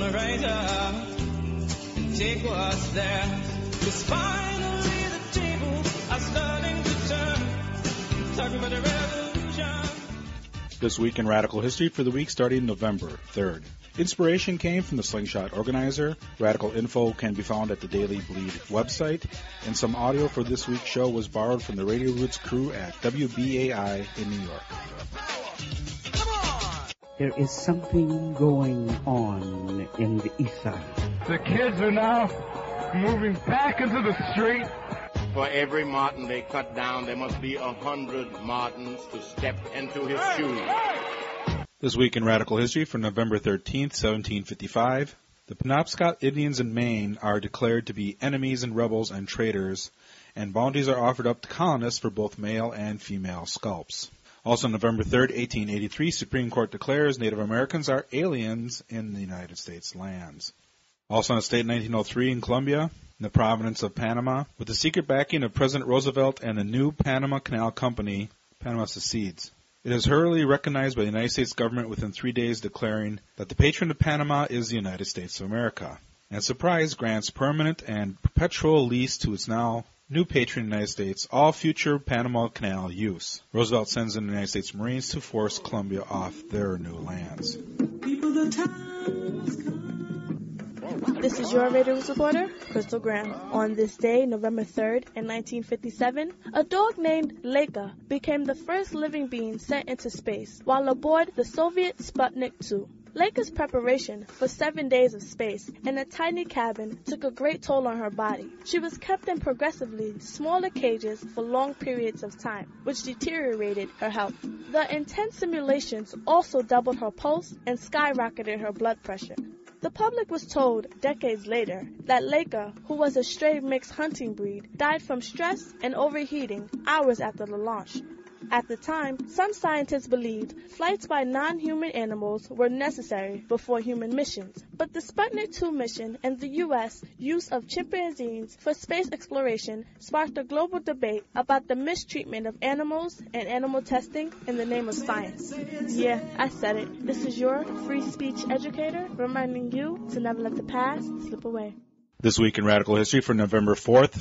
gonna rise up and take what's theirs. 'Cause finally the tables are starting to turn. Talking about a revolution. This week in Radical History for the week starting November 3rd. Inspiration came from the Slingshot organizer. Radical info can be found at the Daily Bleed website. And some audio for this week's show was borrowed from the Radio Roots crew at WBAI in New York. There is something going on in the ether. The kids are now moving back into the street. For every Martin they cut down, there must be 100 Martins to step into his shoes. This week in Radical History for November 13th, 1755, the Penobscot Indians in Maine are declared to be enemies and rebels and traitors, and bounties are offered up to colonists for both male and female scalps. Also November 3rd, 1883, Supreme Court declares Native Americans are aliens in the United States lands. Also on a state in 1903 in Colombia, in the province of Panama, with the secret backing of President Roosevelt and the new Panama Canal Company, Panama secedes. It is hurriedly recognized by the United States government within 3 days, declaring that the patron of Panama is the United States of America. And surprise grants permanent and perpetual lease to its now new patron, the United States, all future Panama Canal use. Roosevelt sends in the United States Marines to force Colombia off their new lands. This is your radio reporter, Crystal Graham. On this day, November 3rd, in 1957, a dog named Laika became the first living being sent into space while aboard the Soviet Sputnik 2. Laika's preparation for 7 days of space in a tiny cabin took a great toll on her body. She was kept in progressively smaller cages for long periods of time, which deteriorated her health. The intense simulations also doubled her pulse and skyrocketed her blood pressure. The public was told decades later that Laika, who was a stray mixed hunting breed, died from stress and overheating hours after the launch. At the time, some scientists believed flights by non-human animals were necessary before human missions. But the Sputnik 2 mission and the U.S. use of chimpanzees for space exploration sparked a global debate about the mistreatment of animals and animal testing in the name of science. Yeah, I said it. This is your free speech educator reminding you to never let the past slip away. This week in Radical History for November 4th,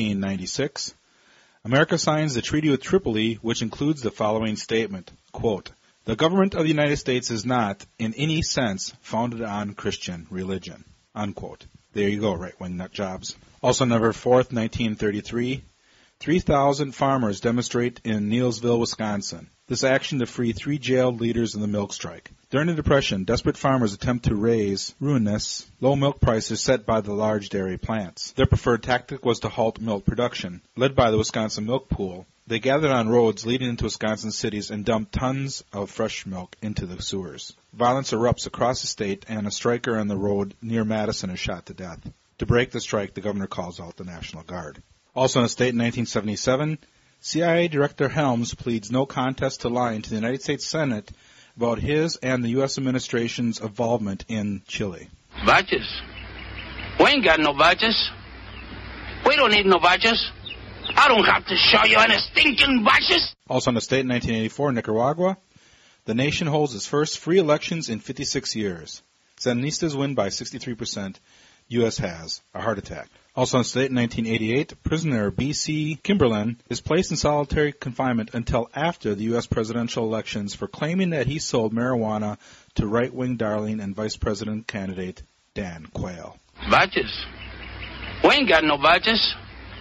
1796. America signs the Treaty with Tripoli, which includes the following statement, quote, "The government of the United States is not, in any sense, founded on Christian religion," unquote. There you go, right-wing nut jobs. Also November 4th, 1933, 3,000 farmers demonstrate in Neillsville, Wisconsin. This action to free 3 jailed leaders in the milk strike. During the Depression, desperate farmers attempt to raise ruinous, low milk prices set by the large dairy plants. Their preferred tactic was to halt milk production. Led by the Wisconsin Milk Pool, they gathered on roads leading into Wisconsin cities and dumped tons of fresh milk into the sewers. Violence erupts across the state, and a striker on the road near Madison is shot to death. To break the strike, the governor calls out the National Guard. Also in the state in 1977, CIA Director Helms pleads no contest to lying to the United States Senate about his and the U.S. administration's involvement in Chile. Badges? We ain't got no badges. We don't need no badges. I don't have to show you any stinking badges. Also in the state in 1984, Nicaragua, the nation holds its first free elections in 56 years. Sandinistas win by 63%. U.S. has a heart attack. Also in state in 1988, prisoner B.C. Kimberlin is placed in solitary confinement until after the U.S. presidential elections for claiming that he sold marijuana to right-wing darling and vice president candidate Dan Quayle. Badges? We ain't got no badges.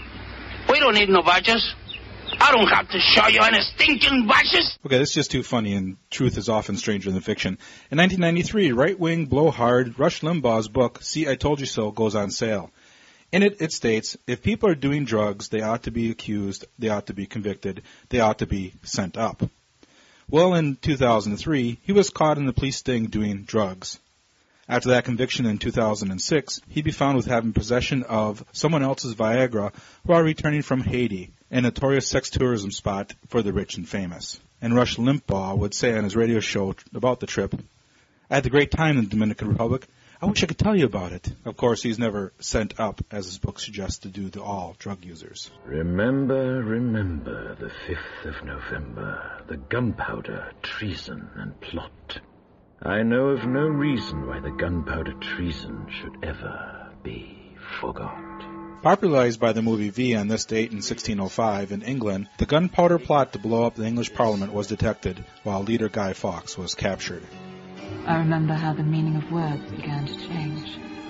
We don't need no badges. I don't have to show you any stinking badges. Okay, this is just too funny, and truth is often stranger than fiction. In 1993, right-wing blowhard Rush Limbaugh's book, See, I Told You So, goes on sale. In it, it states, if people are doing drugs, they ought to be accused, they ought to be convicted, they ought to be sent up. Well, in 2003, he was caught in the police sting doing drugs. After that conviction in 2006, he'd be found with having possession of someone else's Viagra while returning from Haiti, a notorious sex tourism spot for the rich and famous. And Rush Limbaugh would say on his radio show about the trip, I had a great time in the Dominican Republic. I wish I could tell you about it. Of course, he's never sent up, as his book suggests to do to all drug users. Remember, the 5th of November, the gunpowder, treason, and plot. I know of no reason why the gunpowder treason should ever be forgot. Popularized by the movie V on this date in 1605 in England, the gunpowder plot to blow up the English Parliament was detected, while leader Guy Fawkes was captured. I remember how the meaning of words began to change.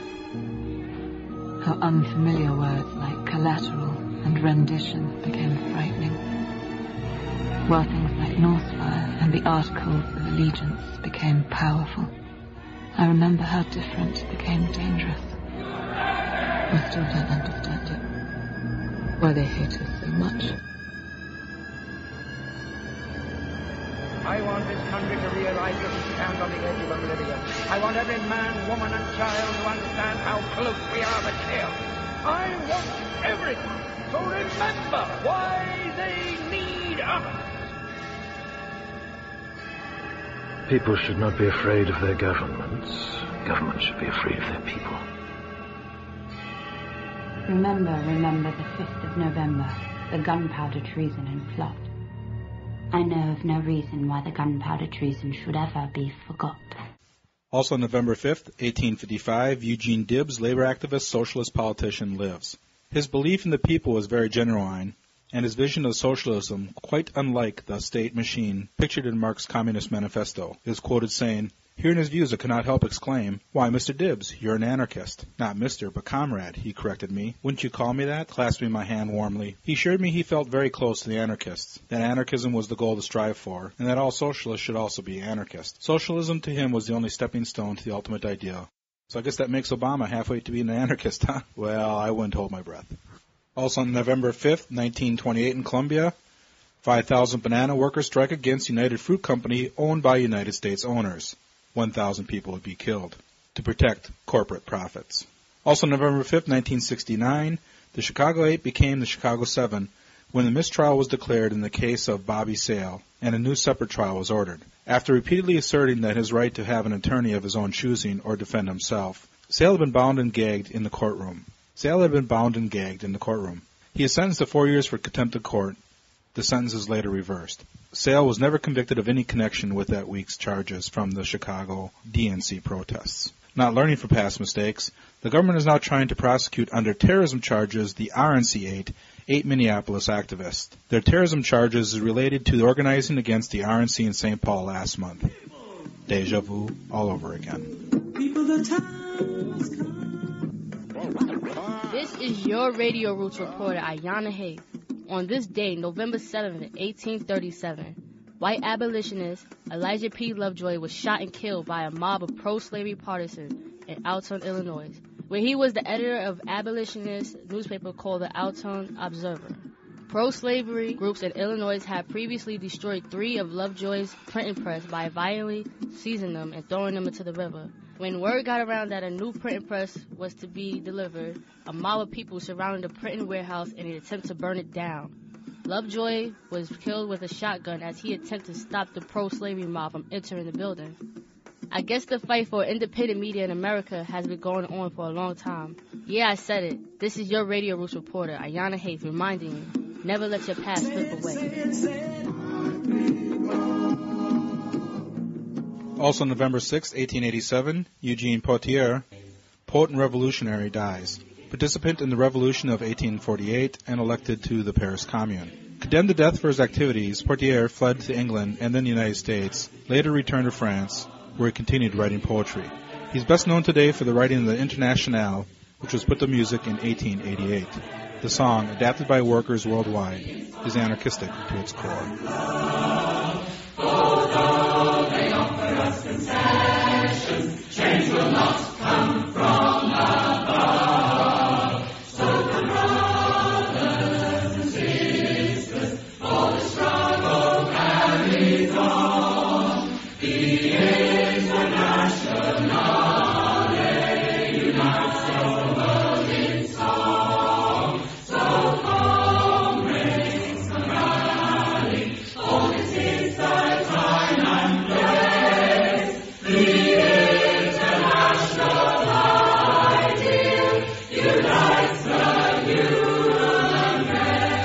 How unfamiliar words like collateral and rendition became frightening. While things like Northfire and the Articles of Allegiance became powerful. I remember how different became dangerous. I still don't understand it. Why they hate us so much. I want this country to realize that we stand on the edge of oblivion. I want every man, woman, and child to understand how close we are to chaos. I want everyone to remember why they need us. People should not be afraid of their governments. Governments should be afraid of their people. Remember the 5th of November, the gunpowder treason and plot. I know of no reason why the gunpowder treason should ever be forgot. Also on November 5th, 1855, Eugene Debs, labor activist, socialist politician, lives. His belief in the people was very genuine, and his vision of socialism, quite unlike the state machine pictured in Marx's Communist Manifesto, is quoted saying, hearing his views, I could not help exclaim, "Why, Mr. Debs, you're an anarchist." "Not Mr., but comrade," he corrected me. "Wouldn't you call me that?" clasping my hand warmly. He assured me he felt very close to the anarchists, that anarchism was the goal to strive for, and that all socialists should also be anarchists. Socialism to him was the only stepping stone to the ultimate idea. So I guess that makes Obama halfway to being an anarchist, huh? Well, I wouldn't hold my breath. Also on November 5th, 1928 in Colombia, 5,000 banana workers strike against United Fruit Company owned by United States owners. 1,000 people would be killed to protect corporate profits. Also November 5th, 1969, the Chicago 8 became the Chicago 7 when the mistrial was declared in the case of Bobby Sale and a new separate trial was ordered. After repeatedly asserting that his right to have an attorney of his own choosing or defend himself, Sale had been bound and gagged in the courtroom. He is sentenced to 4 years for contempt of court. The sentence is later reversed. Sale was never convicted of any connection with that week's charges from the Chicago DNC protests. Not learning from past mistakes, the government is now trying to prosecute under terrorism charges the RNC 8 Minneapolis activists. Their terrorism charges is related to the organizing against the RNC in St. Paul last month. Deja vu all over again. This is your Radio Roots reporter, Ayanna Hayes. On this day, November 7th, 1837, white abolitionist Elijah P. Lovejoy was shot and killed by a mob of pro-slavery partisans in Altoona, Illinois, where he was the editor of abolitionist newspaper called the Altoona Observer. Pro-slavery groups in Illinois had previously destroyed 3 of Lovejoy's printing press by violently seizing them and throwing them into the river. When word got around that a new printing press was to be delivered, a mob of people surrounded the printing warehouse in an attempt to burn it down. Lovejoy was killed with a shotgun as he attempted to stop the pro-slavery mob from entering the building. I guess the fight for independent media in America has been going on for a long time. Yeah, I said it. This is your Radio Roots reporter, Ayanna Hayes, reminding you, never let your past slip away. Also November 6, 1887, Eugene Poitier, poet and revolutionary, dies. Participant in the Revolution of 1848 and elected to the Paris Commune. Condemned to death for his activities, Poitier fled to England and then the United States, later returned to France, where he continued writing poetry. He's best known today for the writing of the Internationale, which was put to music in 1888. The song, adapted by workers worldwide, is anarchistic to its core. Change will not come from above. So come brothers and sisters, for the struggle carries on. The Internationale unites the world in song. So comrades, come rally, for this is the time and place. The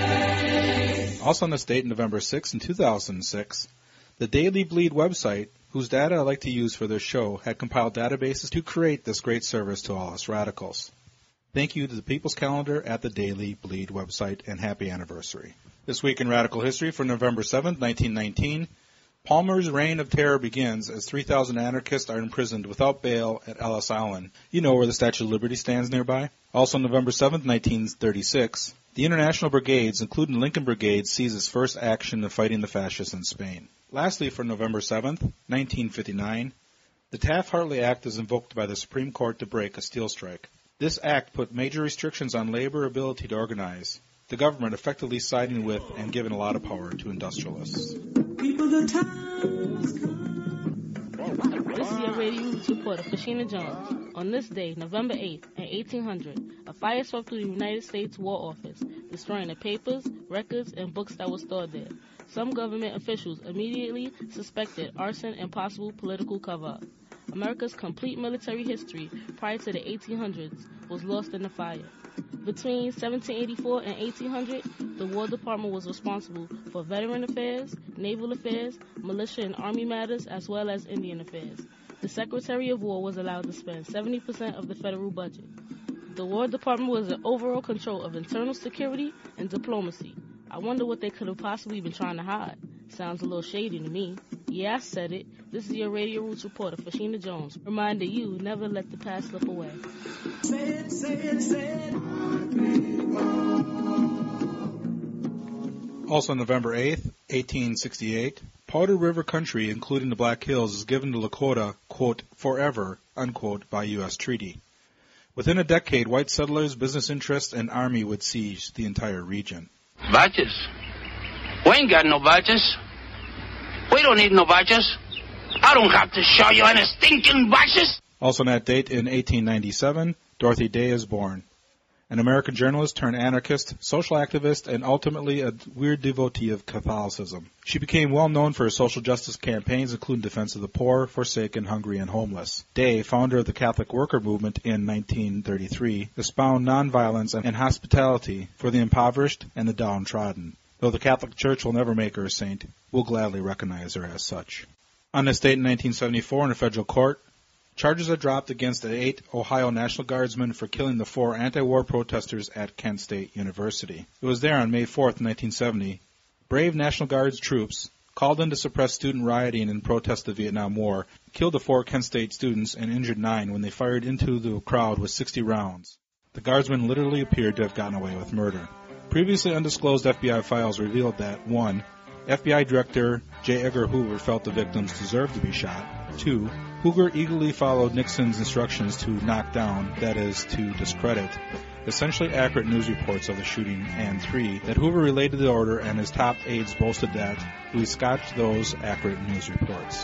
Also on this date, November 6, in 2006, the Daily Bleed website, whose data I like to use for this show, had compiled databases to create this great service to all us radicals. Thank you to the People's Calendar at the Daily Bleed website, and happy anniversary. This week in Radical History for November 7th, 1919, Palmer's reign of terror begins as 3,000 anarchists are imprisoned without bail at Ellis Island. You know where the Statue of Liberty stands nearby. Also November 7th, 1936, the International Brigades, including Lincoln Brigade, sees its first action in fighting the fascists in Spain. Lastly, for November 7th, 1959, the Taft-Hartley Act is invoked by the Supreme Court to break a steel strike. This act put major restrictions on labor ability to organize, the government effectively siding with and giving a lot of power to industrialists. This is your radio news reporter, Fashina Jones. On this day, November 8th, in 1800, a fire swept through the United States War Office, destroying the papers, records, and books that were stored there. Some government officials immediately suspected arson and possible political cover-up. America's complete military history prior to the 1800s was lost in the fire. Between 1784 and 1800, the War Department was responsible for veteran affairs, naval affairs, militia and army matters, as well as Indian affairs. The Secretary of War was allowed to spend 70% of the federal budget. The War Department was in overall control of internal security and diplomacy. I wonder what they could have possibly been trying to hide. Sounds a little shady to me. Yeah, I said it. This is your Radio Roots reporter, Fashina Jones, reminding you never let the past slip away. Also November 8th, 1868, Powder River country, including the Black Hills, is given to Lakota, quote, forever, unquote, by U.S. treaty. Within a decade, white settlers, business interests, and army would siege the entire region. Badges? We ain't got no badges. We don't need no badges. I don't have to show you any stinking badges. Also on that date, in 1897, Dorothy Day is born. An American journalist turned anarchist, social activist, and ultimately a weird devotee of Catholicism. She became well known for her social justice campaigns, including defense of the poor, forsaken, hungry, and homeless. Day, founder of the Catholic Worker Movement in 1933, espoused nonviolence and hospitality for the impoverished and the downtrodden. Though the Catholic Church will never make her a saint, we'll gladly recognize her as such. On this date in 1974, in a federal court, charges are dropped against the 8 Ohio National Guardsmen for killing the 4 anti-war protesters at Kent State University. It was there on May 4th, 1970. Brave National Guards troops, called in to suppress student rioting and protest the Vietnam War, killed the 4 Kent State students and injured 9 when they fired into the crowd with 60 rounds. The Guardsmen literally appeared to have gotten away with murder. Previously undisclosed FBI files revealed that 1. FBI Director J. Edgar Hoover felt the victims deserved to be shot. 2. Hoover eagerly followed Nixon's instructions to knock down, that is, to discredit, essentially accurate news reports of the shooting. And 3. That Hoover related the order and his top aides boasted that we scotched those accurate news reports.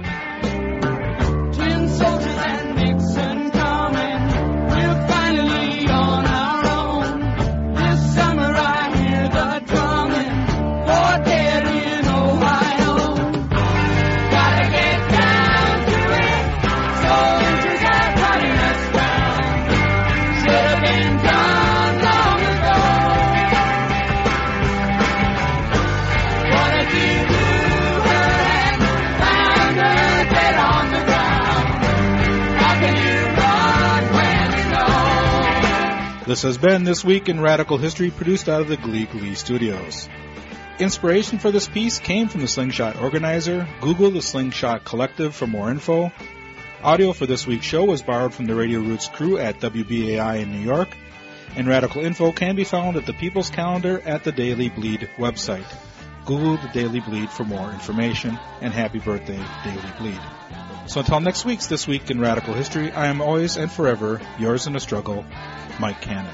Twin soldiers and Nixon coming, we're finally on our own. This summer I hear the drumming, for dead in Ohio. Gotta get down to it, soldiers are cutting us down. Should have been done long ago. What if you knew her and found her dead on the ground? How can you run when you know? This has been This Week in Radical History, produced out of the Glee Studios. Inspiration for this piece came from the Slingshot Organizer. Google the Slingshot Collective for more info. Audio for this week's show was borrowed from the Radio Roots crew at WBAI in New York. And Radical info can be found at the People's Calendar at the Daily Bleed website. Google the Daily Bleed for more information. And happy birthday, Daily Bleed. So until next week's This Week in Radical History, I am always and forever yours in the struggle, Mike Cannon.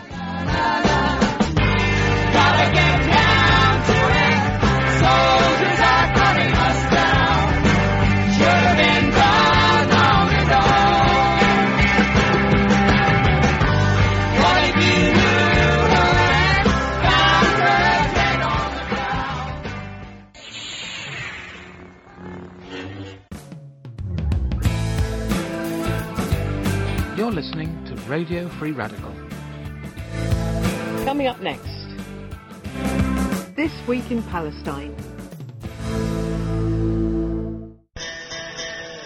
Gotta get down to it. Soldiers are cutting us down. Should have been done long ago. What if you knew her and found her dead on the ground? You're listening to Radio Free Radical. Coming up next, This Week in Palestine.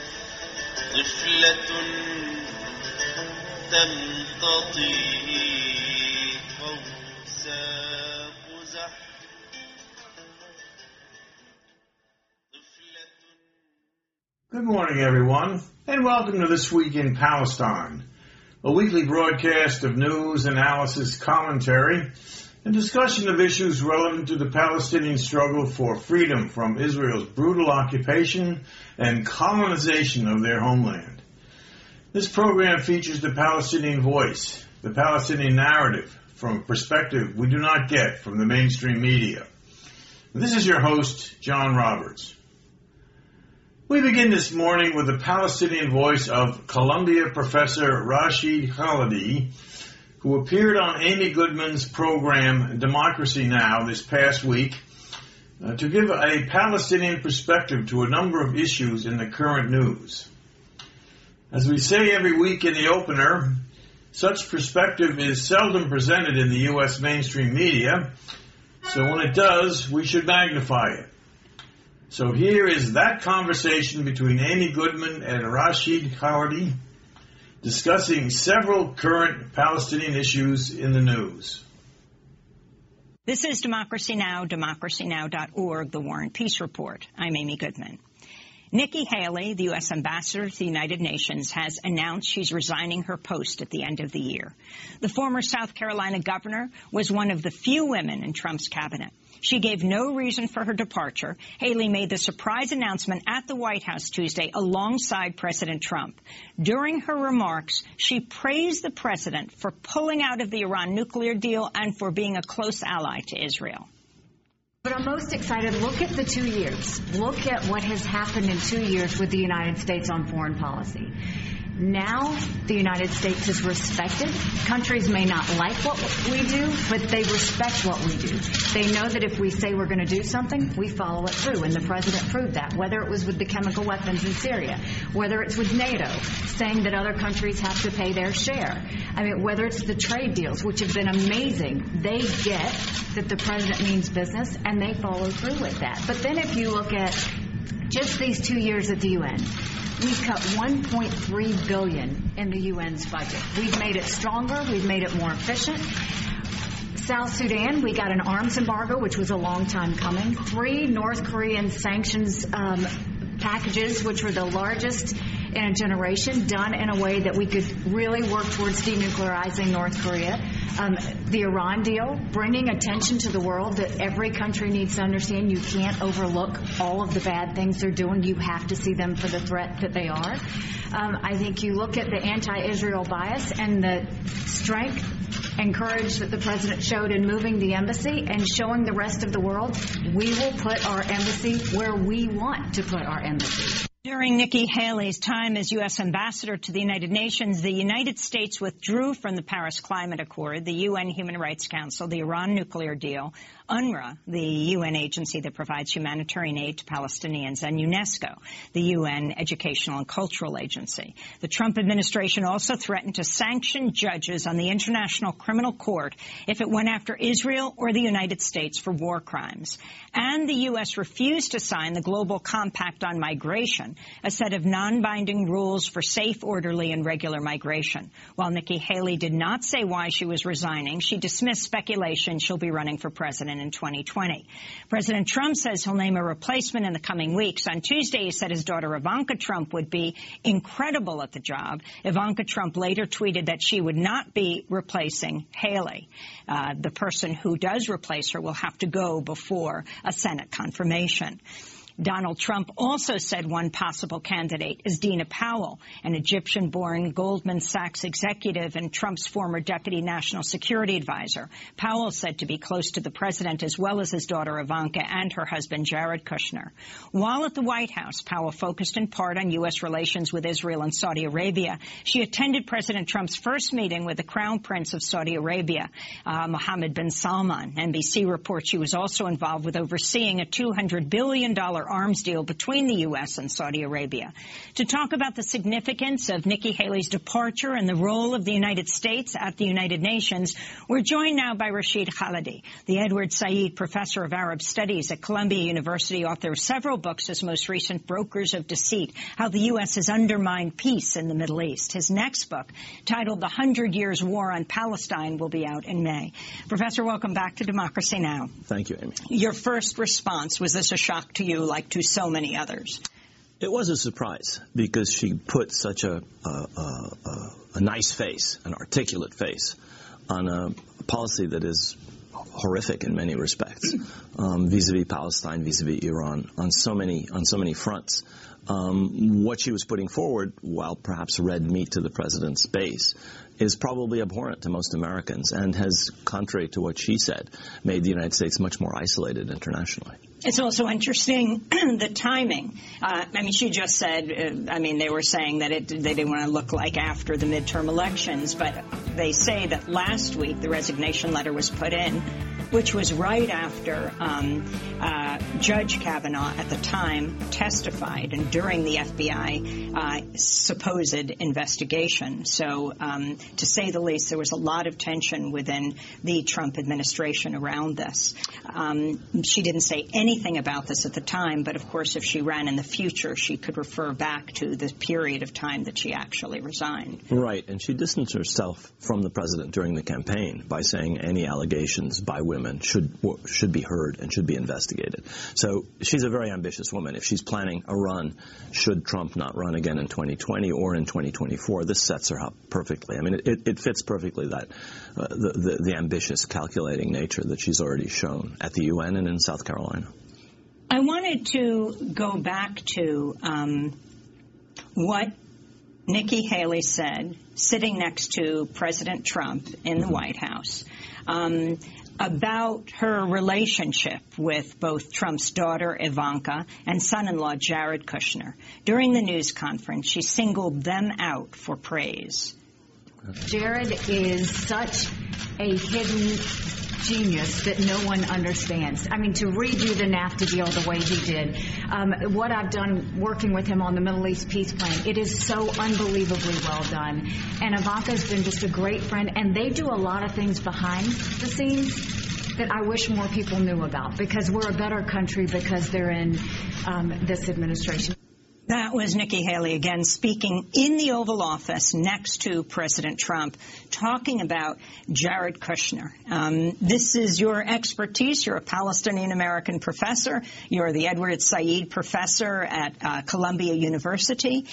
Good morning, everyone, and welcome to This Week in Palestine, a weekly broadcast of news, analysis, commentary, and discussion of issues relevant to the Palestinian struggle for freedom from Israel's brutal occupation and colonization of their homeland. This program features the Palestinian voice, the Palestinian narrative, from a perspective we do not get from the mainstream media. This is your host, John Roberts. We begin this morning with the Palestinian voice of Columbia professor Rashid Khalidi, who appeared on Amy Goodman's program Democracy Now! This past week to give a Palestinian perspective to a number of issues in the current news. As we say every week in the opener, such perspective is seldom presented in the U.S. mainstream media, so when it does, we should magnify it. So here is that conversation between Amy Goodman and Rashid Khalidi discussing several current Palestinian issues in the news. This is Democracy Now!, democracynow.org, The War and Peace Report. I'm Amy Goodman. Nikki Haley, the U.S. ambassador to the United Nations, has announced she's resigning her post at the end of the year. The former South Carolina governor was one of the few women in Trump's cabinet. She gave no reason for her departure. Haley made the surprise announcement at the White House Tuesday alongside President Trump. During her remarks, she praised the president for pulling out of the Iran nuclear deal and for being a close ally to Israel. But I'm most excited. Look at the 2 years. Look at what has happened in 2 years with the United States on foreign policy. Now the United States is respected. Countries may not like what we do, but they respect what we do. They know that if we say we're going to do something, we follow it through, and the president proved that, whether it was with the chemical weapons in Syria, whether it's with NATO, saying that other countries have to pay their share. I mean, whether it's the trade deals, which have been amazing. They get that the president means business, and they follow through with that. But then if you look at just these 2 years at the UN, we've cut $1.3 billion in the UN's budget. We've made it stronger. We've made it more efficient. South Sudan, we got an arms embargo, which was a long time coming. 3 North Korean sanctions packages, which were the largest in a generation, done in a way that we could really work towards denuclearizing North Korea. The Iran deal, bringing attention to the world that every country needs to understand you can't overlook all of the bad things they're doing. You have to see them for the threat that they are. I think you look at the anti-Israel bias and the strength and courage that the president showed in moving the embassy and showing the rest of the world we will put our embassy where we want to put our embassy. During Nikki Haley's time as U.S. ambassador to the United Nations, the United States withdrew from the Paris Climate Accord, the UN Human Rights Council, the Iran nuclear deal, UNRWA, the UN agency that provides humanitarian aid to Palestinians, and UNESCO, the UN Educational and Cultural Agency. The Trump administration also threatened to sanction judges on the International Criminal Court if it went after Israel or the United States for war crimes. And the U.S. refused to sign the Global Compact on Migration, a set of non-binding rules for safe, orderly, and regular migration. While Nikki Haley did not say why she was resigning, she dismissed speculation she'll be running for president in 2020. President Trump says he'll name a replacement in the coming weeks. On Tuesday, he said his daughter Ivanka Trump would be incredible at the job. Ivanka Trump later tweeted that she would not be replacing Haley. The person who does replace her will have to go before a Senate confirmation. Donald Trump also said one possible candidate is Dina Powell, an Egyptian-born Goldman Sachs executive and Trump's former deputy national security advisor. Powell said to be close to the president as well as his daughter Ivanka and her husband Jared Kushner. While at the White House, Powell focused in part on U.S. relations with Israel and Saudi Arabia. She attended President Trump's first meeting with the Crown Prince of Saudi Arabia, Mohammed bin Salman. NBC reports she was also involved with overseeing a $200 billion arms deal between the U.S. and Saudi Arabia. To talk about the significance of Nikki Haley's departure and the role of the United States at the United Nations, we're joined now by Rashid Khalidi, the Edward Said Professor of Arab Studies at Columbia University, author of several books, his most recent, Brokers of Deceit, How the U.S. has Undermined Peace in the Middle East. His next book, titled The 100 Years War on Palestine, will be out in May. Professor, welcome back to Democracy Now! Thank you, Amy. Your first response, was this a shock to you like to so many others? It was a surprise because she put such a nice face, an articulate face, on a policy that is horrific in many respects, vis-a-vis Palestine, vis-a-vis Iran, on so many fronts. What she was putting forward, while perhaps red meat to the president's base, is probably abhorrent to most Americans and has, contrary to what she said, made the United States much more isolated internationally. It's also interesting, the timing. She just said, they were saying that they didn't want to look like after the midterm elections, but they say that last week the resignation letter was put in, which was right after Judge Kavanaugh at the time testified and during the FBI supposed investigation. So, to say the least, there was a lot of tension within the Trump administration around this. She didn't say anything about this at the time, but of course if she ran in the future, she could refer back to the period of time that she actually resigned. Right, and she distanced herself from the president during the campaign by saying any allegations by women should be heard and should be investigated. So she's a very ambitious woman. If she's planning a run, should Trump not run again in 2020 or in 2024, this sets her up perfectly. I mean, it fits perfectly that the ambitious, calculating nature that she's already shown at the UN and in South Carolina. I wanted to go back to what Nikki Haley said, sitting next to President Trump in the White House, about her relationship with both Trump's daughter, Ivanka, and son-in-law, Jared Kushner. During the news conference, she singled them out for praise. Jared is such a hidden genius that no one understands. I mean, to redo the NAFTA deal the way he did, what I've done working with him on the Middle East peace plan, it is so unbelievably well done. And Ivanka's been just a great friend, and they do a lot of things behind the scenes that I wish more people knew about, because we're a better country because they're in this administration. That was Nikki Haley again speaking in the Oval Office next to President Trump, talking about Jared Kushner. This is your expertise. You're a Palestinian-American professor. You're the Edward Said Professor at Columbia University.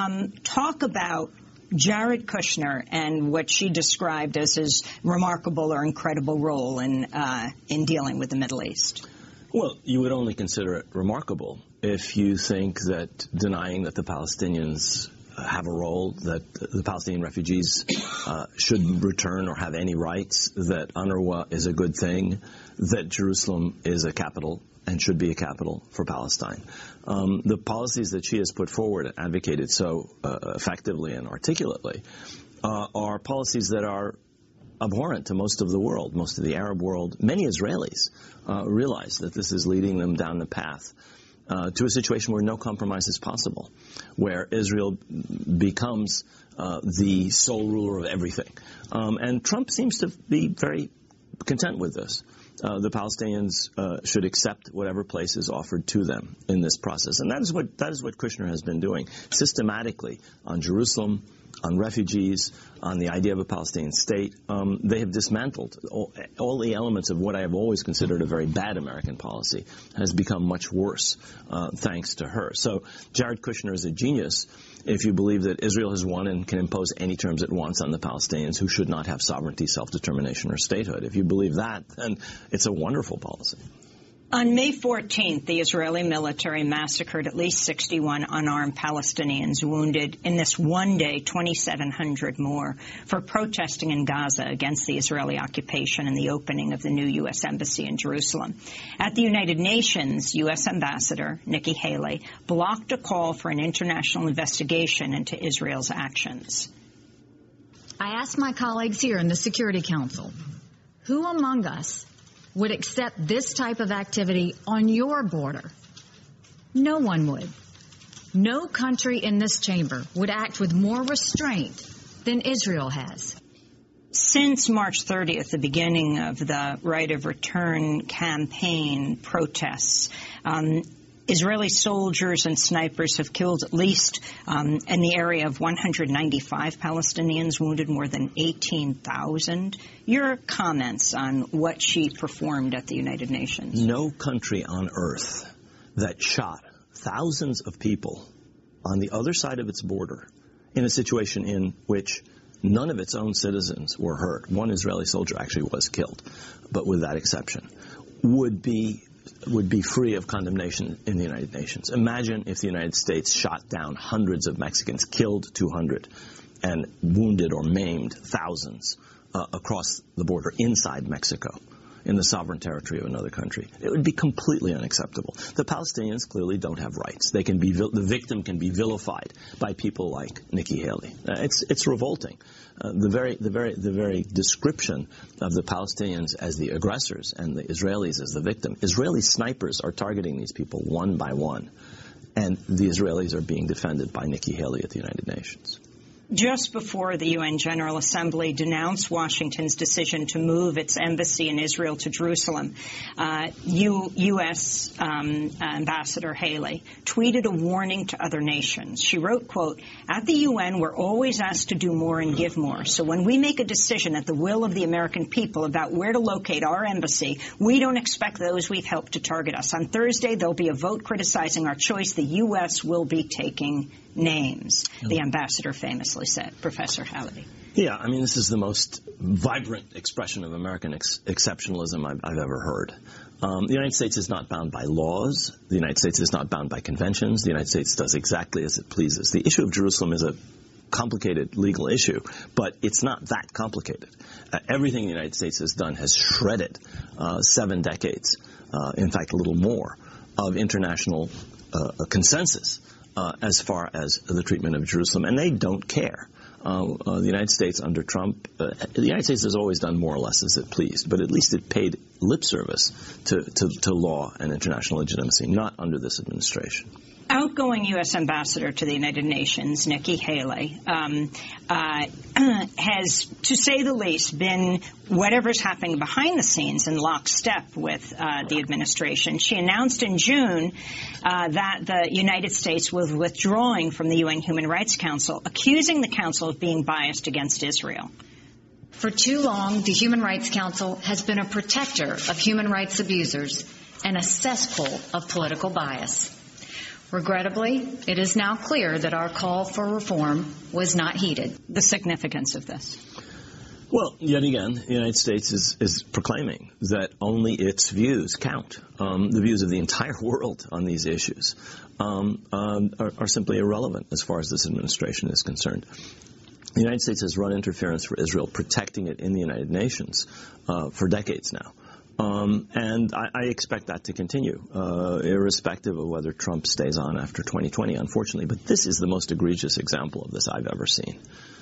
Talk about Jared Kushner and what she described as his remarkable or incredible role in dealing with the Middle East. Well, you would only consider it remarkable if you think that denying that the Palestinians have a role, that the Palestinian refugees should return or have any rights, that UNRWA is a good thing, that Jerusalem is a capital and should be a capital for Palestine. The policies that she has put forward and advocated so effectively and articulately are policies that are abhorrent to most of the world, most of the Arab world. Many Israelis realize that this is leading them down the path to a situation where no compromise is possible, where Israel becomes the sole ruler of everything. And Trump seems to be very content with this. The Palestinians should accept whatever place is offered to them in this process. And that is what Kushner has been doing systematically on Jerusalem, on refugees, on the idea of a Palestinian state. They have dismantled all the elements of what I have always considered a very bad American policy has become much worse thanks to her. So Jared Kushner is a genius if you believe that Israel has won and can impose any terms it wants on the Palestinians who should not have sovereignty, self-determination, or statehood. If you believe that, then it's a wonderful policy. On May 14th, the Israeli military massacred at least 61 unarmed Palestinians, wounded in this one day 2,700 more, for protesting in Gaza against the Israeli occupation and the opening of the new U.S. Embassy in Jerusalem. At the United Nations, U.S. Ambassador Nikki Haley blocked a call for an international investigation into Israel's actions. I asked my colleagues here in the Security Council, who among us would accept this type of activity on your border? No one would. No country in this chamber would act with more restraint than Israel has. Since March 30th, the beginning of the Right of Return campaign protests, Israeli soldiers and snipers have killed at least in the area of 195 Palestinians, wounded more than 18,000. Your comments on what she performed at the United Nations? No country on earth that shot thousands of people on the other side of its border in a situation in which none of its own citizens were hurt. One Israeli soldier actually was killed, but with that exception, would be free of condemnation in the United Nations. Imagine if the United States shot down hundreds of Mexicans, killed 200, and wounded or maimed thousands across the border inside Mexico, in the sovereign territory of another country. It would be completely unacceptable. The Palestinians clearly don't have rights. They can be the victim can be vilified by people like Nikki Haley. It's revolting. The very description of the Palestinians as the aggressors and the Israelis as the victim. Israeli snipers are targeting these people one by one, and the Israelis are being defended by Nikki Haley at the United Nations. Just before the UN General Assembly denounced Washington's decision to move its embassy in Israel to Jerusalem, U.S. Ambassador Haley tweeted a warning to other nations. She wrote, quote, "At the UN, we're always asked to do more and give more. So when we make a decision at the will of the American people about where to locate our embassy, we don't expect those we've helped to target us. On Thursday, there'll be a vote criticizing our choice. The U.S. will be taking names," the ambassador famously said. Professor Halliday. Yeah, I mean, this is the most vibrant expression of American exceptionalism I've ever heard. The United States is not bound by laws. The United States is not bound by conventions. The United States does exactly as it pleases. The issue of Jerusalem is a complicated legal issue, but it's not that complicated. Everything the United States has done has shredded 7 decades, in fact a little more, of international consensus as far as the treatment of Jerusalem, and they don't care. The United States under Trump, the United States has always done more or less as it pleased, but at least it paid lip service to law and international legitimacy, not under this administration. Outgoing U.S. Ambassador to the United Nations, Nikki Haley, has, to say the least, been whatever's happening behind the scenes in lockstep with the administration. She announced in June that the United States was withdrawing from the UN Human Rights Council, accusing the council of being biased against Israel. For too long, the Human Rights Council has been a protector of human rights abusers and a cesspool of political bias. Regrettably, it is now clear that our call for reform was not heeded. The significance of this? Well, yet again, the United States is proclaiming that only its views count. The views of the entire world on these issues are simply irrelevant as far as this administration is concerned. The United States has run interference for Israel, protecting it in the United Nations for decades now. And I expect that to continue, irrespective of whether Trump stays on after 2020, unfortunately. But this is the most egregious example of this I've ever seen.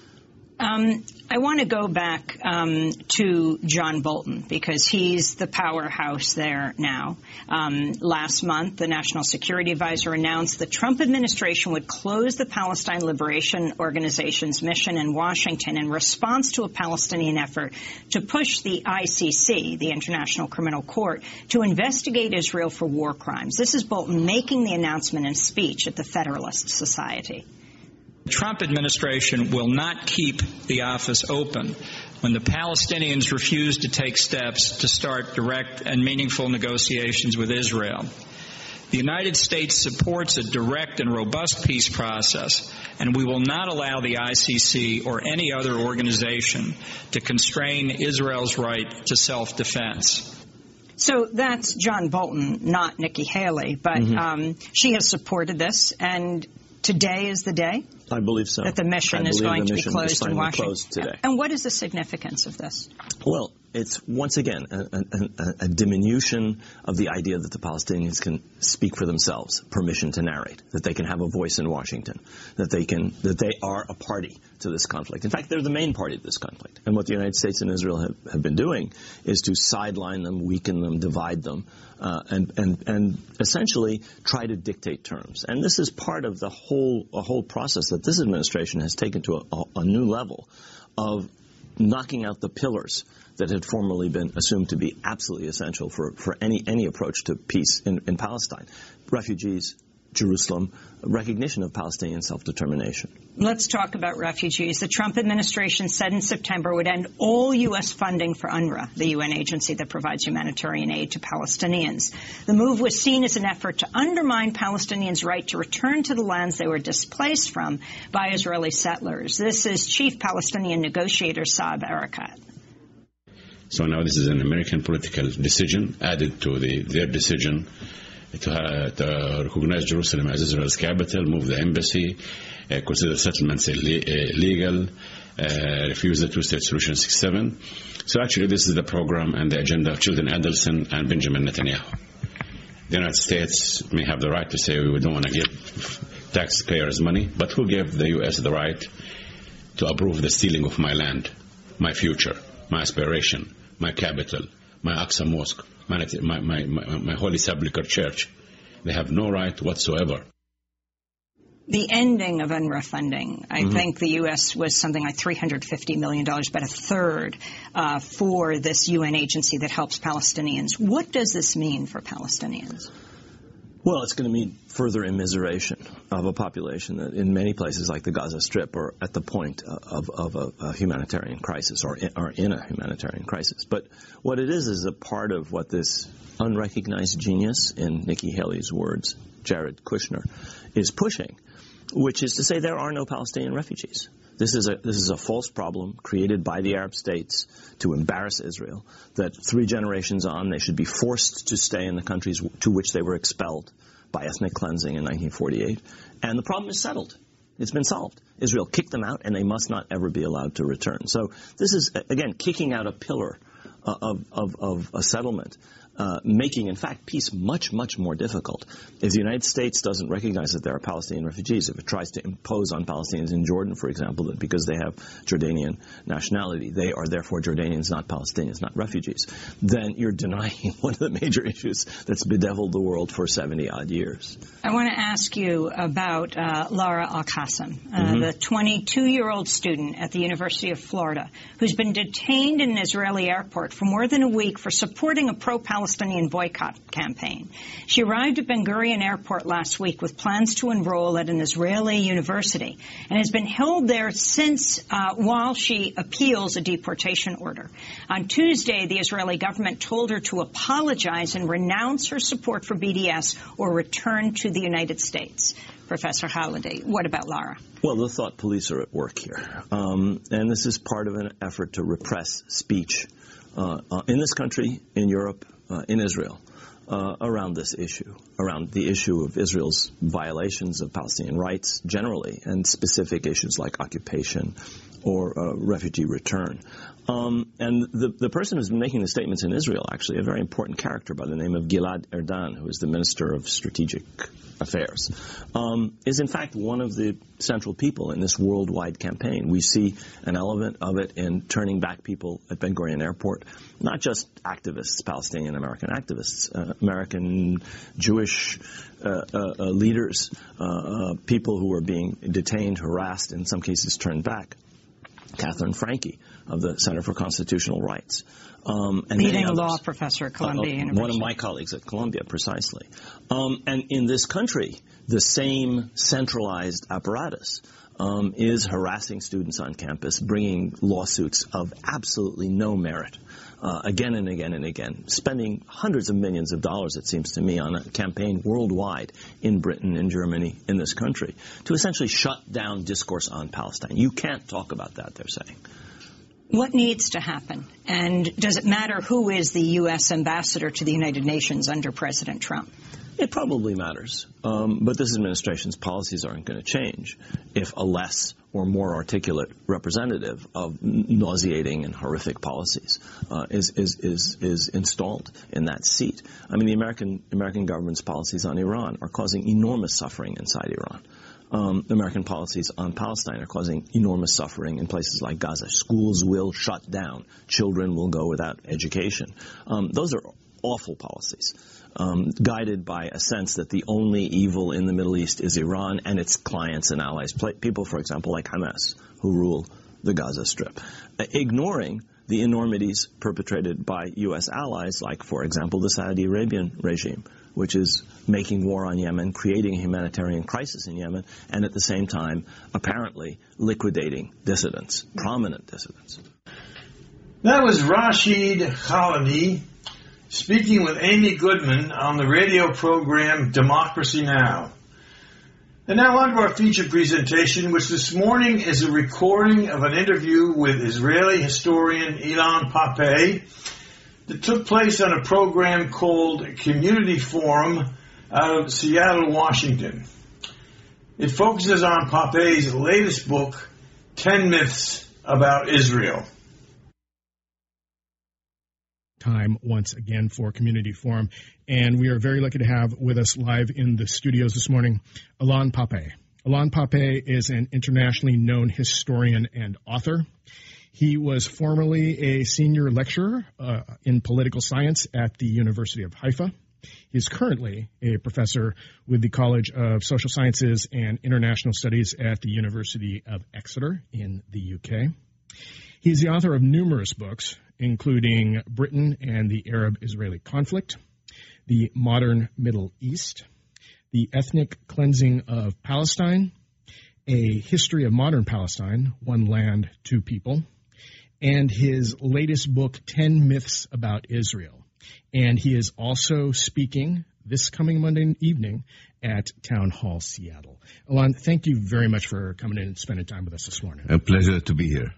I want to go back to John Bolton, because he's the powerhouse there now. Last month, the National Security Advisor announced the Trump administration would close the Palestine Liberation Organization's mission in Washington in response to a Palestinian effort to push the ICC, the International Criminal Court, to investigate Israel for war crimes. This is Bolton making the announcement in a speech at the Federalist Society. The Trump administration will not keep the office open when the Palestinians refuse to take steps to start direct and meaningful negotiations with Israel. The United States supports a direct and robust peace process, and we will not allow the ICC or any other organization to constrain Israel's right to self-defense. So that's John Bolton, not Nikki Haley, but she has supported this, and today is the day? I believe so. That the mission is going to be closed in Washington. Today. And what is the significance of this? Well, it's once again a diminution of the idea that the Palestinians can speak for themselves, permission to narrate, that they can have a voice in Washington, that they are a party to this conflict. In fact, they're the main party to this conflict. And what the United States and Israel have been doing is to sideline them, weaken them, divide them, and essentially try to dictate terms. And this is part of a whole process that this administration has taken to a new level of knocking out the pillars that had formerly been assumed to be absolutely essential for any approach to peace in Palestine. Refugees, Jerusalem, recognition of Palestinian self-determination. Let's talk about refugees. The Trump administration said in September would end all U.S. funding for UNRWA, the UN agency that provides humanitarian aid to Palestinians. The move was seen as an effort to undermine Palestinians' right to return to the lands they were displaced from by Israeli settlers. This is Chief Palestinian Negotiator Saeb Erekat. So now this is an American political decision added to their decision to recognize Jerusalem as Israel's capital, move the embassy, consider settlements illegal, refuse the two-state solution 6-7. So actually this is the program and the agenda of Chilton Adelson and Benjamin Netanyahu. The United States may have the right to say we don't want to give taxpayers money, but who gave the U.S. the right to approve the stealing of my land, my future, my aspiration, my capital, my Aqsa Mosque, my Holy Sepulchre Church? They have no right whatsoever. The ending of UNRWA funding, I think the U.S. was something like $350 million, about a third for this UN agency that helps Palestinians. What does this mean for Palestinians? Well, it's going to mean further immiseration of a population that in many places like the Gaza Strip are at the point of a humanitarian crisis or in a humanitarian crisis. But what it is a part of what this unrecognized genius, in Nikki Haley's words, Jared Kushner, is pushing, which is to say there are no Palestinian refugees. This is a false problem created by the Arab states to embarrass Israel, that 3 generations on they should be forced to stay in the countries to which they were expelled by ethnic cleansing in 1948. And the problem is settled. It's been solved. Israel kicked them out, and they must not ever be allowed to return. So this is, again, kicking out a pillar of a settlement, making, in fact, peace much, much more difficult. If the United States doesn't recognize that there are Palestinian refugees, if it tries to impose on Palestinians in Jordan, for example, that because they have Jordanian nationality, they are therefore Jordanians, not Palestinians, not refugees, then you're denying one of the major issues that's bedeviled the world for 70-odd years. I want to ask you about Lara Al-Qassem, the 22-year-old student at the University of Florida, who's been detained in an Israeli airport for more than a week for supporting a pro-Palestinian boycott campaign. She arrived at Ben Gurion Airport last week with plans to enroll at an Israeli university and has been held there since while she appeals a deportation order. On Tuesday, the Israeli government told her to apologize and renounce her support for BDS or return to the United States. Professor Halliday, what about Lara? Well, the thought police are at work here. And this is part of an effort to repress speech in this country, in Europe, in Israel, around this issue, around the issue of Israel's violations of Palestinian rights generally, and specific issues like occupation or refugee return. And the person who's been making the statements in Israel, actually, a very important character by the name of Gilad Erdan, who is the Minister of Strategic Affairs, is in fact one of the central people in this worldwide campaign. We see an element of it in turning back people at Ben Gurion Airport, not just activists, Palestinian American activists, American Jewish leaders, people who are being detained, harassed, in some cases turned back. Catherine Franke of the Center for Constitutional Rights. And leading law professor at Columbia University. One of my colleagues at Columbia, precisely. And in this country, the same centralized apparatus is harassing students on campus, bringing lawsuits of absolutely no merit, again and again and again, spending hundreds of millions of dollars, it seems to me, on a campaign worldwide in Britain, in Germany, in this country, to essentially shut down discourse on Palestine. You can't talk about that, they're saying. What needs to happen? And does it matter who is the U.S. ambassador to the United Nations under President Trump? It probably matters. But this administration's policies aren't going to change if a less or more articulate representative of nauseating and horrific policies is installed in that seat. I mean, the American government's policies on Iran are causing enormous suffering inside Iran. American policies on Palestine are causing enormous suffering in places like Gaza. Schools will shut down. Children will go without education. Those are awful policies, guided by a sense that the only evil in the Middle East is Iran and its clients and allies, people, for example, like Hamas, who rule the Gaza Strip, ignoring the enormities perpetrated by U.S. allies, like, for example, the Saudi Arabian regime, which is making war on Yemen, creating a humanitarian crisis in Yemen, and at the same time, apparently, liquidating dissidents, prominent dissidents. That was Rashid Khalidi speaking with Amy Goodman on the radio program Democracy Now! And now on to our feature presentation, which this morning is a recording of an interview with Israeli historian Ilan Pappé that took place on a program called Community Forum out of Seattle, Washington. It focuses on Pappé's latest book, 10 Myths About Israel. Time once again for Community Forum, and we are very lucky to have with us live in the studios this morning Ilan Pappé. Ilan Pappé is an internationally known historian and author. He was formerly a senior lecturer in political science at the University of Haifa. He is currently a professor with the College of Social Sciences and International Studies at the University of Exeter in the UK. He is the author of numerous books, including Britain and the Arab-Israeli Conflict, The Modern Middle East, The Ethnic Cleansing of Palestine, A History of Modern Palestine, One Land, Two People, and his latest book, 10 Myths About Israel. And he is also speaking this coming Monday evening at Town Hall Seattle. Ilan, thank you very much for coming in and spending time with us this morning. A pleasure to be here.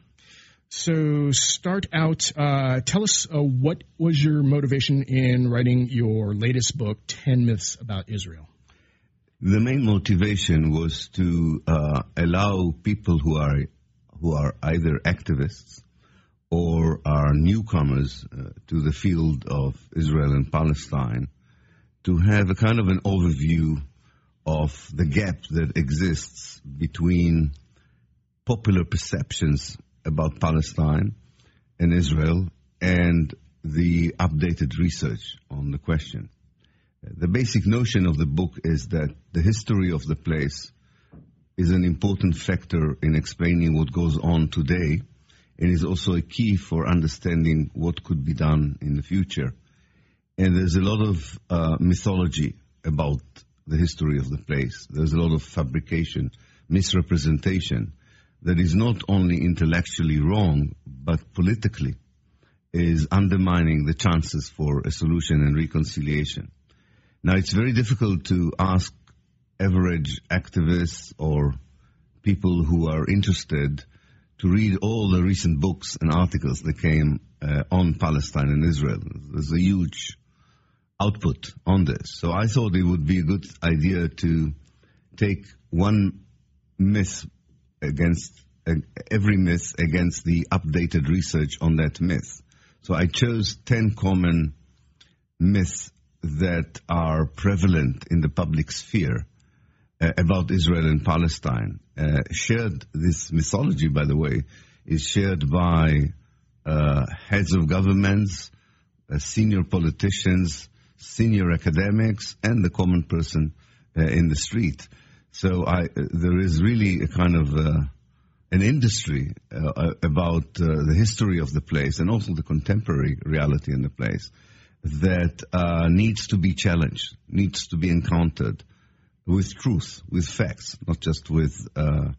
So start out, tell us what was your motivation in writing your latest book, 10 Myths About Israel? The main motivation was to allow people who are either activists or are newcomers to the field of Israel and Palestine to have a kind of an overview of the gap that exists between popular perceptions about Palestine and Israel and the updated research on the question. The basic notion of the book is that the history of the place is an important factor in explaining what goes on today, and is also a key for understanding what could be done in the future. And there's a lot of mythology about the history of the place. There's a lot of fabrication, misrepresentation, that is not only intellectually wrong, but politically is undermining the chances for a solution and reconciliation. Now, it's very difficult to ask average activists or people who are interested to read all the recent books and articles that came on Palestine and Israel. There's a huge output on this. So I thought it would be a good idea to take one myth against every myth against the updated research on that myth. So I chose 10 common myths that are prevalent in the public sphere about Israel and Palestine. This mythology, by the way, is shared by heads of governments, senior politicians, senior academics, and the common person in the street. So there is really a kind of an industry about the history of the place and also the contemporary reality in the place that needs to be challenged, needs to be encountered with truth, with facts, not just with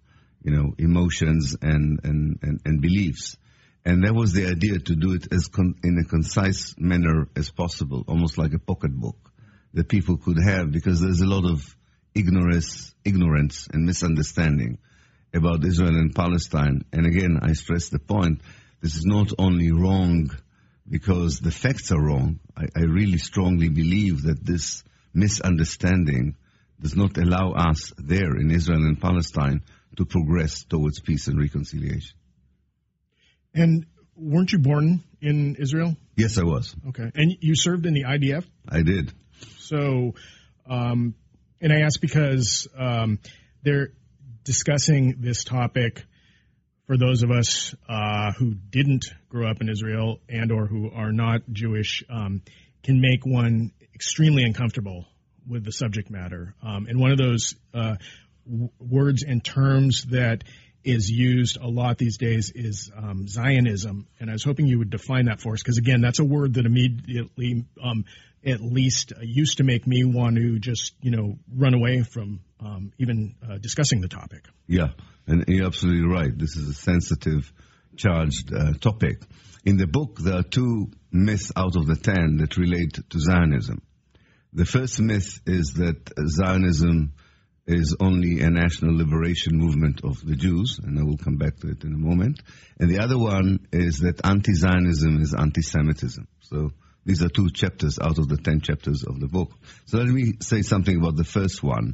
emotions and beliefs. And that was the idea, to do it in a concise manner as possible, almost like a pocketbook that people could have, because there's a lot of ignorance and misunderstanding about Israel and Palestine. And again, I stress the point, this is not only wrong because the facts are wrong. I really strongly believe that this misunderstanding does not allow us there in Israel and Palestine to progress towards peace and reconciliation. And weren't you born in Israel? Yes, I was. Okay. And you served in the IDF? I did. So, and I ask because they're discussing this topic for those of us who didn't grow up in Israel and or who are not Jewish, can make one extremely uncomfortable with the subject matter. And one of those words and terms that is used a lot these days is Zionism. And I was hoping you would define that for us, because, again, that's a word that immediately at least used to make me want to just, run away from even discussing the topic. Yeah, and you're absolutely right. This is a sensitive, charged topic. In the book, there are 2 myths out of the 10 that relate to Zionism. The first myth is that Zionism is only a national liberation movement of the Jews, and I will come back to it in a moment. And the other one is that anti-Zionism is anti-Semitism. So these are 2 chapters out of the 10 chapters of the book. So let me say something about the first one.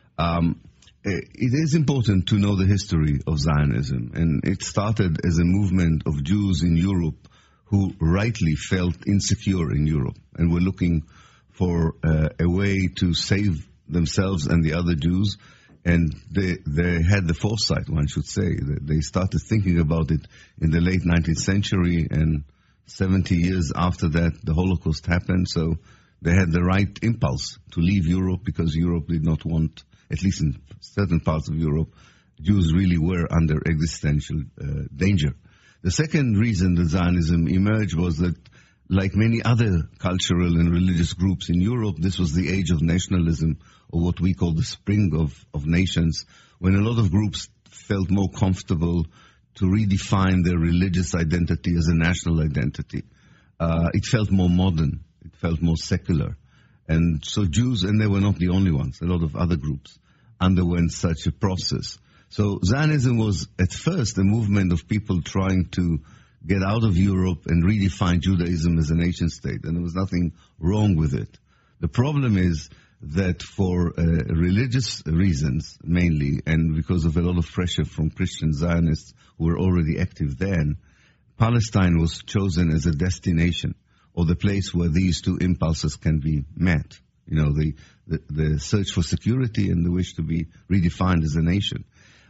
It is important to know the history of Zionism, and it started as a movement of Jews in Europe who rightly felt insecure in Europe and were looking for a way to save themselves and the other Jews, and they had the foresight, one should say. They started thinking about it in the late 19th century, and 70 years after that, the Holocaust happened, so they had the right impulse to leave Europe because Europe did not want, at least in certain parts of Europe, Jews really were under existential danger. The second reason that Zionism emerged was that, like many other cultural and religious groups in Europe, this was the age of nationalism, or what we call the spring of nations, when a lot of groups felt more comfortable to redefine their religious identity as a national identity. It felt more modern. It felt more secular. And so Jews, and they were not the only ones, a lot of other groups underwent such a process. So Zionism was at first a movement of people trying to get out of Europe and redefine Judaism as a nation state, and there was nothing wrong with it. The problem is that for religious reasons mainly, and because of a lot of pressure from Christian Zionists who were already active then, Palestine was chosen as a destination, or the place where these 2 impulses can be met. The search for security and the wish to be redefined as a nation.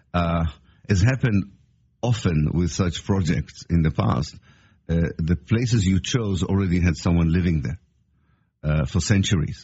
As happened often with such projects in the past, the places you chose already had someone living there for centuries.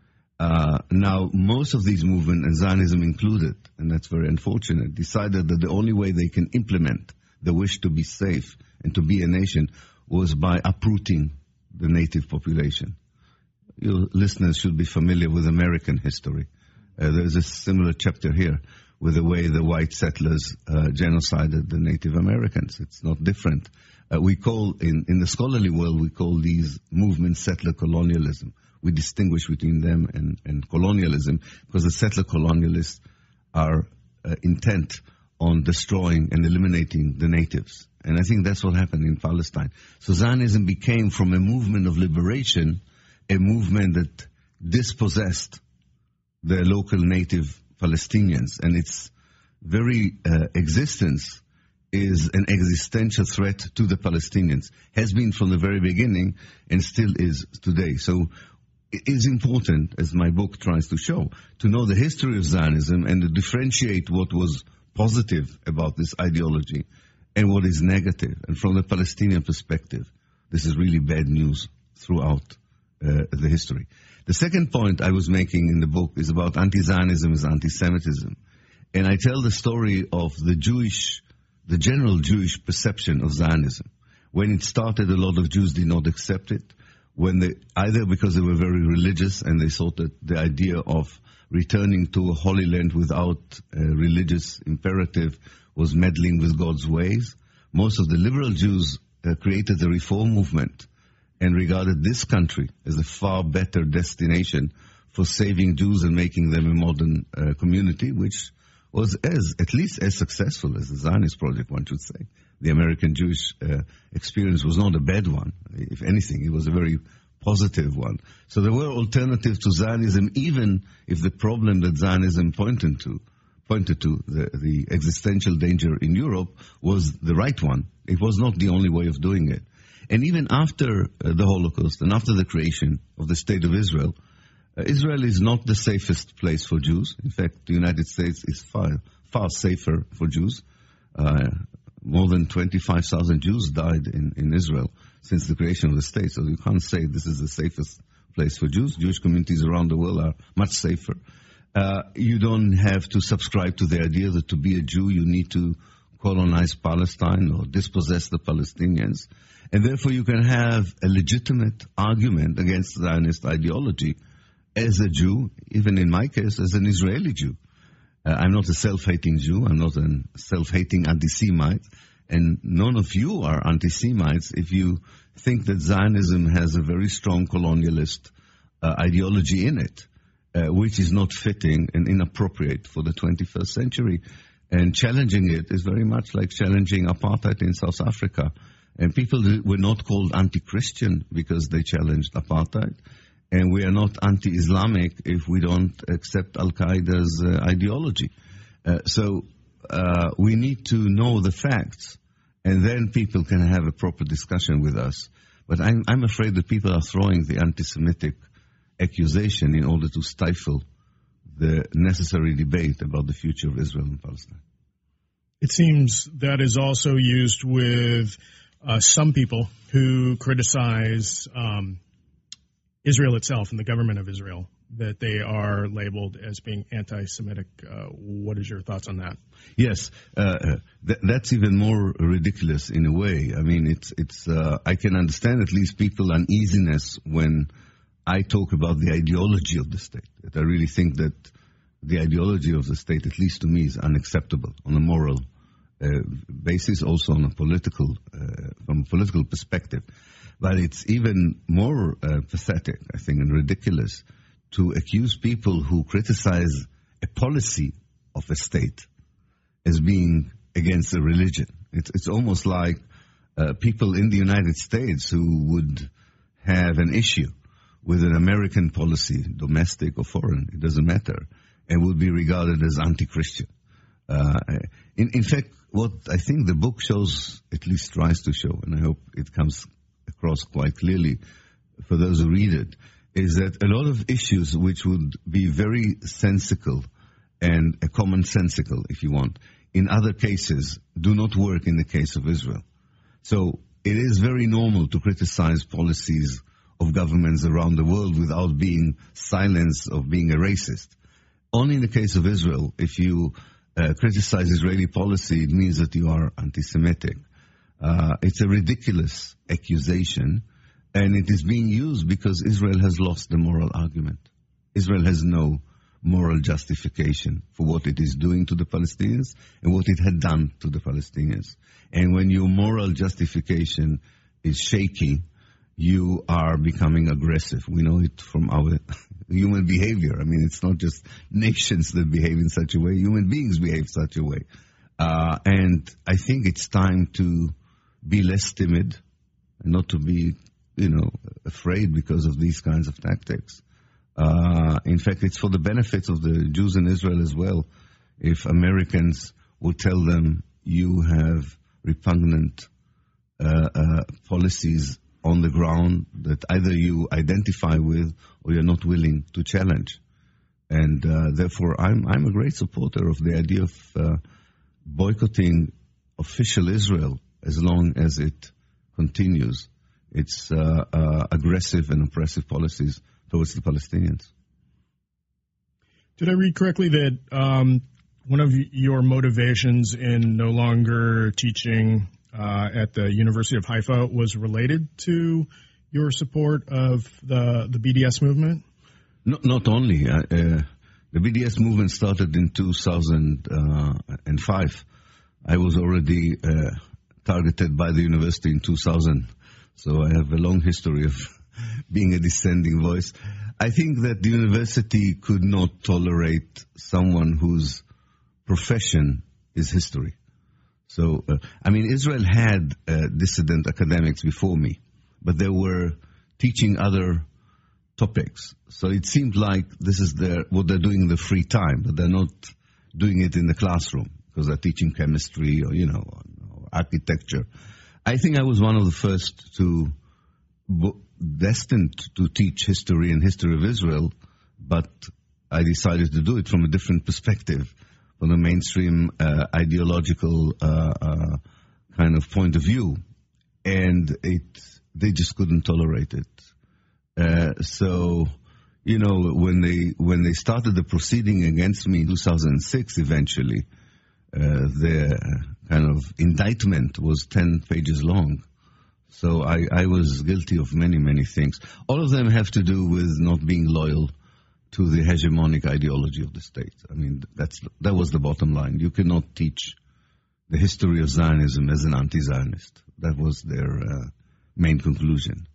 Now, most of these movements, and Zionism included, and that's very unfortunate, decided that the only way they can implement the wish to be safe and to be a nation was by uprooting the native population. Your listeners should be familiar with American history. There's a similar chapter here with the way the white settlers genocided the Native Americans. It's not different. We call, in the scholarly world, we call these movements settler colonialism. We distinguish between them and colonialism because the settler colonialists are intent on destroying and eliminating the natives. And I think that's what happened in Palestine. So Zionism became, from a movement of liberation, a movement that dispossessed the local native Palestinians, and its very existence is an existential threat to the Palestinians, has been from the very beginning and still is today. So it is important, as my book tries to show, to know the history of Zionism and to differentiate what was positive about this ideology and what is negative. And from the Palestinian perspective, this is really bad news throughout the history. The second point I was making in the book is about anti-Zionism as anti-Semitism. And I tell the story of the general Jewish perception of Zionism. When it started, a lot of Jews did not accept it, either because they were very religious and they thought that the idea of returning to a holy land without a religious imperative was meddling with God's ways. Most of the liberal Jews created the reform movement and regarded this country as a far better destination for saving Jews and making them a modern community, which was at least as successful as the Zionist project, one should say. The American Jewish experience was not a bad one. If anything, it was a very positive one. So there were alternatives to Zionism, even if the problem that Zionism pointed to pointed to, the existential danger in Europe, was the right one. It was not the only way of doing it. And even after the Holocaust and after the creation of the State of Israel, Israel is not the safest place for Jews. In fact, the United States is far safer for Jews. More than 25,000 Jews died in Israel since the creation of the state. So you can't say this is the safest place for Jews. Jewish communities around the world are much safer. You don't have to subscribe to the idea that to be a Jew you need to colonize Palestine or dispossess the Palestinians. And therefore you can have a legitimate argument against Zionist ideology as a Jew, even in my case, as an Israeli Jew. I'm not a self-hating Jew. I'm not a self-hating anti-Semite. And none of you are anti-Semites if you think that Zionism has a very strong colonialist ideology in it, which is not fitting and inappropriate for the 21st century. And challenging it is very much like challenging apartheid in South Africa. And people were not called anti-Christian because they challenged apartheid. And we are not anti-Islamic if we don't accept Al-Qaeda's ideology. So we need to know the facts, and then people can have a proper discussion with us. But I'm afraid that people are throwing the anti-Semitic accusation in order to stifle the necessary debate about the future of Israel and Palestine. It seems that is also used with some people who criticize Israel itself and the government of Israel, that they are labeled as being anti-Semitic. What is your thoughts on that? Yes, that's even more ridiculous in a way. I mean, I can understand at least people's uneasiness when I talk about the ideology of the state. I really think that the ideology of the state, at least to me, is unacceptable on a moral basis, also on a political, from a political perspective. But it's even more pathetic, I think, and ridiculous to accuse people who criticize a policy of a state as being against a religion. It's almost like people in the United States who would have an issue with an American policy, domestic or foreign, it doesn't matter, and would be regarded as anti-Christian. In fact, what I think the book shows, at least tries to show, and I hope it comes across quite clearly for those who read it, is that a lot of issues which would be very sensical and commonsensical, if you want, in other cases do not work in the case of Israel. So it is very normal to criticize policies of governments around the world without being silenced of being a racist. Only in the case of Israel, if you criticize Israeli policy, it means that you are anti-Semitic. It's a ridiculous accusation, and it is being used because Israel has lost the moral argument. Israel has no moral justification for what it is doing to the Palestinians and what it had done to the Palestinians. And when your moral justification is shaky, you are becoming aggressive. We know it from our human behavior. I mean, it's not just nations that behave in such a way. Human beings behave such a way. And I think it's time to be less timid and not to be, afraid because of these kinds of tactics. In fact, it's for the benefits of the Jews in Israel as well. If Americans will tell them you have repugnant policies on the ground that either you identify with or you're not willing to challenge. And therefore, I'm a great supporter of the idea of boycotting official Israel as long as it continues its aggressive and oppressive policies towards the Palestinians. Did I read correctly that one of your motivations in no longer teaching at the University of Haifa was related to your support of the BDS movement? Not only. The BDS movement started in 2005. I was already targeted by the university in 2000, so I have a long history of being a dissenting voice. I think that the university could not tolerate someone whose profession is history. So, Israel had dissident academics before me, but they were teaching other topics. So it seemed like this is what they're doing in the free time, but they're not doing it in the classroom because they're teaching chemistry or, or architecture. I think I was one of the first destined to teach history and history of Israel, but I decided to do it from a different perspective, from a mainstream ideological kind of point of view, and they just couldn't tolerate it. So, when they started the proceeding against me in 2006, eventually, the kind of indictment was 10 pages long. So I was guilty of many, many things. All of them have to do with not being loyal to the hegemonic ideology of the state. I mean, that was the bottom line. You cannot teach the history of Zionism as an anti-Zionist. That was their main conclusion.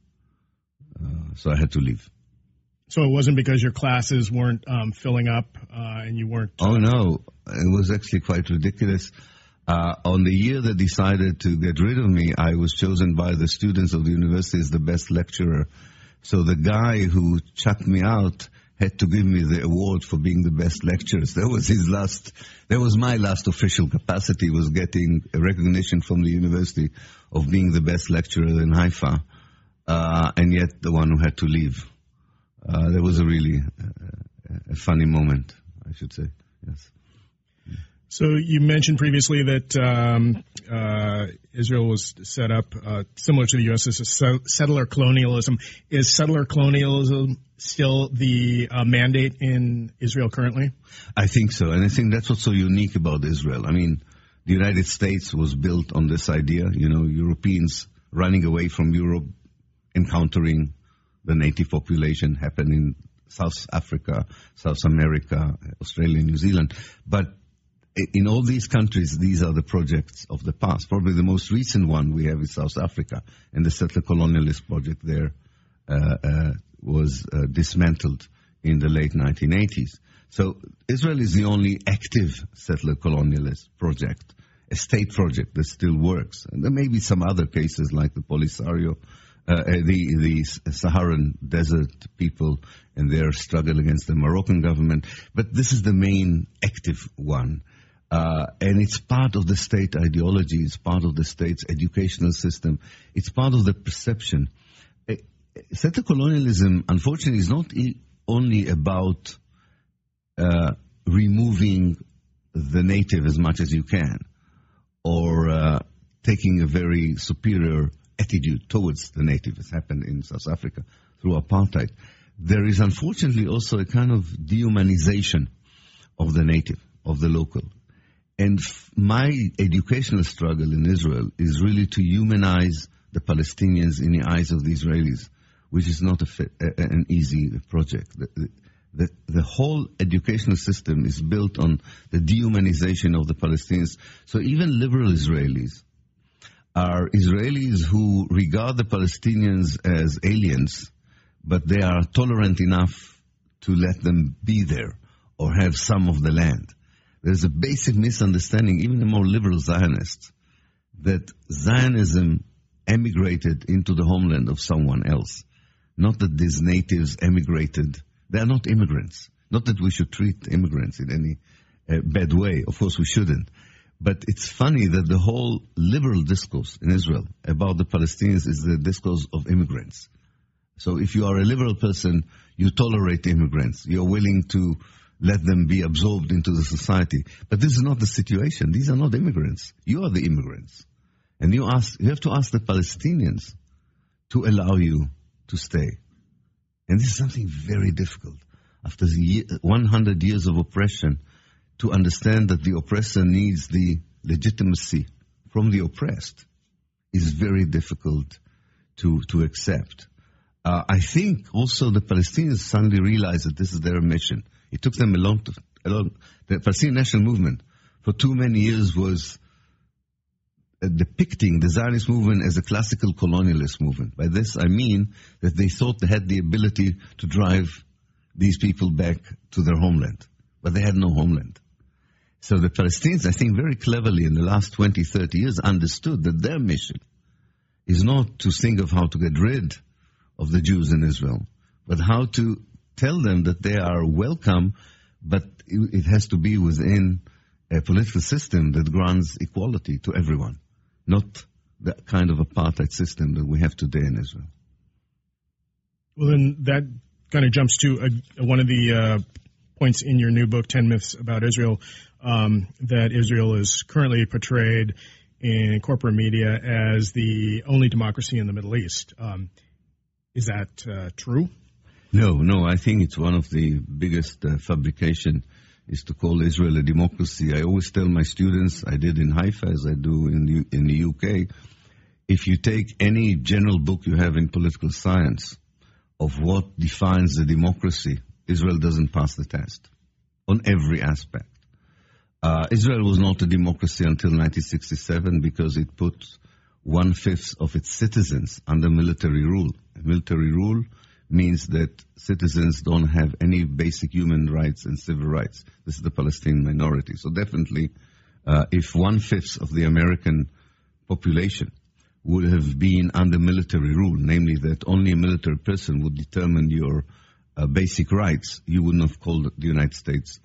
So I had to leave. So it wasn't because your classes weren't filling up and you weren't... Oh, no. It was actually quite ridiculous. On the year they decided to get rid of me, I was chosen by the students of the university as the best lecturer. So the guy who chucked me out had to give me the award for being the best lecturer. That was my last official capacity, was getting a recognition from the university of being the best lecturer in Haifa, and yet the one who had to leave. That was a really a funny moment, I should say, yes. So you mentioned previously that Israel was set up similar to the U.S. as a settler colonialism. Is settler colonialism still the mandate in Israel currently? I think so, and I think that's what's so unique about Israel. I mean, the United States was built on this idea, Europeans running away from Europe, encountering the native population, happened in South Africa, South America, Australia, New Zealand. But in all these countries, these are the projects of the past. Probably the most recent one we have is South Africa, and the settler colonialist project there was dismantled in the late 1980s. So Israel is the only active settler colonialist project, a state project that still works. And there may be some other cases like the Polisario, the Saharan desert people and their struggle against the Moroccan government. But this is the main active one. And it's part of the state ideology, it's part of the state's educational system, it's part of the perception. Settler colonialism, unfortunately, is not only about removing the native as much as you can, or taking a very superior attitude towards the native, as happened in South Africa through apartheid. There is unfortunately also a kind of dehumanization of the native, of the local. And my educational struggle in Israel is really to humanize the Palestinians in the eyes of the Israelis, which is not an easy project. The whole educational system is built on the dehumanization of the Palestinians. So even liberal Israelis are Israelis who regard the Palestinians as aliens, but they are tolerant enough to let them be there or have some of the land. There's a basic misunderstanding, even among liberal Zionists, that Zionism emigrated into the homeland of someone else. Not that these natives emigrated. They are not immigrants. Not that we should treat immigrants in any bad way. Of course we shouldn't. But it's funny that the whole liberal discourse in Israel about the Palestinians is the discourse of immigrants. So if you are a liberal person, you tolerate immigrants. You're willing to let them be absorbed into the society. But this is not the situation. These are not immigrants. You are the immigrants. And you have to ask the Palestinians to allow you to stay. And this is something very difficult. After 100 years of oppression, to understand that the oppressor needs the legitimacy from the oppressed is very difficult to accept. I think also the Palestinians suddenly realized that this is their mission. It took them a long time. The Palestinian National Movement for too many years was depicting the Zionist movement as a classical colonialist movement. By this I mean that they thought they had the ability to drive these people back to their homeland, but they had no homeland. So the Palestinians, I think very cleverly in the last 20, 30 years understood that their mission is not to think of how to get rid of the Jews in Israel, but how to tell them that they are welcome but it has to be within a political system that grants equality to everyone, not the kind of apartheid system that we have today in Israel. Well, then that kind of jumps to one of the points in your new book, 10 Myths About Israel, that Israel is currently portrayed in corporate media as the only democracy in the Middle East. Is that true? No. I think it's one of the biggest fabrication is to call Israel a democracy. I always tell my students, I did in Haifa as I do in the UK, if you take any general book you have in political science of what defines the democracy, Israel doesn't pass the test on every aspect. Israel was not a democracy until 1967 because it put 1/5 of its citizens under military rule. Military rule means that citizens don't have any basic human rights and civil rights. This is the Palestinian minority. So definitely, if 1/5 of the American population would have been under military rule, namely that only a military person would determine your basic rights, you wouldn't have called the United States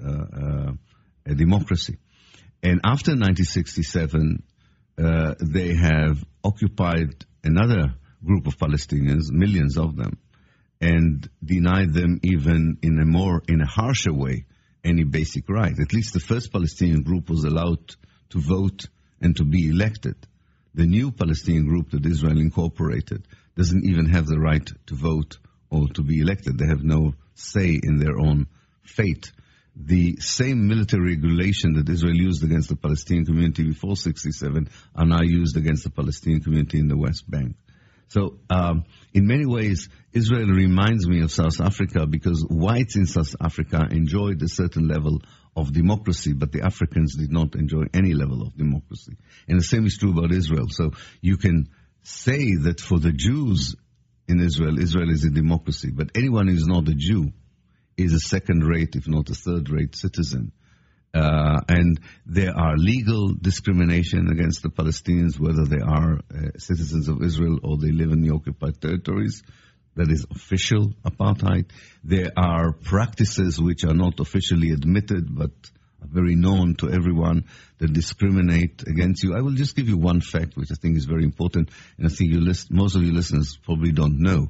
a democracy. And after 1967, they have occupied another group of Palestinians, millions of them, and denied them even in a harsher way any basic right. At least the first Palestinian group was allowed to vote and to be elected. The new Palestinian group that Israel incorporated doesn't even have the right to vote or to be elected. They have no say in their own fate. The same military regulation that Israel used against the Palestinian community before 1967 are now used against the Palestinian community in the West Bank. So, in many ways, Israel reminds me of South Africa because whites in South Africa enjoyed a certain level of democracy, but the Africans did not enjoy any level of democracy. And the same is true about Israel. So you can say that for the Jews in Israel, Israel is a democracy, but anyone who is not a Jew is a second-rate, if not a third-rate citizen. And there are legal discrimination against the Palestinians, whether they are citizens of Israel or they live in the occupied territories. That is official apartheid. There are practices which are not officially admitted but are very known to everyone that discriminate against you. I will just give you one fact which I think is very important, and I think most of your listeners probably don't know.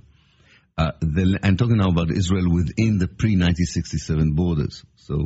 I'm talking now about Israel within the pre-1967 borders. So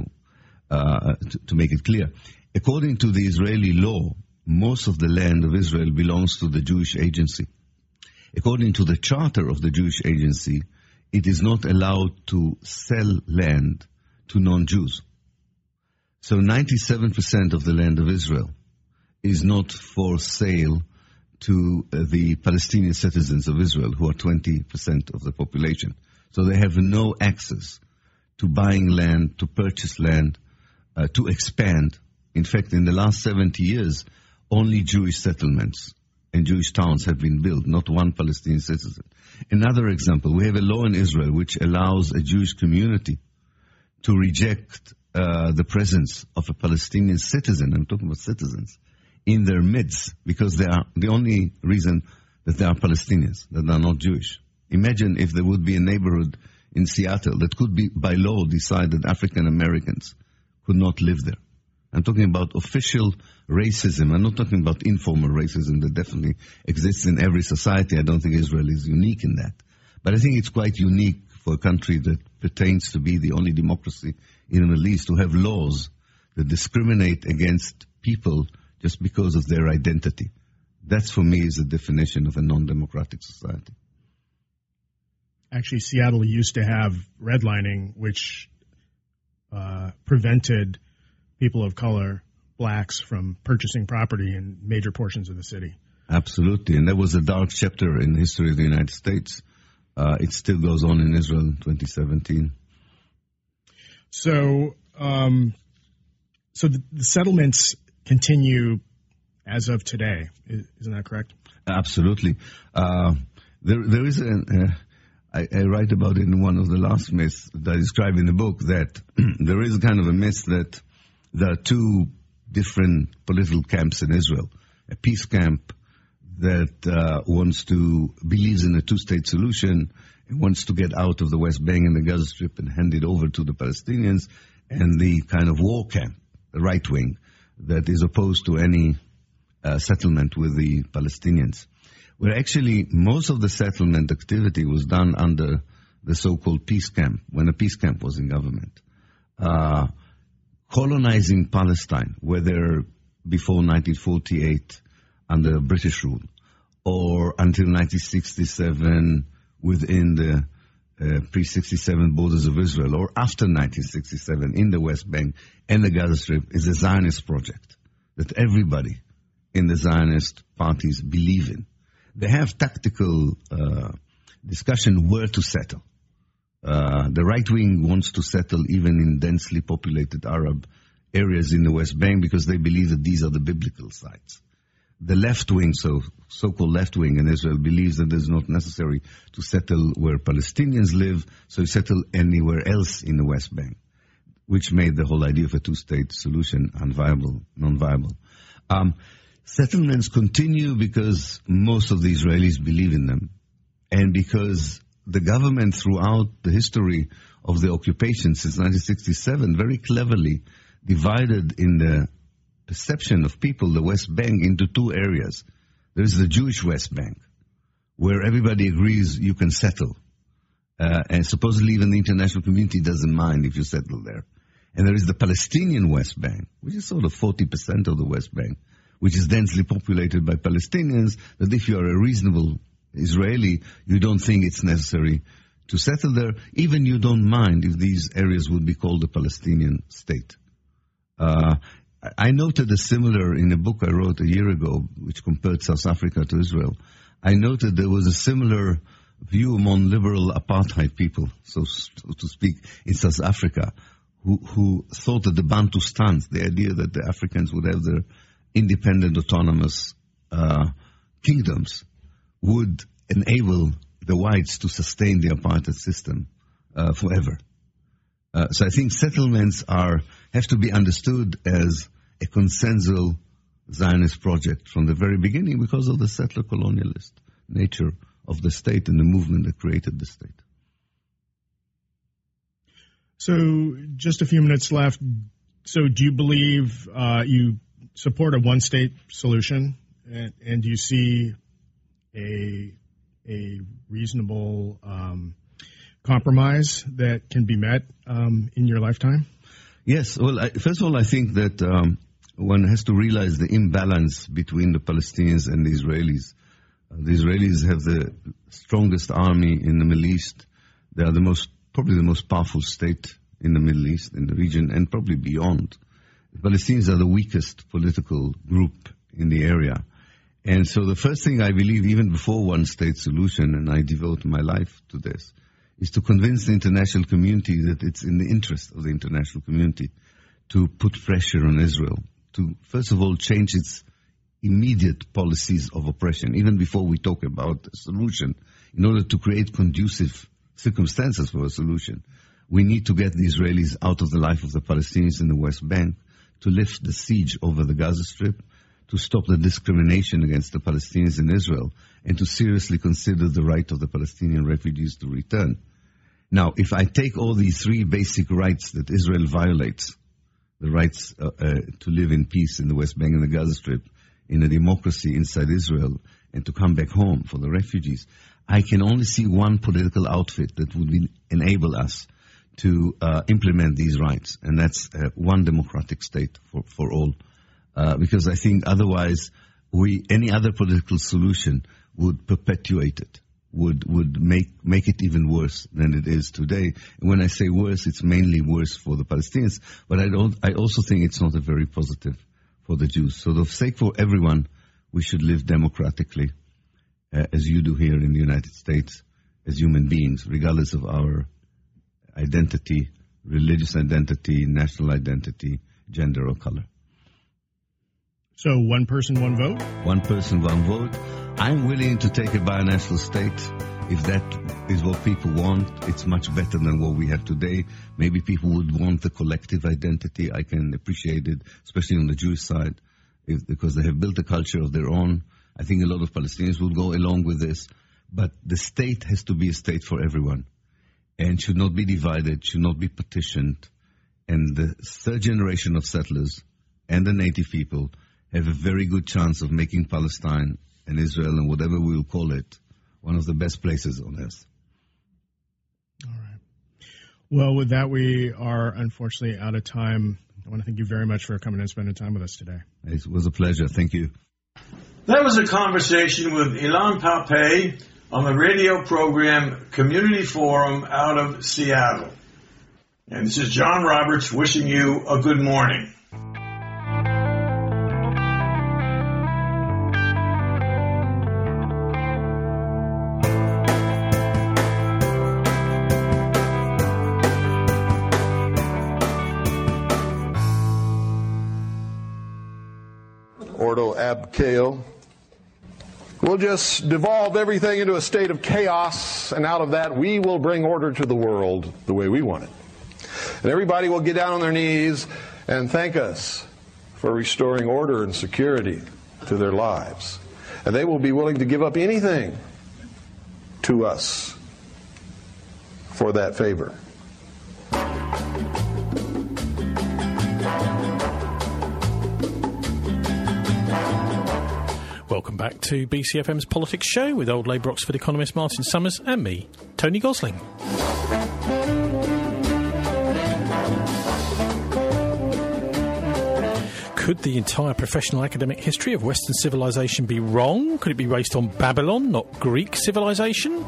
to make it clear, according to the Israeli law, most of the land of Israel belongs to the Jewish Agency. According to the charter of the Jewish Agency, it is not allowed to sell land to non-Jews. So 97% of the land of Israel is not for sale to the Palestinian citizens of Israel, who are 20% of the population. So they have no access to buying land, to purchase land, to expand. In fact, in the last 70 years, only Jewish settlements and Jewish towns have been built, not one Palestinian citizen. Another example, we have a law in Israel which allows a Jewish community to reject the presence of a Palestinian citizen, I'm talking about citizens, in their midst, because they are the only reason that they are Palestinians, that they are not Jewish. Imagine if there would be a neighborhood in Seattle that could be, by law, decide that African Americans could not live there. I'm talking about official racism. I'm not talking about informal racism that definitely exists in every society. I don't think Israel is unique in that. But I think it's quite unique for a country that pertains to be the only democracy in the Middle East to have laws that discriminate against people just because of their identity. That, for me, is the definition of a non-democratic society. Actually, Seattle used to have redlining, which prevented people of color, blacks, from purchasing property in major portions of the city. Absolutely, and that was a dark chapter in the history of the United States. It still goes on in Israel in 2017. So the settlements continue as of today. Isn't that correct? Absolutely. There is I write about it in one of the last myths that I describe in the book, that there is kind of a myth that there are two different political camps in Israel. A peace camp that believes in a two-state solution and wants to get out of the West Bank and the Gaza Strip and hand it over to the Palestinians, and the kind of war camp, the right wing, that is opposed to any settlement with the Palestinians. Where actually most of the settlement activity was done under the so-called peace camp, when a peace camp was in government. Colonizing Palestine, whether before 1948 under British rule, or until 1967 within the pre-67 borders of Israel, or after 1967 in the West Bank and the Gaza Strip, is a Zionist project that everybody in the Zionist parties believe in. They have tactical discussion where to settle. The right wing wants to settle even in densely populated Arab areas in the West Bank because they believe that these are the biblical sites. The left wing, so-called left wing in Israel, believes that it's not necessary to settle where Palestinians live, so you settle anywhere else in the West Bank, which made the whole idea of a two-state solution unviable, non-viable. Settlements continue because most of the Israelis believe in them, and because the government throughout the history of the occupation since 1967 very cleverly divided in the perception of people the West Bank into two areas. There is the Jewish West Bank, where everybody agrees you can settle, and supposedly even the international community doesn't mind if you settle there. And there is the Palestinian West Bank, which is sort of 40% of the West Bank, which is densely populated by Palestinians, that if you are a reasonable Israeli, you don't think it's necessary to settle there. Even you don't mind if these areas would be called a Palestinian state. I noted a similar in a book I wrote a year ago, which compared South Africa to Israel. I noted there was a similar view among liberal apartheid people, so to speak, in South Africa, who thought that the Bantustans, the idea that the Africans would have their independent, autonomous kingdoms, would enable the whites to sustain the apartheid system forever. So I think settlements have to be understood as a consensual Zionist project from the very beginning because of the settler colonialist nature of the state and the movement that created the state. So just a few minutes left. So do you believe you support a one-state solution, and do you see a reasonable compromise that can be met in your lifetime? Yes. Well, first of all, I think that one has to realize the imbalance between the Palestinians and the Israelis. The Israelis have the strongest army in the Middle East. They are probably the most powerful state in the Middle East, in the region, and probably beyond. The Palestinians are the weakest political group in the area. And so the first thing I believe, even before one-state solution, and I devote my life to this, is to convince the international community that it's in the interest of the international community to put pressure on Israel, to, first of all, change its immediate policies of oppression, even before we talk about a solution, in order to create conducive circumstances for a solution. We need to get the Israelis out of the life of the Palestinians in the West Bank, to lift the siege over the Gaza Strip, to stop the discrimination against the Palestinians in Israel, and to seriously consider the right of the Palestinian refugees to return. Now, if I take all these three basic rights that Israel violates, the rights to live in peace in the West Bank and the Gaza Strip, in a democracy inside Israel, and to come back home for the refugees, I can only see one political outfit that would enable us to implement these rights, and that's one democratic state for all. Because I think otherwise any other political solution would perpetuate it, would make it even worse than it is today. And when I say worse, it's mainly worse for the Palestinians, but I also think it's not a very positive for the Jews. So for the sake for everyone, we should live democratically, as you do here in the United States, as human beings, regardless of our identity, religious identity, national identity, gender or color. So one person, one vote? One person, one vote. I'm willing to take a binational state if that is what people want. It's much better than what we have today. Maybe people would want the collective identity. I can appreciate it, especially on the Jewish side, because they have built a culture of their own. I think a lot of Palestinians will go along with this. But the state has to be a state for everyone and should not be divided, should not be partitioned. and the third generation of settlers and the native people have a very good chance of making Palestine and Israel and whatever we will call it one of the best places on earth. All right. Well, with that, we are unfortunately out of time. I want to thank you very much for coming and spending time with us today. It was a pleasure. Thank you. That was a conversation with Ilan Pappé on the radio program Community Forum out of Seattle. And this is John Roberts wishing you a good morning. Ordo ab chaos. We'll just devolve everything into a state of chaos, and out of that we will bring order to the world the way we want it. And everybody will get down on their knees and thank us for restoring order and security to their lives. And they will be willing to give up anything to us for that favor. Welcome back to BCFM's Politics Show with old Labour Oxford economist Martin Summers and me, Tony Gosling. Could the entire professional academic history of Western civilization be wrong? Could it be based on Babylon, not Greek civilization?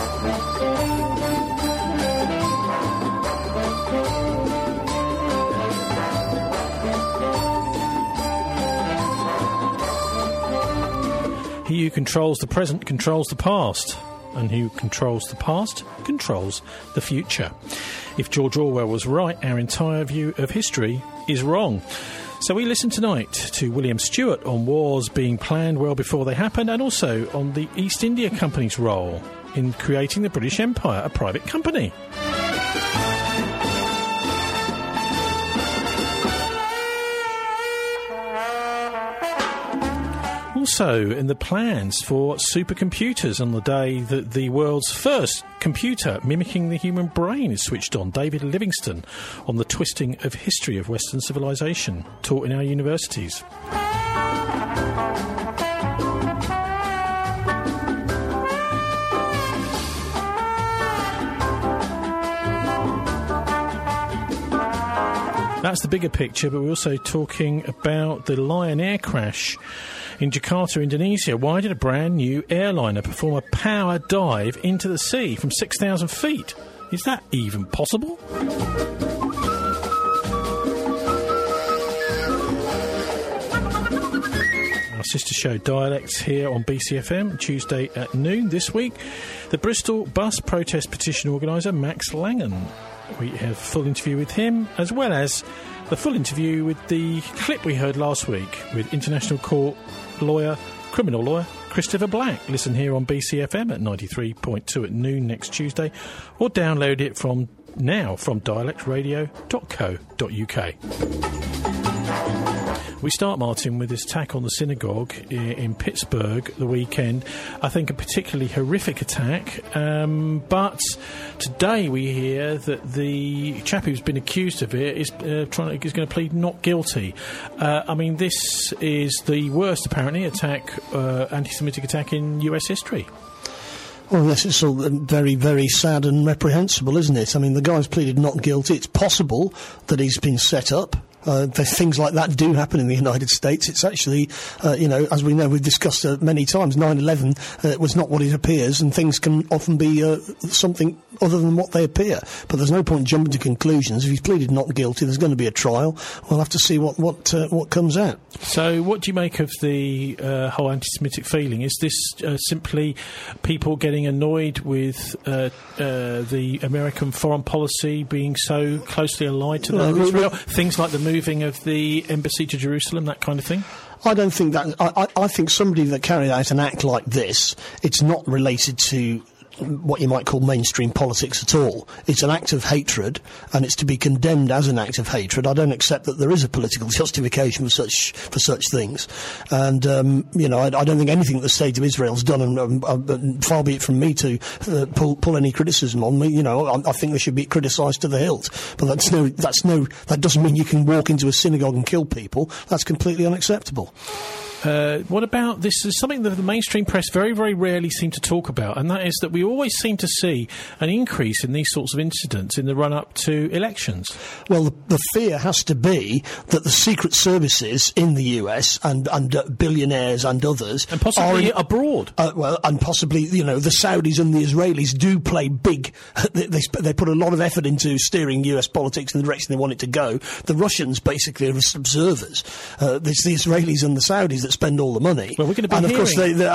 He who controls the present controls the past, and he who controls the past controls the future. If George Orwell was right, our entire view of history is wrong. So we listen tonight to William Stewart on wars being planned well before they happen, and also on the East India Company's role in creating the British Empire, a private company. Also, in the plans for supercomputers on the day that the world's first computer mimicking the human brain is switched on, David Livingstone on the twisting of history of Western civilization, taught in our universities. That's the bigger picture, but we're also talking about the Lion Air crash in Jakarta, Indonesia. Why did a brand new airliner perform a power dive into the sea from 6,000 feet? Is that even possible? Our sister show Dialects here on BCFM, Tuesday at noon this week. The Bristol bus protest petition organiser, Max Langan. We have a full interview with him, as well as the full interview with the clip we heard last week with International Court lawyer, criminal lawyer, Christopher Black. Listen here on BCFM at 93.2 at noon next Tuesday, or download it from dialectradio.co.uk. We start, Martin, with this attack on the synagogue in Pittsburgh the weekend. I think a particularly horrific attack. But today we hear that the chap who's been accused of it is going to plead not guilty. I mean, this is the worst, apparently, anti-Semitic attack in US history. Well, yes, it's all very, very sad and reprehensible, isn't it? I mean, the guy's pleaded not guilty. It's possible that he's been set up. Things like that do happen in the United States. It's actually, as we know, we've discussed many times, 9/11 was not what it appears, and things can often be something other than what they appear. But there's no point jumping to conclusions. If he's pleaded not guilty, there's going to be a trial. We'll have to see what comes out. So what do you make of the whole anti-Semitic feeling? Is this simply people getting annoyed with the American foreign policy being so closely allied to that of Israel? Things like the moving of the embassy to Jerusalem, that kind of thing? I don't think that. I think somebody that carried out an act like this, it's not related to what you might call mainstream politics at all. It's an act of hatred, and it's to be condemned as an act of hatred. I don't accept that there is a political justification for such things. And, I don't think anything that the State of Israel's done, and far be it from me to pull any criticism on me. I think they should be criticised to the hilt. But that doesn't mean you can walk into a synagogue and kill people. That's completely unacceptable. What about this? Is something that the mainstream press very, very rarely seem to talk about, and that is that we always seem to see an increase in these sorts of incidents in the run-up to elections. Well, the fear has to be that the secret services in the US and billionaires and others, and possibly abroad, and possibly the Saudis and the Israelis do play big. They put a lot of effort into steering US politics in the direction they want it to go. The Russians basically are observers. It's the Israelis and the Saudis that spend all the money. Well, we're going to be and of hearing... course,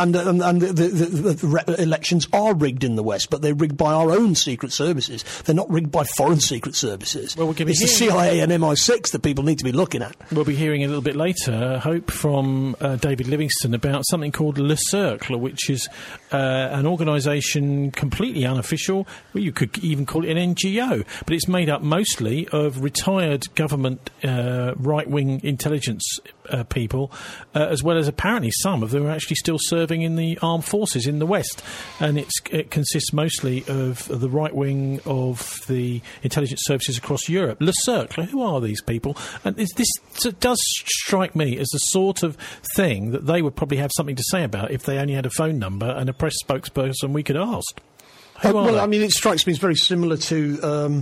the elections are rigged in the West, but they're rigged by our own secret services. They're not rigged by foreign secret services. Well, it's the CIA and MI6 that people need to be looking at. We'll be hearing a little bit later, Hope, from David Livingston about something called Le Cercle, which is an organisation completely unofficial. Well, you could even call it an NGO, but it's made up mostly of retired government right-wing intelligence people, as well as apparently some of them are actually still serving in the armed forces in the West. And it consists mostly of the right wing of the intelligence services across Europe. Le Cercle, who are these people? And this does strike me as the sort of thing that they would probably have something to say about if they only had a phone number and a press spokesperson we could ask. It strikes me as very similar to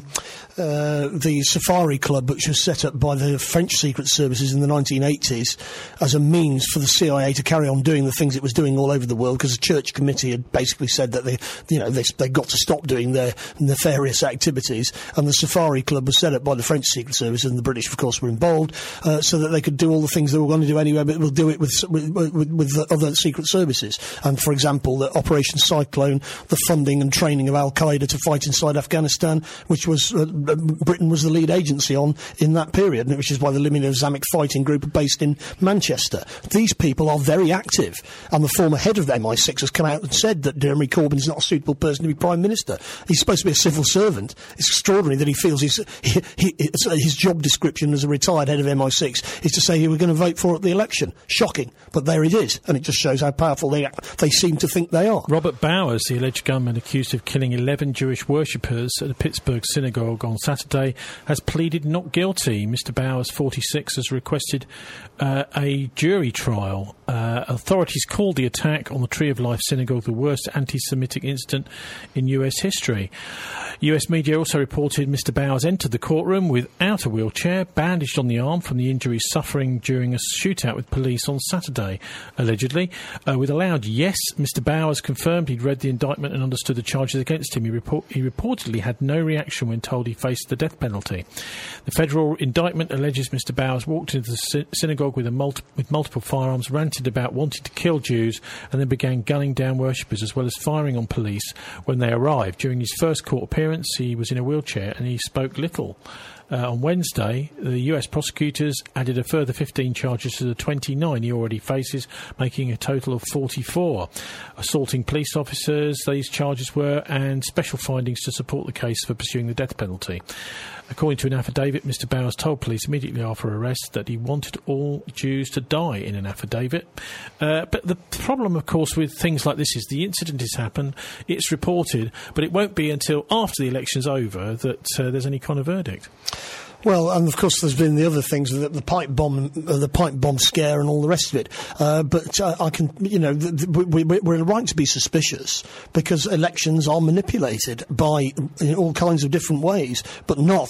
the Safari Club, which was set up by the French secret services in the 1980s as a means for the CIA to carry on doing the things it was doing all over the world, because the Church Committee had basically said that they got to stop doing their nefarious activities, and the Safari Club was set up by the French secret service, and the British, of course, were involved, so that they could do all the things they were going to do anyway, but we'll do it with the other secret services. And, for example, the Operation Cyclone, the funding and training of Al-Qaeda to fight inside Afghanistan, which was Britain was the lead agency on in that period, which is why the Limit Islamic Fighting Group are based in Manchester. These people are very active, and the former head of MI6 has come out and said that Jeremy Corbyn is not a suitable person to be Prime Minister. He's supposed to be a civil servant. It's extraordinary that he feels his job description as a retired head of MI6 is to say he was going to vote for at the election. Shocking, but there it is, and it just shows how powerful they seem to think they are. Robert Bowers, the alleged gunman accused of killing 11 Jewish worshippers at a Pittsburgh synagogue on Saturday, has pleaded not guilty. Mr. Bowers, 46, has requested a jury trial. Authorities called the attack on the Tree of Life synagogue the worst anti-Semitic incident in US history. US media also reported Mr. Bowers entered the courtroom without a wheelchair, bandaged on the arm from the injuries suffering during a shootout with police on Saturday, allegedly. With a loud yes, Mr. Bowers confirmed he'd read the indictment and understood the charges against him. He reportedly had no reaction when told he faced the death penalty. The federal indictment alleges Mr. Bowers walked into the synagogue with multiple firearms, ranted about wanting to kill Jews, and then began gunning down worshippers as well as firing on police when they arrived. During his first court appearance, he was in a wheelchair and he spoke little. On Wednesday, the US prosecutors added a further 15 charges to the 29 he already faces, making a total of 44. Assaulting police officers, these charges were, and special findings to support the case for pursuing the death penalty. According to an affidavit, Mr. Bowers told police immediately after arrest that he wanted all Jews to die in an affidavit. But the problem, of course, with things like this is the incident has happened, it's reported, but it won't be until after the election's over that there's any kind of verdict. Well, and of course, there's been the other things, the pipe bomb scare, and all the rest of it. But I can, we're right to be suspicious because elections are manipulated by all kinds of different ways, but not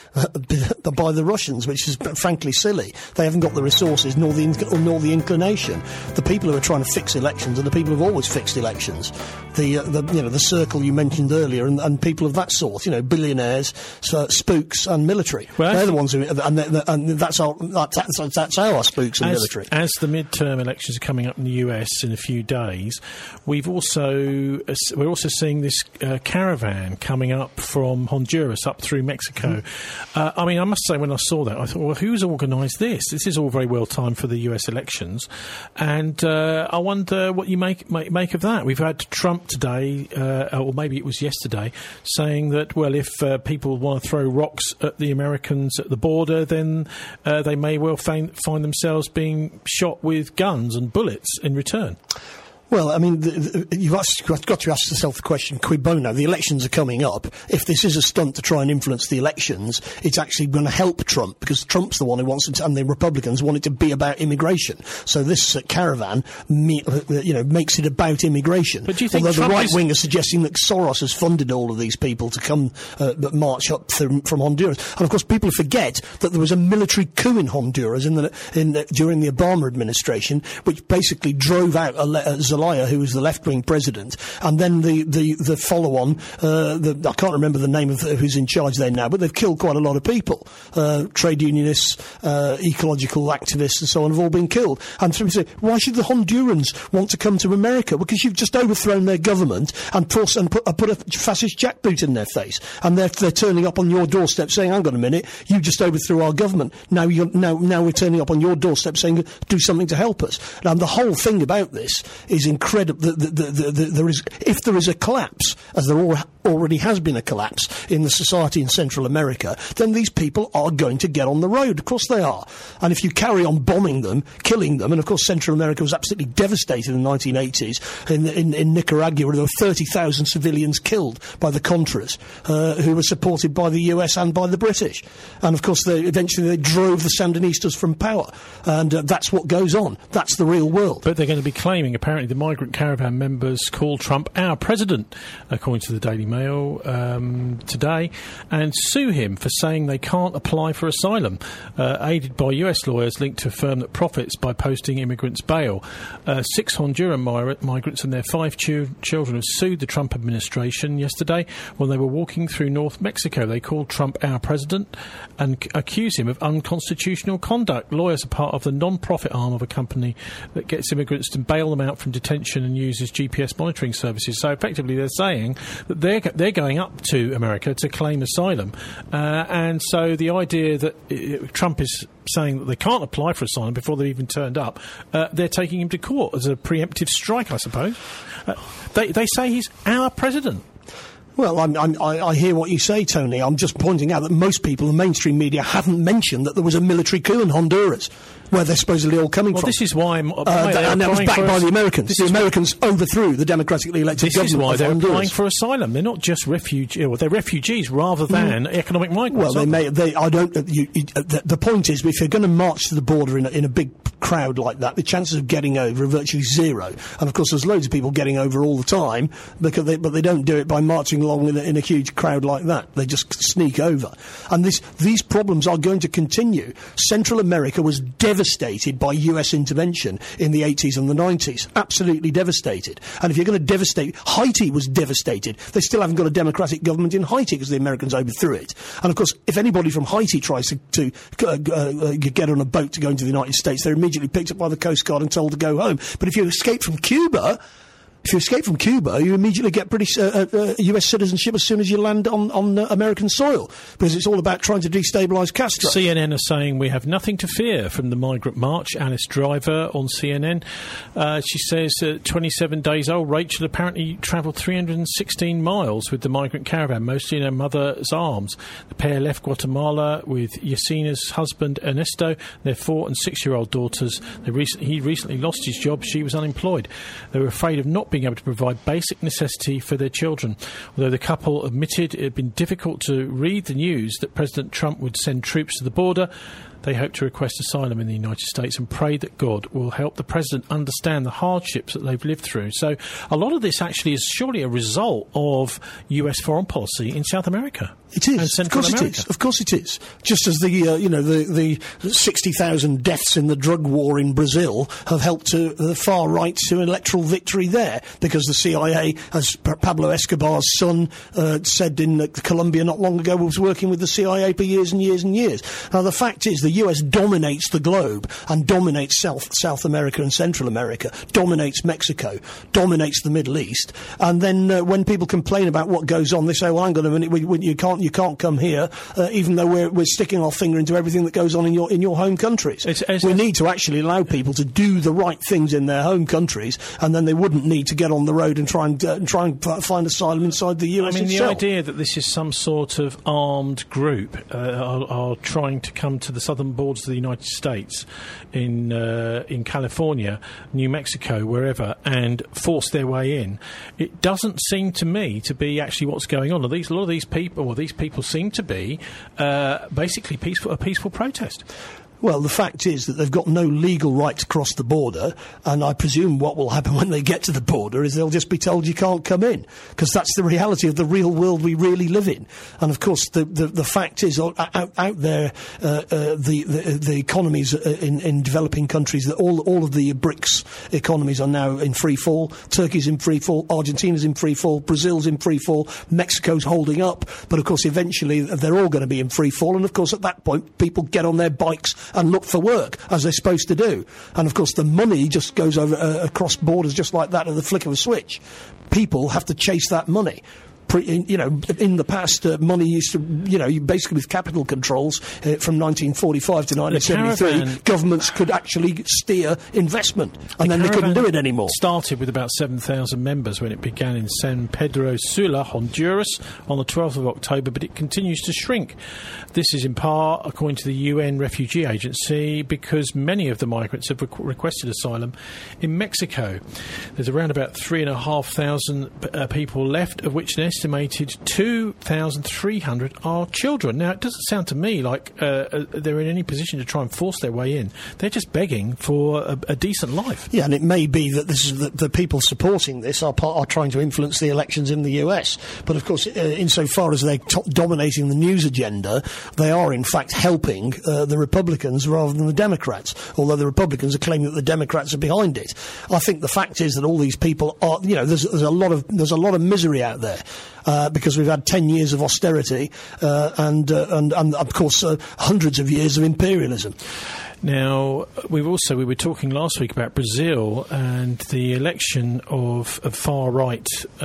by the Russians, which is frankly silly. They haven't got the resources nor the inclination. The people who are trying to fix elections are the people who've always fixed elections. The circle you mentioned earlier, and people of that sort, billionaires, spooks, and military. Well, they're the ones who, and that's how our spooks and military. As the midterm elections are coming up in the US in a few days, we're also seeing this caravan coming up from Honduras up through Mexico. I mean, I must say, when I saw that, I thought, well, who's organised this? This is all very well timed for the US elections, and I wonder what you make of that. We've had Trump today, or maybe it was yesterday, saying that, well, if people want to throw rocks at the Americans at the border, then they may well find themselves being shot with guns and bullets in return. Well, I mean, you've got to ask yourself the question, cui bono? The elections are coming up. If this is a stunt to try and influence the elections, it's actually going to help Trump, because Trump's the one who wants it to, and the Republicans want it to be about immigration. So this caravan, makes it about immigration. But do you think although Trump the right wing are suggesting that Soros has funded all of these people to come march up from Honduras. And, of course, people forget that there was a military coup in Honduras during the Obama administration, which basically drove out Zelaya, who was the left-wing president, and then the follow-on, I can't remember the name of who's in charge there now, but they've killed quite a lot of people. Trade unionists, ecological activists, and so on have all been killed. And somebody say, why should the Hondurans want to come to America? Because you've just overthrown their government and put a fascist jackboot in their face, and they're turning up on your doorstep saying, hang on a minute, you just overthrew our government. Now we're turning up on your doorstep saying, do something to help us. And the whole thing about this is incredible. If there is a collapse, as there already has been a collapse in the society in Central America, then these people are going to get on the road. Of course they are. And if you carry on bombing them, killing them, and of course Central America was absolutely devastated in the 1980s. In Nicaragua, there were 30,000 civilians killed by the Contras, who were supported by the US and by the British. And of course eventually they drove the Sandinistas from power. And that's what goes on. That's the real world. But they're going to be claiming, apparently, the migrant caravan members call Trump our president, according to the Daily Mail today, and sue him for saying they can't apply for asylum, aided by US lawyers linked to a firm that profits by posting immigrants bail. 6 Honduran migrants and their 5 children have sued the Trump administration yesterday when they were walking through North Mexico. They called Trump our president and accuse him of unconstitutional conduct. Lawyers are part of the non-profit arm of a company that gets immigrants to bail them out from detention and uses GPS monitoring services. So effectively they're saying that they're going up to America to claim asylum, and so the idea that Trump is saying that they can't apply for asylum before they've even turned up, they're taking him to court as a preemptive strike, I suppose. They say he's our president. Well, I hear what you say, Tony. I'm just pointing out that most people in mainstream media haven't mentioned that there was a military coup in Honduras, where they're supposedly all coming from. This is why and that was backed by the Americans. The Americans overthrew the dememocratically elected government. This is why they're Honduras. applying for asylum. They're not just refugees. Well, they're refugees rather than economic migrants. Well, the point is, if you're going to march to the border in a big crowd like that, the chances of getting over are virtually zero. And of course, there's loads of people getting over all the time, but they don't do it by marching along in a huge crowd like that. They just sneak over. And these problems are going to continue. Central America was devastated by US intervention in the 80s and the 90s. Absolutely devastated. And if you're going to devastate... Haiti was devastated. They still haven't got a democratic government in Haiti because the Americans overthrew it. And of course, if anybody from Haiti tries to get on a boat to go into the United States, they're immediately picked up by the Coast Guard and told to go home. But if you escape from Cuba... you immediately get British US citizenship as soon as you land on American soil, because it's all about trying to destabilise Castro. CNN are saying we have nothing to fear from the migrant march. Alice Driver on CNN. She says 27 days old Rachel apparently travelled 316 miles with the migrant caravan, mostly in her mother's arms. The pair left Guatemala with Yesenia's husband Ernesto, their 4 and 6-year-old daughters. He recently lost his job. She was unemployed. They were afraid of not being able to provide basic necessity for their children. Although the couple admitted it had been difficult to read the news that President Trump would send troops to the border, They hope to request asylum in the United States and pray that God will help the president understand the hardships that they've lived through. So a lot of this actually is surely a result of US foreign policy in South America. It is. And Central of course America. it is. Of course it is. Just as the 60,000 deaths in the drug war in Brazil have helped to the far right to electoral victory there, because the CIA, as Pablo Escobar's son said in Colombia not long ago, was working with the CIA for years and years and years. Now, the fact is the US dominates the globe and dominates South America and Central America, dominates Mexico, dominates the Middle East, and then when people complain about what goes on, they say, well, hang on a minute, you can't come here, even though we're sticking our finger into everything that goes on in your home countries. We need to actually allow people to do the right things in their home countries, and then they wouldn't need to get on the road and try and find asylum inside the US I mean, itself. the idea that this is some sort of armed group are trying to come to the southern borders of the United States in California, New Mexico, wherever, and force their way in. It doesn't seem to me to be actually what's going on. A lot of these people seem to be basically a peaceful protest. Well, the fact is that they've got no legal right to cross the border, and I presume what will happen when they get to the border is they'll just be told you can't come in, because that's the reality of the real world we really live in. And of course, the fact is out there, the economies in developing countries, that all of the BRICS economies are now in free fall. Turkey's in free fall, Argentina's in free fall, Brazil's in free fall, Mexico's holding up, but of course eventually they're all going to be in free fall, and of course at that point people get on their bikes and look for work, as they're supposed to do. And of course the money just goes over across borders just like that at the flick of a switch. People have to chase that money. In the past, money used to, basically with capital controls from 1945 to 1973, governments could actually steer investment, and then they couldn't do it anymore. Started with about 7,000 members when it began in San Pedro Sula, Honduras, on the 12th of October, but it continues to shrink. This is in part, according to the UN Refugee Agency, because many of the migrants have requested asylum in Mexico. There's around about 3,500 people left, of which an estimated 2,300 are children. Now, it doesn't sound to me like they're in any position to try and force their way in. They're just begging for a decent life. Yeah, and it may be that this is the people supporting this are trying to influence the elections in the US. But of course, insofar as they're dominating the news agenda, they are in fact helping the Republicans rather than the Democrats. Although the Republicans are claiming that the Democrats are behind it. I think the fact is that all these people are, there's a lot of misery out there. Because we've had 10 years of austerity and of course hundreds of years of imperialism. Now, we were talking last week about Brazil and the election of far-right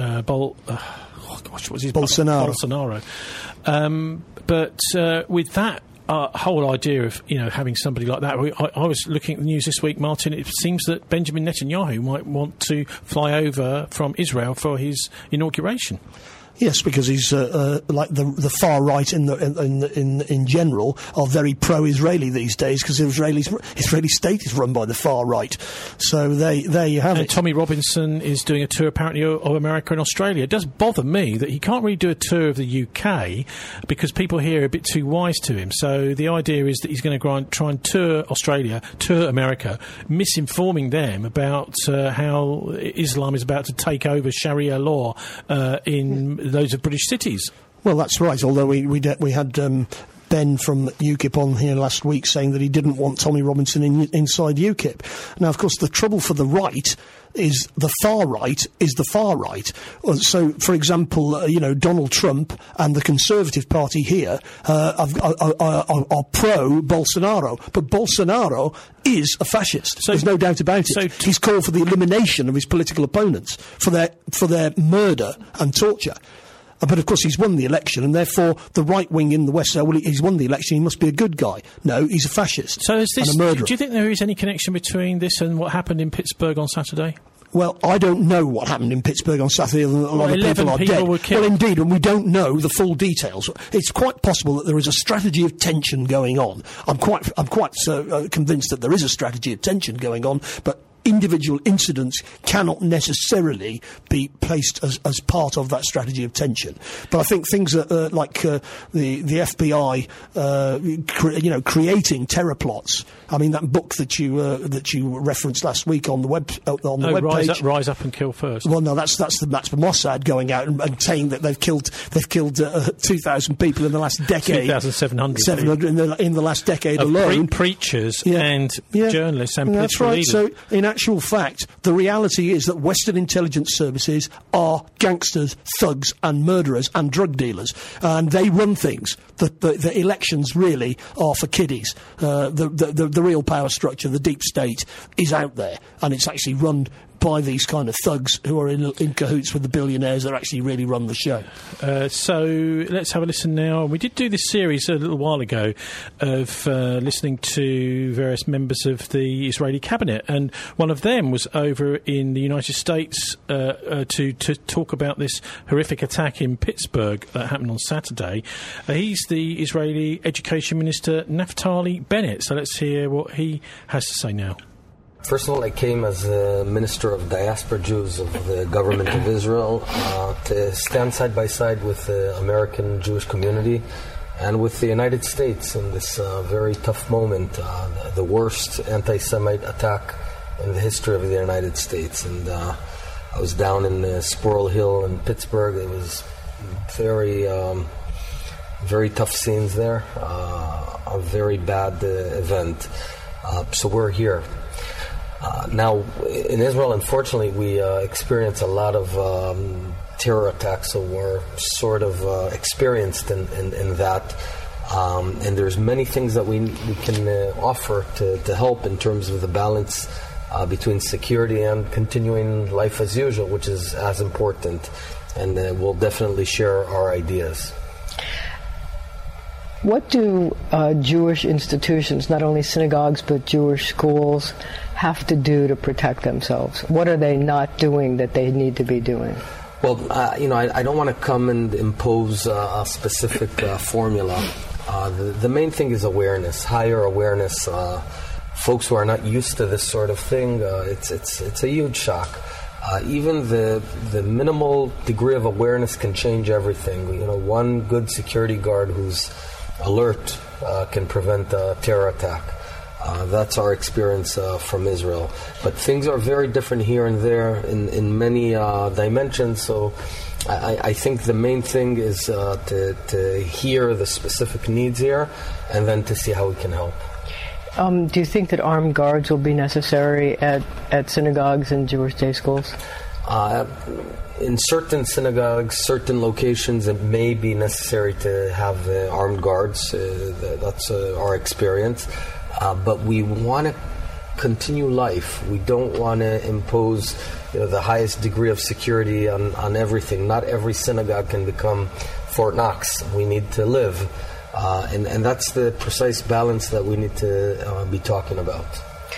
Bolsonaro. But with that whole idea of having somebody like that, I was looking at the news this week, Martin. It seems that Benjamin Netanyahu might want to fly over from Israel for his inauguration. Yes, because he's like the far right in general are very pro-Israeli these days, because the Israeli state is run by the far right. So there you have it. Tommy Robinson is doing a tour apparently of America and Australia. It does bother me that he can't really do a tour of the UK because people here are a bit too wise to him. So the idea is that he's going to try and tour Australia, tour America, misinforming them about how Islam is about to take over Sharia law in loads of British cities. Well, that's right. Although we had Ben from UKIP on here last week saying that he didn't want Tommy Robinson inside UKIP. Now, of course, the trouble for the right is the far right is the far right. So, for example, Donald Trump and the Conservative Party here are pro-Bolsonaro, but Bolsonaro is a fascist. So, there's no doubt about it. So he's called for the elimination of his political opponents for their murder and torture. But of course he's won the election, and therefore the right wing in the West say, well, he's won the election, he must be a good guy. No, he's a fascist and a murderer. Do you think there is any connection between this and what happened in Pittsburgh on Saturday? Well, I don't know what happened in Pittsburgh on Saturday, other than a lot of people are dead. Were killed. Well, indeed, and we don't know the full details. It's quite possible that there is a strategy of tension going on. I'm quite convinced that there is a strategy of tension going on, but individual incidents cannot necessarily be placed as part of that strategy of tension. But I think things like the FBI, creating terror plots. I mean, that book that you referenced last week on the web page. Rise Up and Kill First. Well, no, that's the Mossad going out and saying that they've killed 2,000 people in the last decade. 2,700 in the last decade alone. Preachers and journalists and that's political right. leaders. So, in actual fact, the reality is that Western intelligence services are gangsters, thugs, and murderers and drug dealers, and they run things. The elections really are for kiddies. The real power structure, the deep state, is out there, and it's actually run by these kind of thugs who are in cahoots with the billionaires that actually really run the show. So let's have a listen now. We did do this series a little while ago of listening to various members of the Israeli cabinet, and one of them was over in the United States to talk about this horrific attack in Pittsburgh that happened on Saturday. He's the Israeli Education Minister Naftali Bennett. So let's hear what he has to say now. First of all, I came as a Minister of Diaspora Jews of the government of Israel to stand side by side with the American Jewish community and with the United States in this very tough moment, the worst anti-Semite attack in the history of the United States. And I was down in Squirrel Hill in Pittsburgh. It was very, very tough scenes there, a very bad event. So we're here. Now, in Israel, unfortunately, we experience a lot of terror attacks, so we're sort of experienced in that. And there's many things that we can offer to help in terms of the balance between security and continuing life as usual, which is as important. And we'll definitely share our ideas. What do Jewish institutions, not only synagogues but Jewish schools, have to do to protect themselves? What are they not doing that they need to be doing? Well, I don't want to come and impose a specific formula. The main thing is awareness, higher awareness. Folks who are not used to this sort of thing, it's a huge shock. Even the minimal degree of awareness can change everything. One good security guard who's alert can prevent a terror attack. That's our experience from Israel. But things are very different here and there in many dimensions. So I think the main thing is to hear the specific needs here and then to see how we can help. Do you think that armed guards will be necessary at synagogues and Jewish day schools? In certain synagogues, certain locations, it may be necessary to have armed guards. That's our experience. But we want to continue life. We don't want to impose the highest degree of security on everything. Not every synagogue can become Fort Knox. We need to live. And that's the precise balance that we need to be talking about.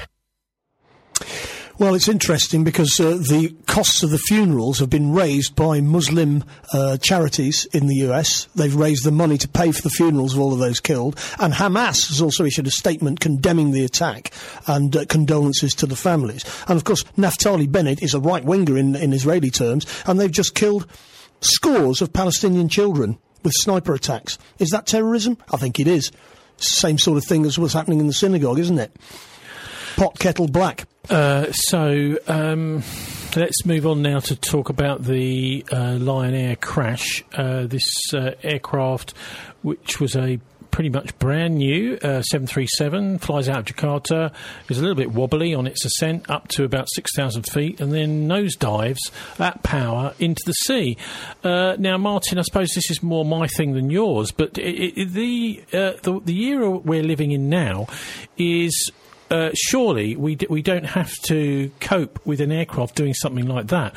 Well, it's interesting because the costs of the funerals have been raised by Muslim charities in the US. They've raised the money to pay for the funerals of all of those killed. And Hamas has also issued a statement condemning the attack and condolences to the families. And, of course, Naftali Bennett is a right-winger in Israeli terms, and they've just killed scores of Palestinian children with sniper attacks. Is that terrorism? I think it is. Same sort of thing as what's happening in the synagogue, isn't it? Pot, kettle, black. Let's move on now to talk about the Lion Air crash. This aircraft, which was a pretty much brand new 737, flies out of Jakarta, is a little bit wobbly on its ascent up to about 6,000 feet, and then nosedives at power into the sea. Now, Martin, I suppose this is more my thing than yours, but the era we're living in now is... surely we don't have to cope with an aircraft doing something like that.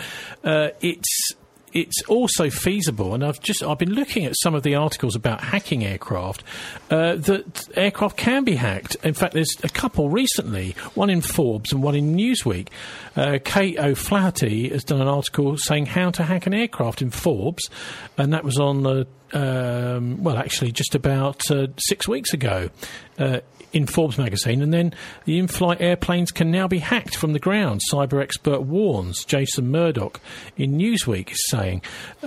It's also feasible, and I've been looking at some of the articles about hacking aircraft. That aircraft can be hacked. In fact, there's a couple recently, one in Forbes and one in Newsweek. Kate O'Flaherty has done an article saying how to hack an aircraft in Forbes, and that was on the actually just about 6 weeks ago in Forbes magazine. And then the in-flight airplanes can now be hacked from the ground, cyber expert warns. Jason Murdoch in Newsweek is saying.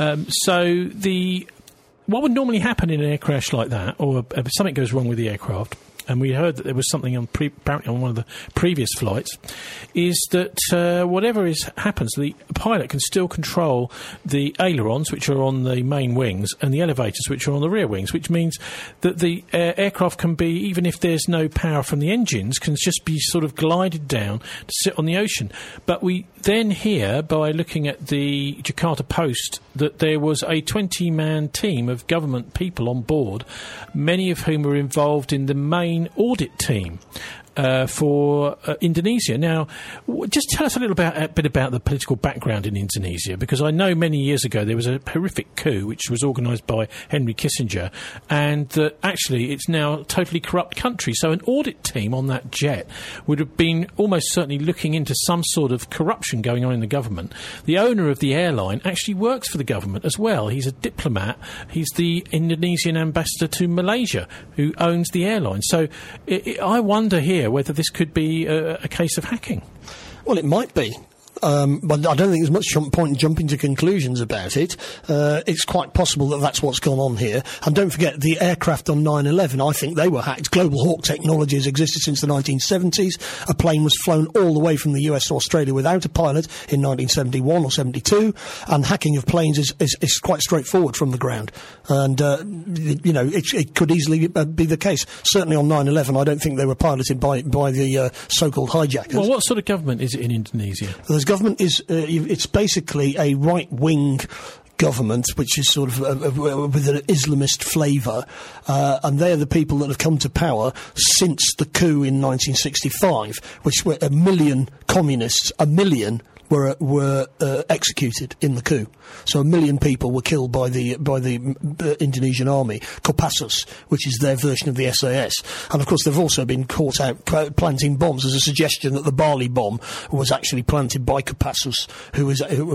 What would normally happen in an air crash like that, or something goes wrong with the aircraft, and we heard that there was something apparently on one of the previous flights, is that whatever happens, the pilot can still control the ailerons, which are on the main wings, and the elevators, which are on the rear wings, which means that the aircraft can be, even if there's no power from the engines, can just be sort of glided down to sit on the ocean. But we then hear, by looking at the Jakarta Post, that there was a 20-man team of government people on board, many of whom were involved in the main audit team for Indonesia. Now, just tell us a little bit about the political background in Indonesia, because I know many years ago there was a horrific coup which was organised by Henry Kissinger, and actually it's now a totally corrupt country. So an audit team on that jet would have been almost certainly looking into some sort of corruption going on in the government. The owner of the airline actually works for the government as well. He's a diplomat. He's the Indonesian ambassador to Malaysia who owns the airline. So I wonder here whether this could be a case of hacking. Well, it might be. But I don't think there's much point in jumping to conclusions about it. It's quite possible that that's what's gone on here. And don't forget, the aircraft on 9/11, I think they were hacked. Global Hawk technology has existed since the 1970s. A plane was flown all the way from the US to Australia without a pilot in 1971 or 72. And hacking of planes is quite straightforward from the ground. And, it could easily be the case. Certainly on 9/11, I don't think they were piloted by the so-called hijackers. Well, what sort of government is it in Indonesia? There's government it's basically a right-wing government, which is sort of with an Islamist flavour, and they're the people that have come to power since the coup in 1965, which were 1 million communists, 1 million were executed in the coup. So 1 million people were killed by the Indonesian army, Kopassus, which is their version of the SAS. And of course, they've also been caught out planting bombs. There's a suggestion that the Bali bomb was actually planted by Kopassus, who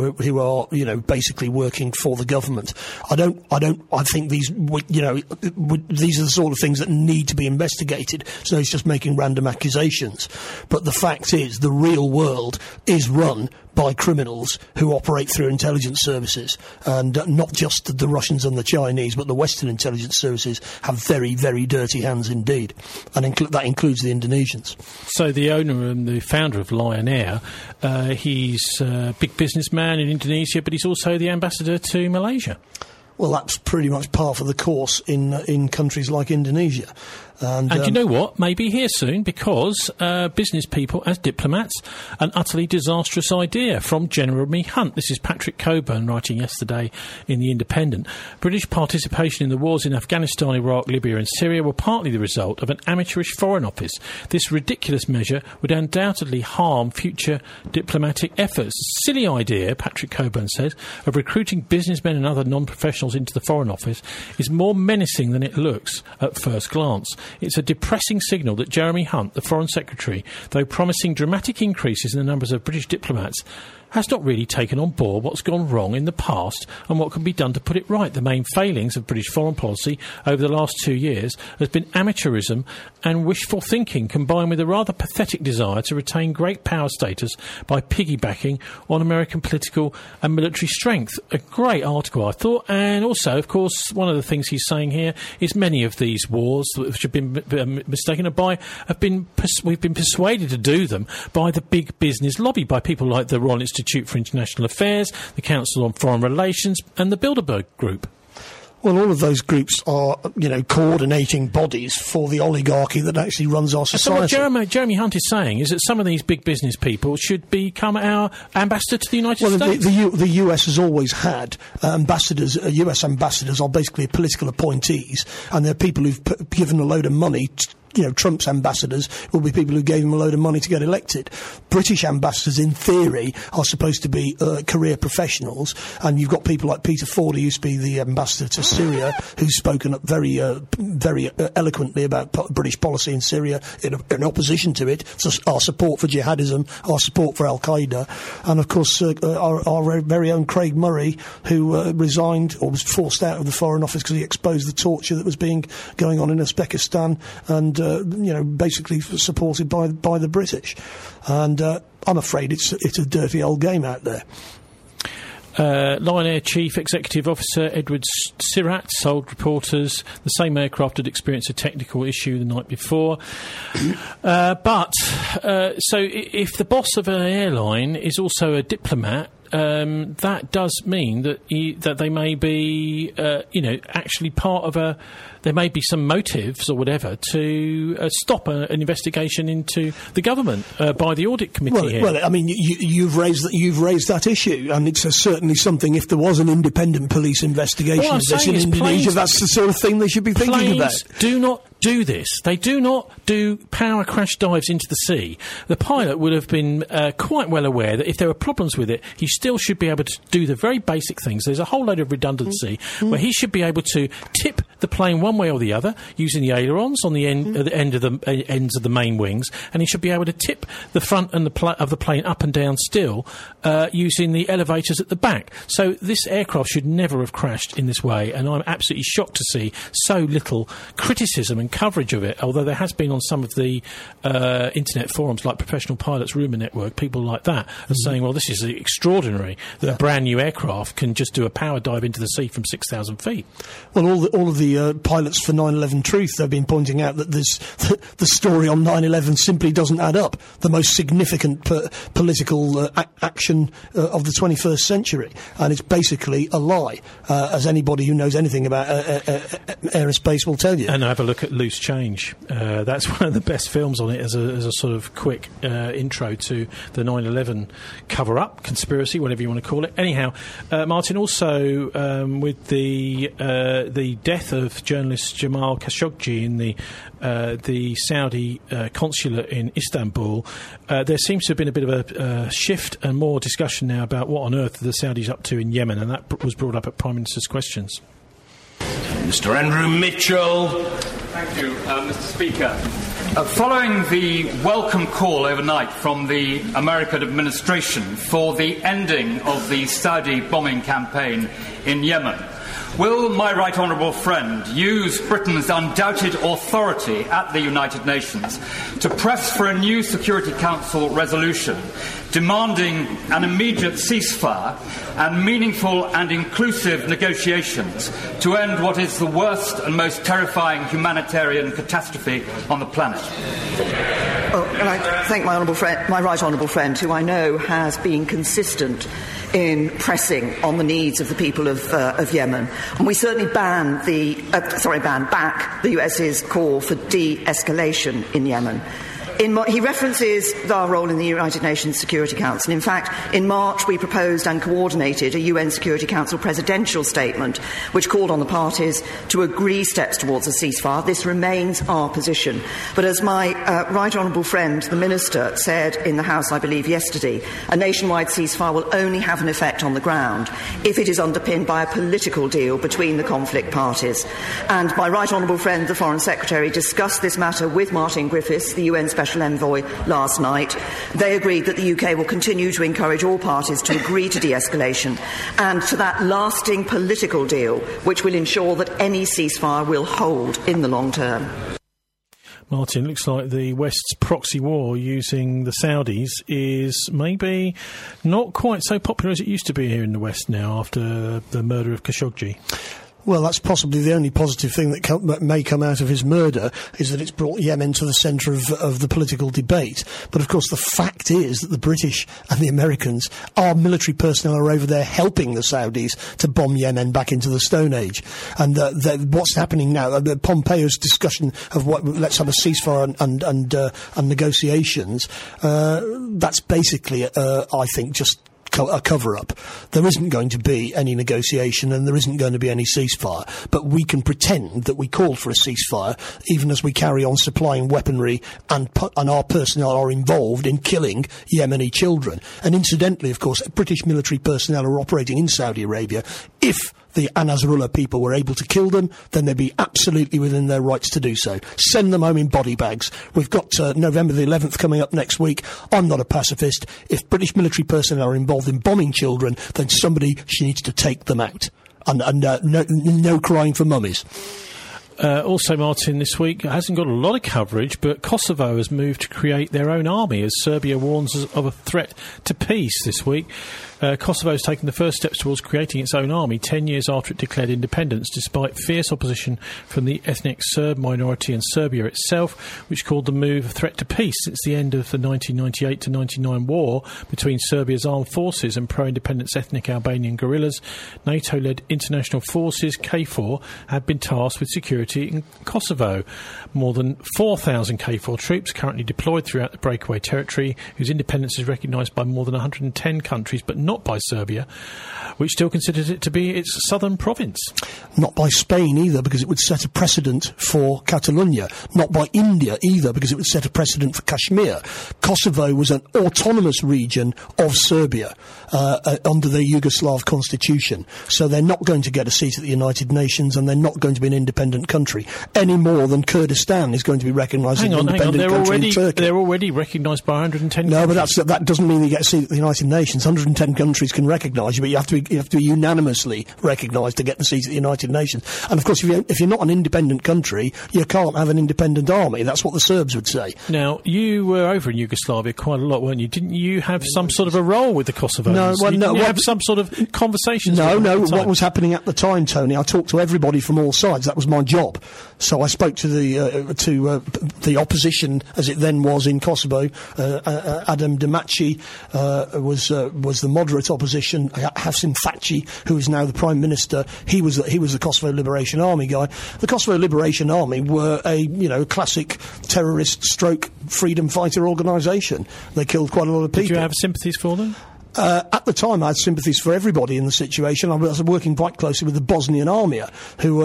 are basically working for the government. I think these these are the sort of things that need to be investigated. So it's just making random accusations. But the fact is, the real world is run by criminals who operate through intelligence services, and not just the Russians and the Chinese, but the Western intelligence services have very, very dirty hands indeed, and that includes the Indonesians. So the owner and the founder of Lion Air, he's a big businessman in Indonesia, but he's also the ambassador to Malaysia. Well, that's pretty much par for the course in countries like Indonesia. And you know what? Maybe here soon, because business people as diplomats, an utterly disastrous idea from Jeremy Hunt. This is Patrick Coburn writing yesterday in The Independent. British participation in the wars in Afghanistan, Iraq, Libya and Syria were partly the result of an amateurish foreign office. This ridiculous measure would undoubtedly harm future diplomatic efforts. Silly idea, Patrick Coburn says, of recruiting businessmen and other non-professionals into the Foreign Office is more menacing than it looks at first glance. It's a depressing signal that Jeremy Hunt, the Foreign Secretary, though promising dramatic increases in the numbers of British diplomats, has not really taken on board what's gone wrong in the past and what can be done to put it right. The main failings of British foreign policy over the last 2 years has been amateurism and wishful thinking, combined with a rather pathetic desire to retain great power status by piggybacking on American political and military strength. A great article, I thought. And also, of course, one of the things he's saying here is many of these wars which have been mistaken we've been persuaded to do them by the big business lobby, by people like the Royal Institute for International Affairs, the Council on Foreign Relations and the Bilderberg Group. Well, all of those groups are, coordinating bodies for the oligarchy that actually runs our society. So what Jeremy Hunt is saying is that some of these big business people should become our ambassador to the United States. The US has always had ambassadors. US ambassadors are basically political appointees, and they're people who've given a load of money Trump's ambassadors will be people who gave him a load of money to get elected. British ambassadors, in theory, are supposed to be career professionals, and you've got people like Peter Ford, who used to be the ambassador to Syria, who's spoken up very eloquently about British policy in Syria in opposition to it, so our support for jihadism, our support for Al-Qaeda, and of course our very own Craig Murray, who resigned or was forced out of the Foreign Office because he exposed the torture that was going on in Uzbekistan, and basically supported by the British. And I'm afraid it's a dirty old game out there. Lion Air Chief Executive Officer Edward Sirat told reporters the same aircraft had experienced a technical issue the night before. So if the boss of an airline is also a diplomat, that does mean that they may be, actually part of there may be some motives or whatever to stop an investigation into the government by the audit committee here. Well, I mean, you've raised that issue, and it's certainly something. If there was an independent police investigation of this in Indonesia, that's the sort of thing they should be thinking about. Do not do this. They do not do power crash dives into the sea. The pilot would have been quite well aware that if there were problems with it, he still should be able to do the very basic things. There's a whole load of redundancy where he should be able to tip the plane one way or the other using the ailerons on the ends of the main wings, and he should be able to tip the front and of the plane up and down still using the elevators at the back. So this aircraft should never have crashed in this way, and I'm absolutely shocked to see so little criticism and coverage of it, although there has been on some of the internet forums like Professional Pilots Rumour Network, people like that are saying, well, this is extraordinary that a brand new aircraft can just do a power dive into the sea from 6,000 feet. Well, all of the pilots for 9/11 Truth, they've been pointing out that the story on 9/11 simply doesn't add up. The most significant political action of the 21st century, and it's basically a lie, as anybody who knows anything about aerospace will tell you. And have a look at Loose Change. That's one of the best films on it as a sort of quick intro to the 9/11 cover-up, conspiracy, whatever you want to call it. Anyhow, Martin, also with the death of journalist Jamal Khashoggi in the Saudi consulate in Istanbul, there seems to have been a bit of a shift and more discussion now about what on earth are the Saudis up to in Yemen, and that was brought up at Prime Minister's Questions. Mr. Andrew Mitchell. Thank you, Mr. Speaker. Following the welcome call overnight from the American administration for the ending of the Saudi bombing campaign in Yemen, will my right honourable friend use Britain's undoubted authority at the United Nations to press for a new Security Council resolution demanding an immediate ceasefire and meaningful and inclusive negotiations to end what is the worst and most terrifying humanitarian catastrophe on the planet? And I thank my right honourable friend, who I know has been consistent in pressing on the needs of the people of Yemen. And we certainly ban back the US's call for de-escalation in Yemen. He references our role in the United Nations Security Council. In fact, in March we proposed and coordinated a UN Security Council presidential statement which called on the parties to agree steps towards a ceasefire. This remains our position. But as my right honourable friend, the Minister, said in the House, I believe, yesterday, a nationwide ceasefire will only have an effect on the ground if it is underpinned by a political deal between the conflict parties. And my right honourable friend, the Foreign Secretary, discussed this matter with Martin Griffiths, the UN Special Envoy, last night. They agreed that the UK will continue to encourage all parties to agree to de-escalation and to that lasting political deal which will ensure that any ceasefire will hold in the long term. Martin, looks like the West's proxy war using the Saudis is maybe not quite so popular as it used to be here in the West now after the murder of Khashoggi. Well, that's possibly the only positive thing that may come out of his murder, is that it's brought Yemen to the centre of the political debate. But, of course, the fact is that the British and the Americans, our military personnel are over there helping the Saudis to bomb Yemen back into the Stone Age. And what's happening now, Pompeo's discussion of let's have a ceasefire and negotiations, that's basically, I think, just a cover-up. There isn't going to be any negotiation and there isn't going to be any ceasefire. But we can pretend that we called for a ceasefire even as we carry on supplying weaponry and our personnel are involved in killing Yemeni children. And incidentally, of course, British military personnel are operating in Saudi Arabia. If the Nasrallah people were able to kill them, then they'd be absolutely within their rights to do so. Send them home in body bags. We've got November the 11th coming up next week. I'm not a pacifist. If British military personnel are involved in bombing children, then somebody needs to take them out. And no crying for mummies. Also, Martin, this week hasn't got a lot of coverage, but Kosovo has moved to create their own army as Serbia warns of a threat to peace this week. Kosovo has taken the first steps towards creating its own army 10 years after it declared independence, despite fierce opposition from the ethnic Serb minority and Serbia itself, which called the move a threat to peace since the end of the 1998-99 war between Serbia's armed forces and pro-independence ethnic Albanian guerrillas. NATO-led international forces, KFOR, have been tasked with security in Kosovo. More than 4,000 KFOR troops currently deployed throughout the breakaway territory, whose independence is recognised by more than 110 countries, but not by Serbia, which still considers it to be its southern province. Not by Spain either, because it would set a precedent for Catalonia. Not by India either, because it would set a precedent for Kashmir. Kosovo was an autonomous region of Serbia under the Yugoslav constitution. So they're not going to get a seat at the United Nations, and they're not going to be an independent country, any more than Kurdistan is going to be recognised as an independent country in Turkey. They're already recognised by 110 countries. No, but that doesn't mean you get a seat at the United Nations. 110 countries can recognise you, but you have to be unanimously recognised to get the seat at the United Nations. And of course, if you're not an independent country, you can't have an independent army. That's what the Serbs would say. Now, you were over in Yugoslavia quite a lot, weren't you? Didn't you have some sort of a role with the Kosovars? No, well, didn't you have some sort of conversations? No. What was happening at the time, Tony? I talked to everybody from all sides. That was my job. So I spoke to the opposition, as it then was in Kosovo. Adam Demaci was the moderate opposition. Hasim Faci, who is now the Prime Minister, he was the Kosovo Liberation Army guy. The Kosovo Liberation Army were a classic terrorist stroke freedom fighter organisation. They killed quite a lot of people. Did you have sympathies for them? At the time, I had sympathies for everybody in the situation. I was working quite closely with the Bosnian Army, who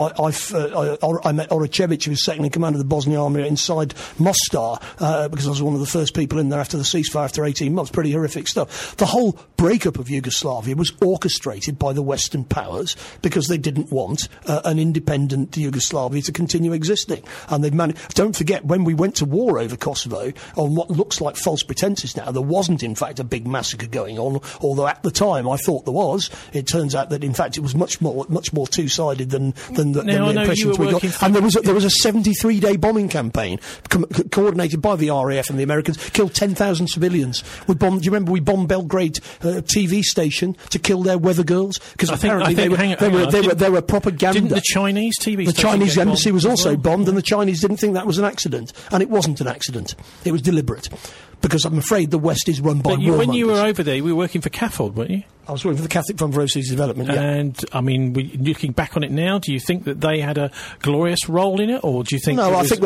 I met Oracevic, who was second in command of the Bosnian Army inside Mostar, because I was one of the first people in there after the ceasefire after 18 months. Pretty horrific stuff. The whole breakup of Yugoslavia was orchestrated by the Western powers because they didn't want an independent Yugoslavia to continue existing. And they've managed. Don't forget, when we went to war over Kosovo, on what looks like false pretences now, there wasn't, in fact, a big massacre going on, although at the time I thought there was. It turns out that in fact it was much more two-sided than the impressions we got. And there was a 73-day bombing campaign coordinated by the RAF and the Americans, killed 10,000 civilians. Do you remember we bombed Belgrade TV station to kill their weather girls? Because apparently they were propaganda. Didn't the Chinese TV station? The Chinese embassy was also bombed, and the Chinese didn't think that was an accident, and it wasn't an accident. It was deliberate. Because I'm afraid the West is run by warmongers. When you were over there, you were working for CAFOD, weren't you? I was working for the Catholic Fund for Overseas Development, yeah. And, I mean, looking back on it now, do you think that they had a glorious role in it, or do you think... No, I think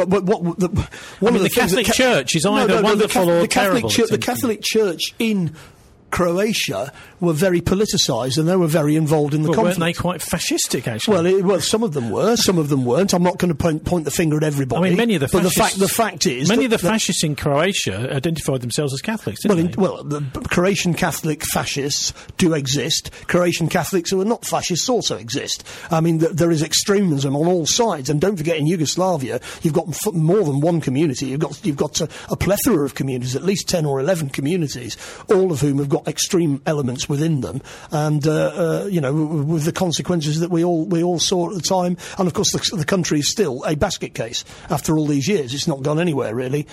the Catholic Church is either wonderful or terrible. The Catholic Church in Croatia were very politicised, and they were very involved in the conflict. Weren't they quite fascistic, actually? Well, some of them were, some of them weren't. I'm not going to point the finger at everybody. I mean, many of the fascists... But the fact is... Many of the fascists in Croatia identified themselves as Catholics, didn't they? Well, the Croatian Catholic fascists do exist. Croatian Catholics who are not fascists also exist. I mean, there is extremism on all sides, and don't forget, in Yugoslavia, you've got more than one community. You've got a plethora of communities, at least 10 or 11 communities, all of whom have got extreme elements within them, and with the consequences that we all saw at the time. And of course, the country is still a basket case after all these years. It's not gone anywhere really.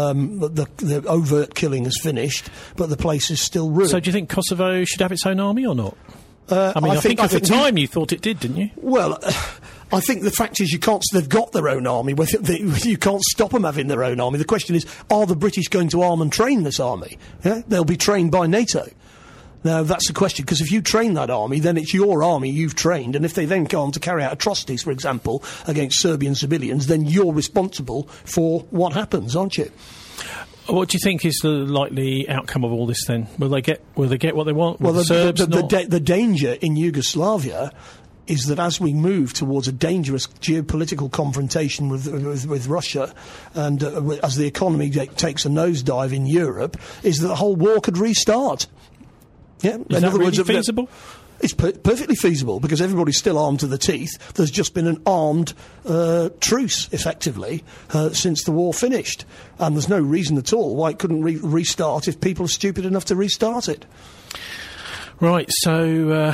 The overt killing is finished, but the place is still ruined. So, do you think Kosovo should have its own army or not? I think at the time you thought it did, didn't you? Well. I think the fact is they've got their own army. You can't stop them having their own army. The question is, are the British going to arm and train this army? Yeah? They'll be trained by NATO. Now, that's the question, because if you train that army, then it's your army you've trained, and if they then go on to carry out atrocities, for example, against Serbian civilians, then you're responsible for what happens, aren't you? What do you think is the likely outcome of all this then? Will they get what they want? Well, the danger in Yugoslavia is that as we move towards a dangerous geopolitical confrontation with Russia, and as the economy takes a nosedive in Europe, is that the whole war could restart. Yeah, is that really feasible? It's perfectly feasible because everybody's still armed to the teeth. There's just been an armed truce, effectively, since the war finished. And there's no reason at all why it couldn't restart if people are stupid enough to restart it. Right, so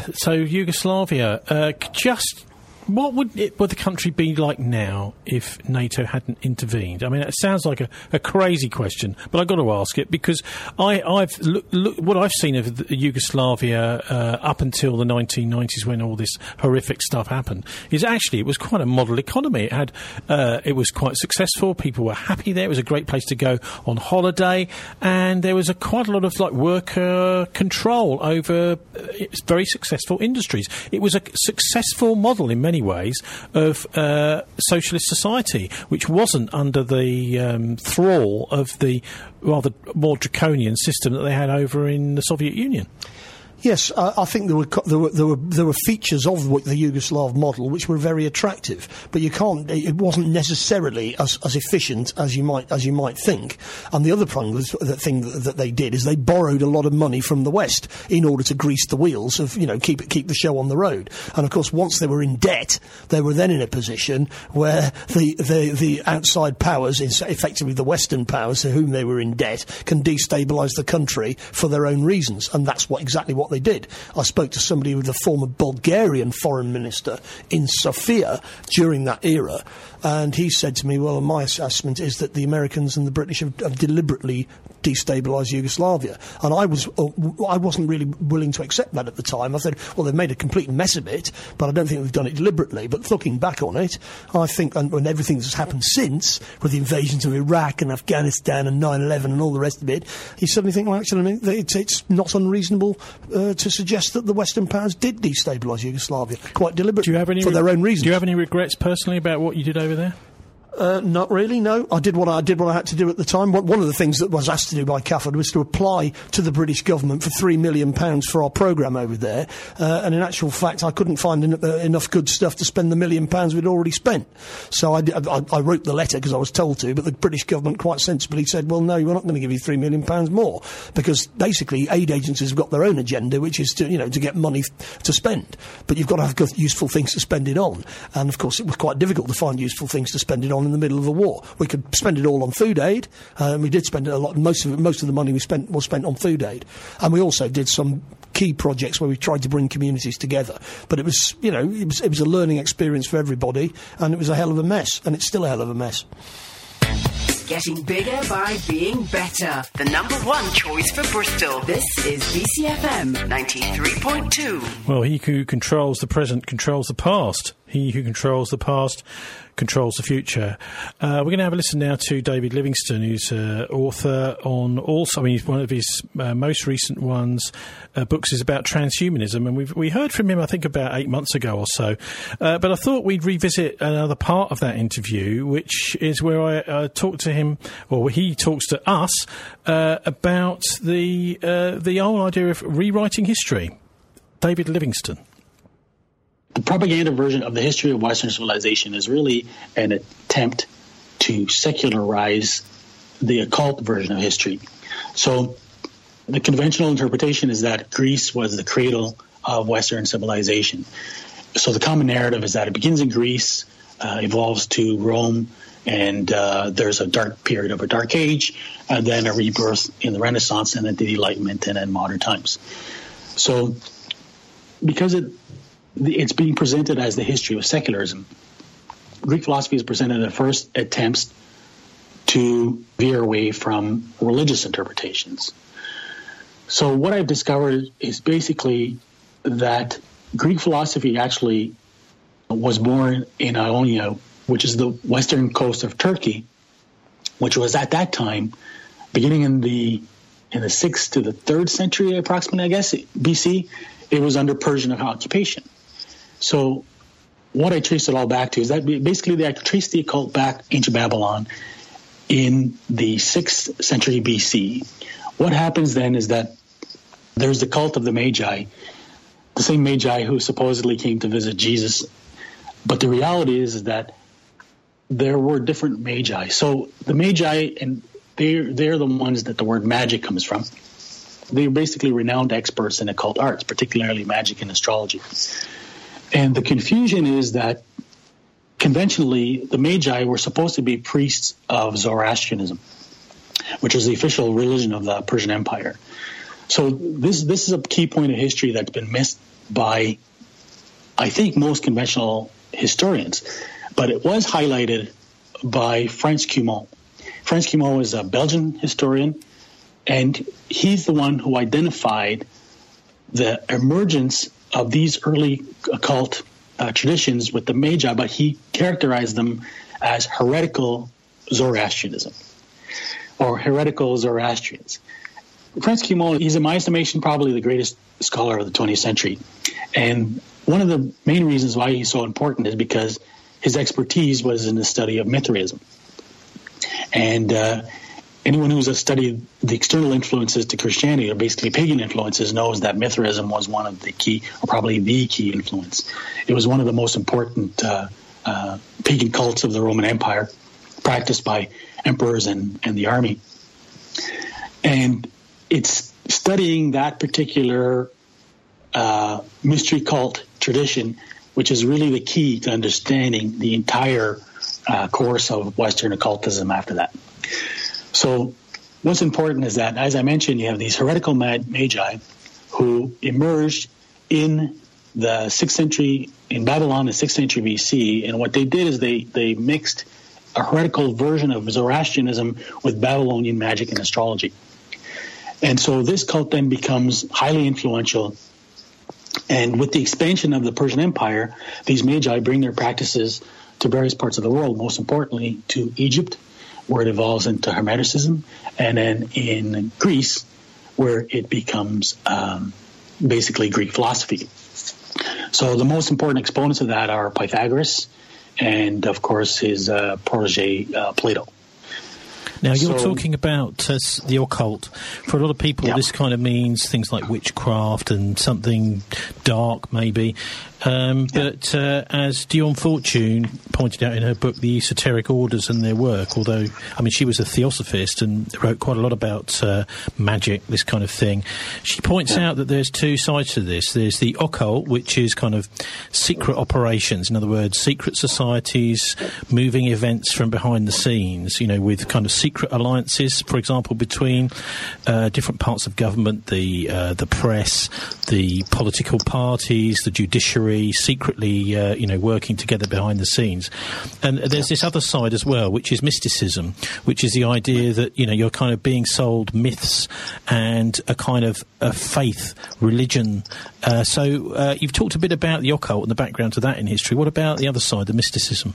Yugoslavia, what would the country be like now if NATO hadn't intervened? I mean, it sounds like a crazy question, but I've got to ask it because I've what I've seen of Yugoslavia up until the 1990s when all this horrific stuff happened is actually it was quite a model economy. It was quite successful. People were happy there. It was a great place to go on holiday, and there was quite a lot of worker control over very successful industries. It was a successful model in many ways of socialist society, which wasn't under the thrall of the rather more draconian system that they had over in the Soviet Union. Yes, I think there were features of the Yugoslav model which were very attractive, but you can't. It wasn't necessarily as efficient as you might think. And the other thing that they did is they borrowed a lot of money from the West in order to grease the wheels of keep the show on the road. And of course, once they were in debt, they were then in a position where the outside powers, effectively the Western powers to whom they were in debt, can destabilise the country for their own reasons, and that's exactly what they did. I spoke to somebody with the former Bulgarian foreign minister in Sofia during that era, and he said to me, well, my assessment is that the Americans and the British have deliberately destabilised Yugoslavia. And I wasn't really willing to accept that at the time. I said, well, they've made a complete mess of it, but I don't think they've done it deliberately. But looking back on it, I think, and everything that's happened since, with the invasions of Iraq and Afghanistan and 9/11 and all the rest of it, you suddenly think, well, actually, it's not unreasonable to suggest that the Western powers did destabilise Yugoslavia quite deliberately for their own reasons. Do you have any regrets personally about what you did over there? Not really, no. I did what I had to do at the time. One of the things that was asked to do by CAFOD was to apply to the British government for £3 million for our programme over there. And in actual fact, I couldn't find enough good stuff to spend the £1 million we'd already spent. So I wrote the letter because I was told to, but the British government quite sensibly said, well, no, we're not going to give you £3 million more. Because basically, aid agencies have got their own agenda, which is to get money to spend. But you've got to have useful things to spend it on. And of course, it was quite difficult to find useful things to spend it on in the middle of a war. We could spend it all on food aid. We did spend it a lot. Most of the money we spent was spent on food aid, and we also did some key projects where we tried to bring communities together. But it was, it was a learning experience for everybody, and it was a hell of a mess, and it's still a hell of a mess. Getting bigger by being better. The number one choice for Bristol. This is BCFM 93.2. Well, he who controls the present controls the past. He who controls the past controls the future. We're going to have a listen now to David Livingstone, who's author on one of his most recent books is about transhumanism, and we heard from him, I think, about 8 months ago or so. But I thought we'd revisit another part of that interview, which is where I talked to him, or he talks to us, about the whole idea of rewriting history. David Livingstone. The propaganda version of the history of Western civilization is really an attempt to secularize the occult version of history. So the conventional interpretation is that Greece was the cradle of Western civilization. So the common narrative is that it begins in Greece, evolves to Rome, and there's a dark period of a dark age, and then a rebirth in the Renaissance, and then the Enlightenment, and then modern times. So because it's being presented as the history of secularism, Greek philosophy is presented at first attempts to veer away from religious interpretations. So what I've discovered is basically that Greek philosophy actually was born in Ionia, which is the western coast of Turkey, which was at that time, beginning in the 6th to the 3rd century approximately, I guess, BC, it was under Persian occupation. So what I trace it all back to is that basically I trace the occult back into Babylon, in the 6th century BC. What happens then is that there's the cult of the Magi, the same Magi who supposedly came to visit Jesus. But the reality is that there were different Magi. So the Magi, and they're the ones that the word magic comes from. They're basically renowned experts in occult arts, particularly magic and astrology. And the confusion is that conventionally, the Magi were supposed to be priests of Zoroastrianism, which was the official religion of the Persian Empire. So this is a key point of history that's been missed by, I think, most conventional historians. But it was highlighted by Frans Cumont. Frans Cumont is a Belgian historian, and he's the one who identified the emergence of these early occult traditions with the Magi, but he characterized them as heretical Zoroastrianism or heretical Zoroastrians. Frans Cumont, he's in my estimation probably the greatest scholar of the 20th century. And one of the main reasons why he's so important is because his expertise was in the study of Mithraism. And anyone who's studied the external influences to Christianity, or basically pagan influences, knows that Mithraism was one of the key, or probably the key influence. It was one of the most important pagan cults of the Roman Empire, practiced by emperors and the army. And it's studying that particular mystery cult tradition, which is really the key to understanding the entire course of Western occultism after that. So what's important is that, as I mentioned, you have these heretical Magi who emerged in the 6th century, in Babylon, the 6th century BC, and what they did is they mixed a heretical version of Zoroastrianism with Babylonian magic and astrology. And so this cult then becomes highly influential. And with the expansion of the Persian Empire, these Magi bring their practices to various parts of the world, most importantly to Egypt, where it evolves into Hermeticism, and then in Greece, where it becomes basically Greek philosophy. So the most important exponents of that are Pythagoras and, of course, his protege Plato. Now, you're talking about the occult. For a lot of people, this kind of means things like witchcraft and something dark, maybe. But as Dion Fortune pointed out in her book, The Esoteric Orders and Their Work, although, I mean, she was a theosophist and wrote quite a lot about magic, this kind of thing, she points out that there's two sides to this. There's the occult, which is kind of secret operations, in other words, secret societies, moving events from behind the scenes, you know, with kind of secret alliances, for example, between different parts of government, the press, the political parties, the judiciary, secretly, working together behind the scenes. And there's this other side as well, which is mysticism, which is the idea that, you're kind of being sold myths and a kind of a faith, religion. So you've talked a bit about the occult and the background to that in history. What about the other side, the mysticism?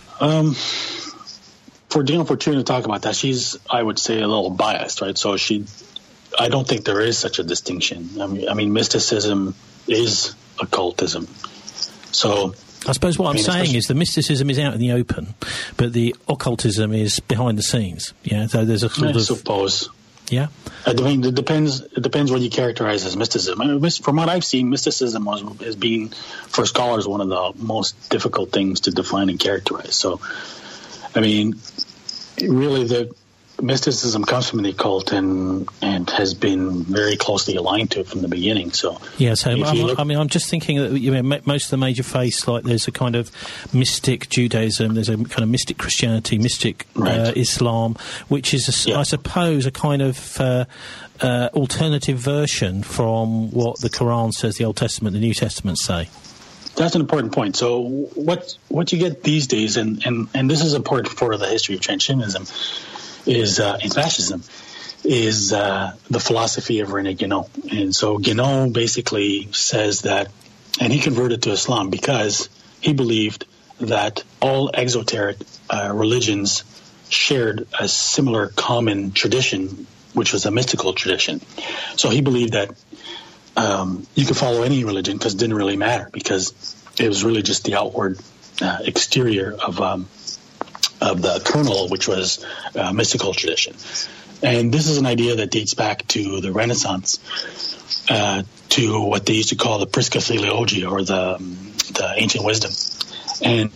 For Dion Fortune to talk about that, she's, I would say, a little biased, right? So I don't think there is such a distinction. I mean, mysticism is occultism. So I suppose what I'm saying is the mysticism is out in the open, but the occultism is behind the scenes. Yeah, so there's a sort of. I suppose. Yeah. I mean, it depends what you characterize as mysticism. I mean, from what I've seen, mysticism has been, for scholars, one of the most difficult things to define and characterize. So, I mean, really, the mysticism comes from the occult and has been very closely aligned to it from the beginning. So I'm just thinking that most of the major faiths, like there's a kind of mystic Judaism, there's a kind of mystic Christianity, mystic Islam, which is, I suppose, a kind of alternative version from what the Quran says, the Old Testament, the New Testament say. That's an important point. So what you get these days, and this is important for the history of transhumanism, is in fascism, is the philosophy of René Guénon. And so Guénon basically says that, and he converted to Islam because he believed that all exoteric religions shared a similar common tradition, which was a mystical tradition. So he believed that you could follow any religion because it didn't really matter, because it was really just the outward exterior of kernel, which was mystical tradition. And this is an idea that dates back to the Renaissance, to what they used to call the Prisca Theologia, or the ancient wisdom. And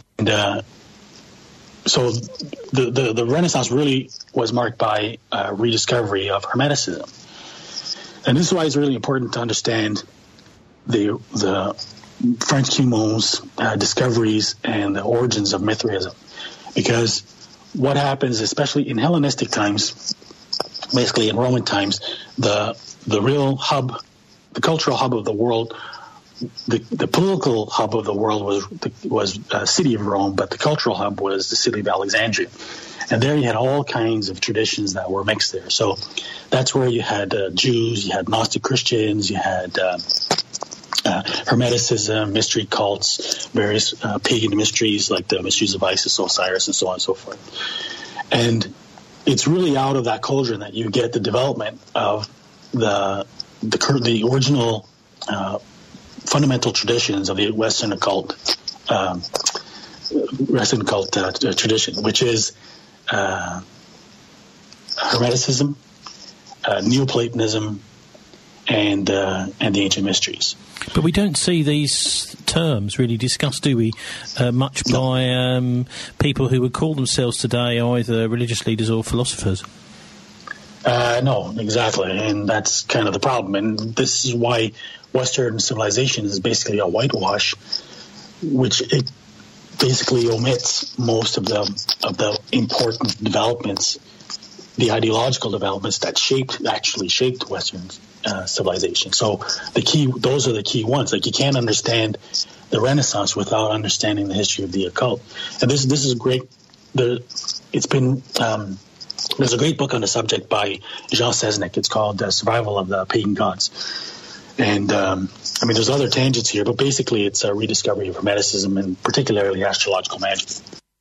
so the Renaissance really was marked by rediscovery of Hermeticism. And this is why it's really important to understand the French Cumon's discoveries and the origins of Mithraism. Because what happens, especially in Hellenistic times, basically in Roman times, the real hub, the cultural hub of the world, the political hub of the world was the city of Rome, but the cultural hub was the city of Alexandria. And there you had all kinds of traditions that were mixed there. So that's where you had Jews, you had Gnostic Christians, you had Hermeticism, mystery cults, various pagan mysteries like the mysteries of Isis, Osiris, and so on and so forth. And it's really out of that cauldron that you get the development of the original fundamental traditions of the Western occult tradition, which is Hermeticism, Neoplatonism, and the ancient mysteries. But we don't see these terms really discussed, do we, much by people who would call themselves today either religious leaders or philosophers? No, exactly, and that's kind of the problem. And this is why Western civilization is basically a whitewash, which it basically omits most of the important developments, the ideological developments that actually shaped Western civilization. So those are the key ones. Like, you can't understand the Renaissance without understanding the history of the occult. And this is great. There's a great book on the subject by Jean Sesnick. It's called Survival of the Pagan Gods. And, there's other tangents here, but basically it's a rediscovery of Hermeticism and particularly astrological magic.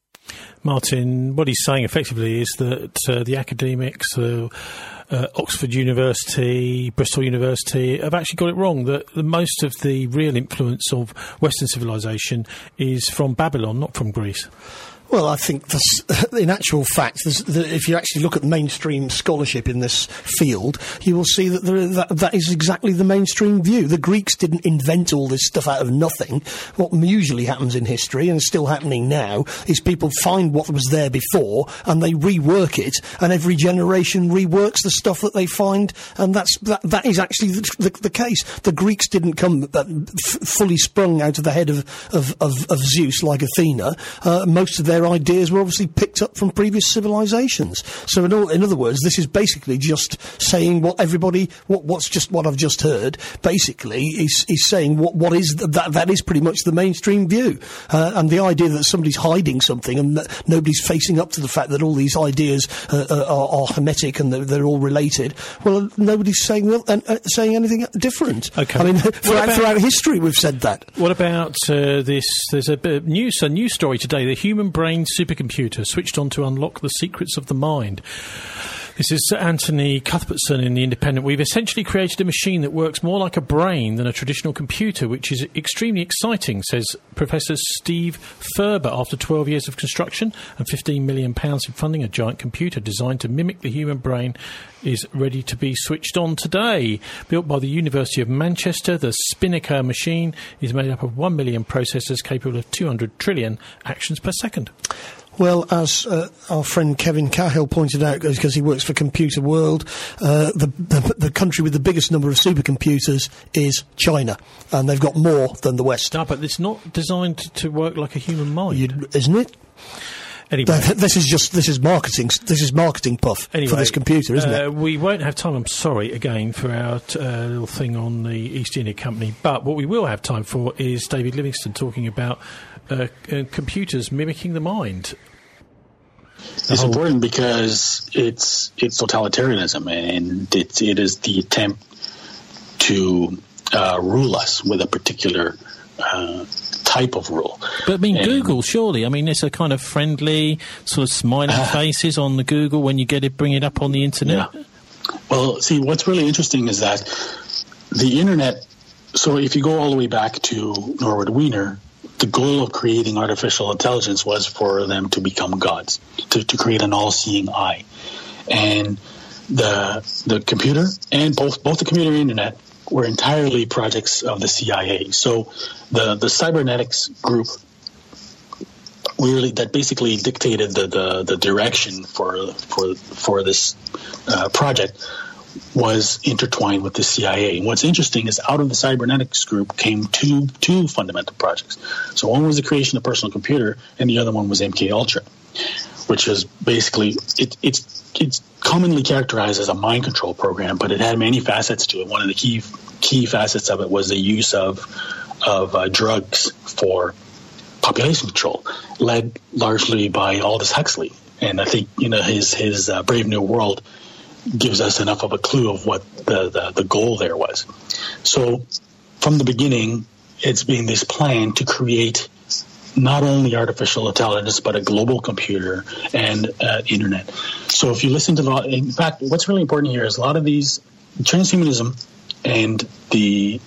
Martin, what he's saying effectively is that the academics, Oxford University, Bristol University, have actually got it wrong, that most of the real influence of Western civilization is from Babylon, not from Greece. Well, I think in actual fact, if you actually look at mainstream scholarship in this field, you will see that that is exactly the mainstream view. The Greeks didn't invent all this stuff out of nothing. What usually happens in history, and is still happening now, is people find what was there before and they rework it, and every generation reworks the stuff that they find, and that is actually the case. The Greeks didn't come fully sprung out of the head of Zeus like Athena. Most of their ideas were obviously picked up from previous civilizations. So in other words, this is basically just saying what I've just heard basically is saying what is that is pretty much the mainstream view. And the idea that somebody's hiding something and that nobody's facing up to the fact that all these ideas are hermetic and they're all related, well, nobody's saying anything different. Okay. I mean, throughout history we've said that. What about this? There's a news story today. The human brain supercomputer switched on to unlock the secrets of the mind. This is Anthony Cuthbertson in The Independent. We've essentially created a machine that works more like a brain than a traditional computer, which is extremely exciting, says Professor Steve Ferber. After 12 years of construction and £15 million in funding, a giant computer designed to mimic the human brain is ready to be switched on today. Built by the University of Manchester, the Spinnaker machine is made up of 1 million processors capable of 200 trillion actions per second. Well, as our friend Kevin Cahill pointed out, because he works for Computer World, the country with the biggest number of supercomputers is China, and they've got more than the West. No, but it's not designed to work like a human mind, isn't it? Anyway, this is marketing. This is marketing puff for this computer, isn't it? We won't have time. I'm sorry again for our little thing on the East India Company. But what we will have time for is David Livingstone talking about computers mimicking the mind. It's important because it's totalitarianism, and it is the attempt to rule us with a particular type of rule. But I mean, Google, surely. I mean, it's a kind of friendly sort of smiling faces on the Google when you bring it up on the internet. Yeah. Well, see, what's really interesting is that the internet. So if you go all the way back to Norbert Wiener, the goal of creating artificial intelligence was for them to become gods, to create an all-seeing eye. And the computer and both the computer and internet were entirely projects of the CIA. So the cybernetics group that basically dictated the direction for this project was intertwined with the CIA. And what's interesting is out of the cybernetics group came two fundamental projects. So one was the creation of personal computer, and the other one was MKUltra, which is basically it's commonly characterized as a mind control program, but it had many facets to it. One of the key facets of it was the use of drugs for population control, led largely by Aldous Huxley. And I think his Brave New World gives us enough of a clue of what the goal there was. So from the beginning, it's been this plan to create not only artificial intelligence, but a global computer and internet. So if you listen to in fact, what's really important here is a lot of these transhumanism and the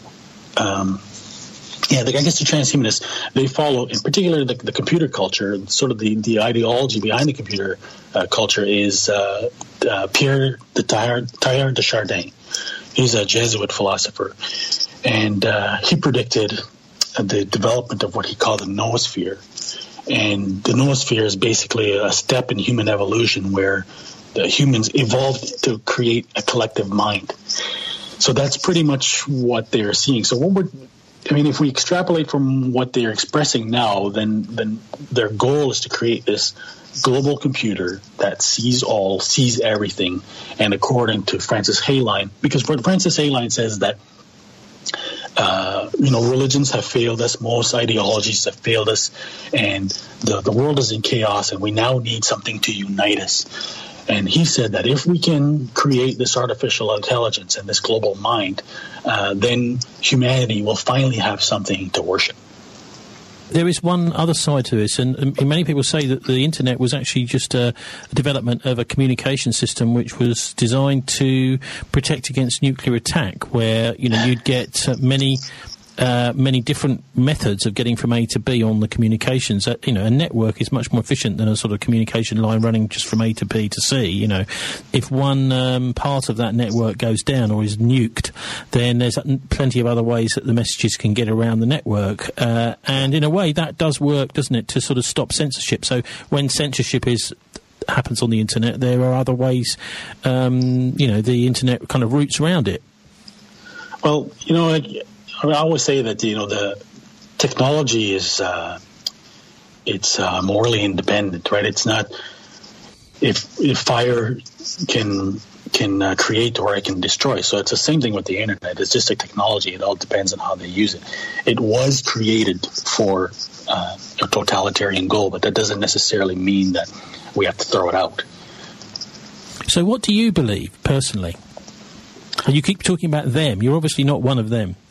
transhumanists, they follow, in particular, the computer culture. Sort of the ideology behind the computer culture is Pierre Teilhard de Chardin. He's a Jesuit philosopher, and he predicted the development of what he called the noosphere. And the noosphere is basically a step in human evolution where the humans evolved to create a collective mind. So that's pretty much what they're seeing. So if we extrapolate from what they're expressing now, then their goal is to create this global computer that sees all, sees everything. And according to Francis Heyline, because Francis Heyline says that religions have failed us, most ideologies have failed us, and the world is in chaos, and we now need something to unite us. And he said that if we can create this artificial intelligence and this global mind, then humanity will finally have something to worship. There is one other side to this, and many people say that the internet was actually just a development of a communication system which was designed to protect against nuclear attack, where you'd get many different methods of getting from A to B on the communications. A network is much more efficient than a sort of communication line running just from A to B to C. If one part of that network goes down or is nuked, then there's plenty of other ways that the messages can get around the network. And in a way, that does work, doesn't it, to sort of stop censorship. So when censorship happens on the internet, there are other ways, the internet kind of routes around it. Well, I always say that the technology is it's morally independent, right? It's not if fire can create or it can destroy. So it's the same thing with the internet. It's just a technology. It all depends on how they use it. It was created for a totalitarian goal, but that doesn't necessarily mean that we have to throw it out. So what do you believe personally? You keep talking about them. You're obviously not one of them.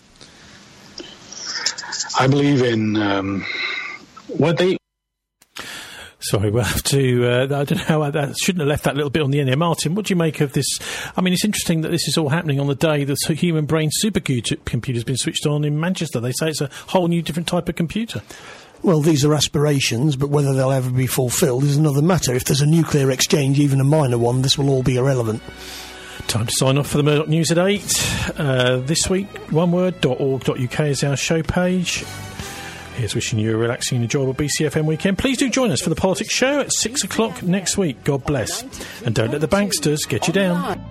I believe in what they... Sorry, we'll have to... I don't know, I shouldn't have left that little bit on the end there. Martin, what do you make of this? I mean, it's interesting that this is all happening on the day the human brain supercomputer has been switched on in Manchester. They say it's a whole new different type of computer. Well, these are aspirations, but whether they'll ever be fulfilled is another matter. If there's a nuclear exchange, even a minor one, this will all be irrelevant. Time to sign off for the Murdoch News at 8. This week, oneword.org.uk is our show page. Here's wishing you a relaxing and enjoyable BCFM weekend. Please do join us for the Politics Show at 6 o'clock next week. God bless. And don't let the banksters get you down.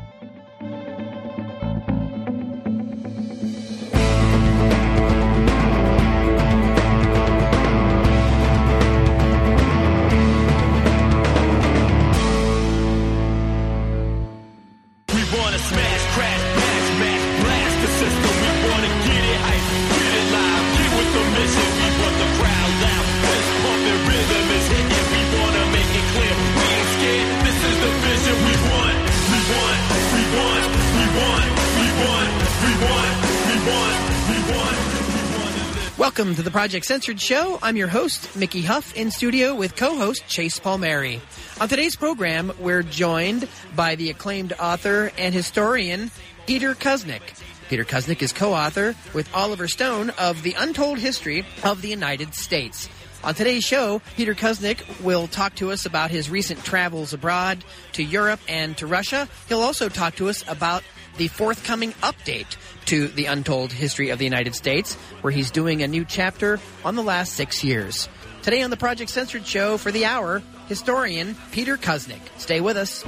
Welcome to the Project Censored Show. I'm your host, Mickey Huff, in studio with co-host Chase Palmieri. On today's program, we're joined by the acclaimed author and historian Peter Kuznick. Peter Kuznick is co-author with Oliver Stone of The Untold History of the United States. On today's show, Peter Kuznick will talk to us about his recent travels abroad to Europe and to Russia. He'll also talk to us about the forthcoming update to The Untold History of the United States, where he's doing a new chapter on the last 6 years. Today on the Project Censored Show for the hour, historian Peter Kuznick. Stay with us.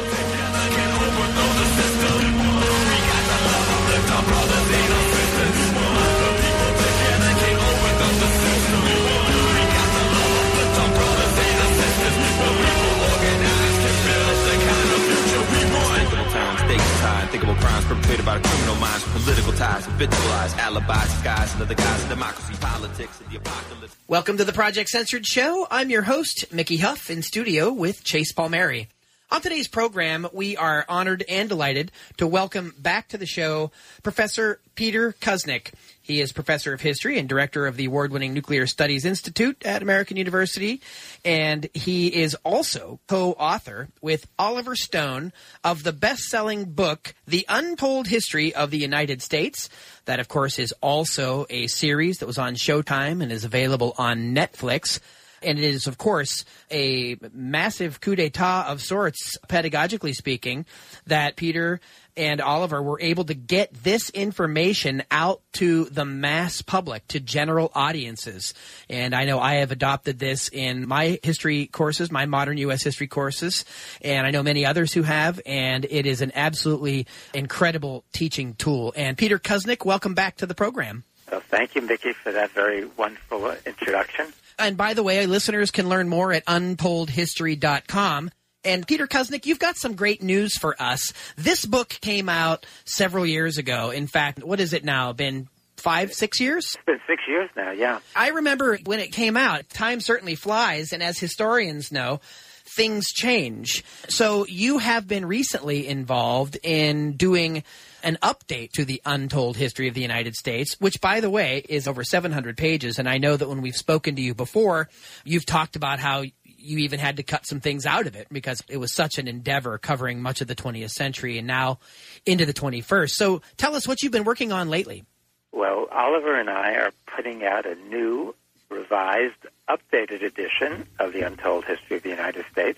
Unthinkable crimes perpetrated by the criminal minds, political ties, habitualized alibis, disguised under the guise of democracy, politics, and the apocalypse. Welcome to the Project Censored Show. I'm your host, Mickey Huff, in studio with Chase Palmieri. On today's program, we are honored and delighted to welcome back to the show Professor Peter Kuznick. He is professor of history and director of the award-winning Nuclear Studies Institute at American University, and he is also co-author with Oliver Stone of the best-selling book, The Untold History of the United States. That, of course, is also a series that was on Showtime and is available on Netflix. And it is, of course, a massive coup d'etat of sorts, pedagogically speaking, that Peter and Oliver were able to get this information out to the mass public, to general audiences. And I know I have adopted this in my history courses, my modern U.S. history courses, and I know many others who have, and it is an absolutely incredible teaching tool. And Peter Kuznick, welcome back to the program. Well, thank you, Mickey, for that very wonderful introduction. And by the way, listeners can learn more at untoldhistory.com. And Peter Kuznick, you've got some great news for us. This book came out several years ago. In fact, what is it now? Been 5-6 years? It's been 6 years now, yeah. I remember when it came out. Time certainly flies, and as historians know, things change. So you have been recently involved in doing an update to the Untold History of the United States, which, by the way, is over 700 pages. And I know that when we've spoken to you before, you've talked about how you even had to cut some things out of it because it was such an endeavor covering much of the 20th century and now into the 21st. So tell us what you've been working on lately. Well, Oliver and I are putting out a new, revised, updated edition of the Untold History of the United States.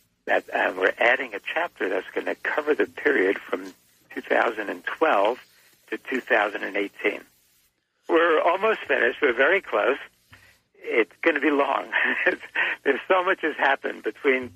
We're adding a chapter that's going to cover the period from 2012 to 2018. We're almost finished. We're very close. It's going to be long. There's so much has happened between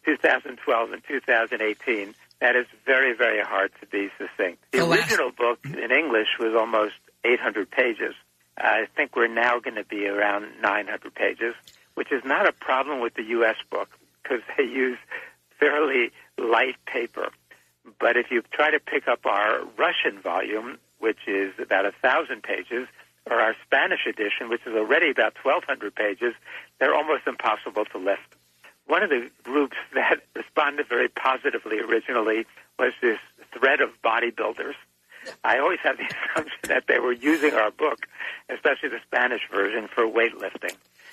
2012 and 2018 that it's very, very hard to be succinct. The original book in English was almost 800 pages. I think we're now going to be around 900 pages, which is not a problem with the U.S. book because they use fairly light paper. But if you try to pick up our Russian volume, which is about 1,000 pages, or our Spanish edition, which is already about 1,200 pages, they're almost impossible to lift. One of the groups that responded very positively originally was this thread of bodybuilders. I always have the assumption that they were using our book, especially the Spanish version, for weightlifting.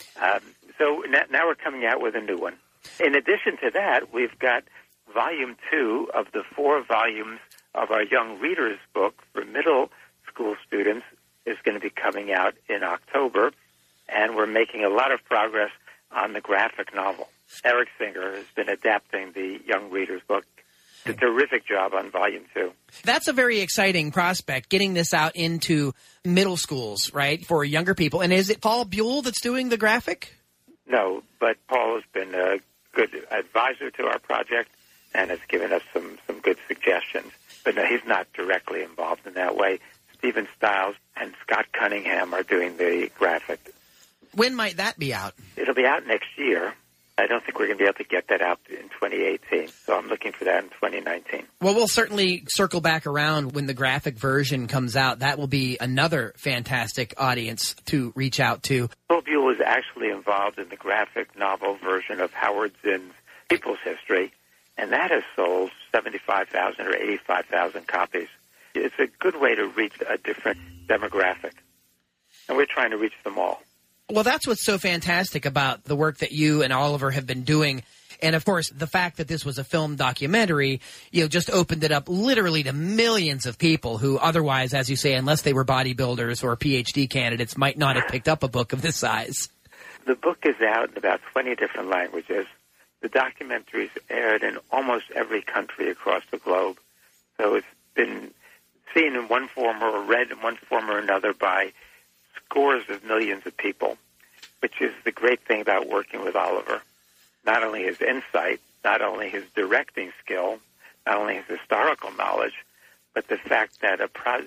So now we're coming out with a new one. In addition to that, we've got Volume 2 of the 4 volumes of our Young Readers book for middle school students is going to be coming out in October, and we're making a lot of progress on the graphic novel. Eric Singer has been adapting the Young Readers book. It's a terrific job on Volume 2. That's a very exciting prospect, getting this out into middle schools, right, for younger people. And is it Paul Buell that's doing the graphic? No, but Paul has been a good advisor to our project and has given us some good suggestions. But no, he's not directly involved in that way. Stephen Stiles and Scott Cunningham are doing the graphic. When might that be out? It'll be out next year. I don't think we're going to be able to get that out in 2018, so I'm looking for that in 2019. Well, we'll certainly circle back around when the graphic version comes out. That will be another fantastic audience to reach out to. Paul Buell was actually involved in the graphic novel version of Howard Zinn's People's History, and that has sold 75,000 or 85,000 copies. It's a good way to reach a different demographic. and we're trying to reach them all. Well, that's what's so fantastic about the work that you and Oliver have been doing. And, of course, the fact that this was a film documentary, just opened it up literally to millions of people who otherwise, as you say, unless they were bodybuilders or PhD candidates, might not have picked up a book of this size. The book is out in about 20 different languages. The documentary's aired in almost every country across the globe. So it's been seen in one form or read in one form or another by scores of millions of people, which is the great thing about working with Oliver. Not only his insight, not only his directing skill, not only his historical knowledge, but the fact that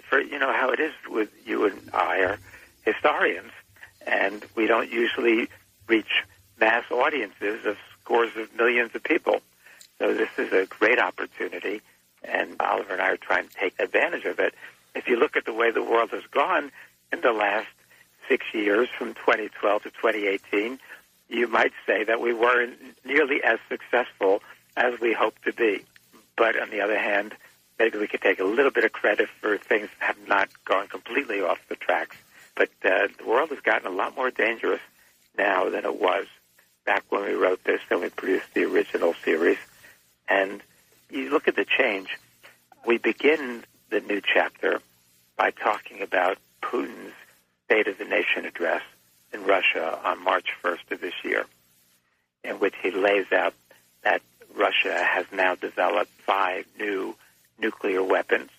how it is with you and I are historians, and we don't usually reach mass audiences of scores of millions of people. So this is a great opportunity, and Oliver and I are trying to take advantage of it. If you look at the way the world has gone in the last 6 years, from 2012 to 2018, you might say that we weren't nearly as successful as we hoped to be. But on the other hand, maybe we could take a little bit of credit for things that have not gone completely off the tracks. But the world has gotten a lot more dangerous now than it was back when we wrote this and we produced the original series. And you look at the change. We begin the new chapter by talking about Putin's State of the Nation address in Russia on March 1st of this year, in which he lays out that Russia has now developed 5 new nuclear weapons,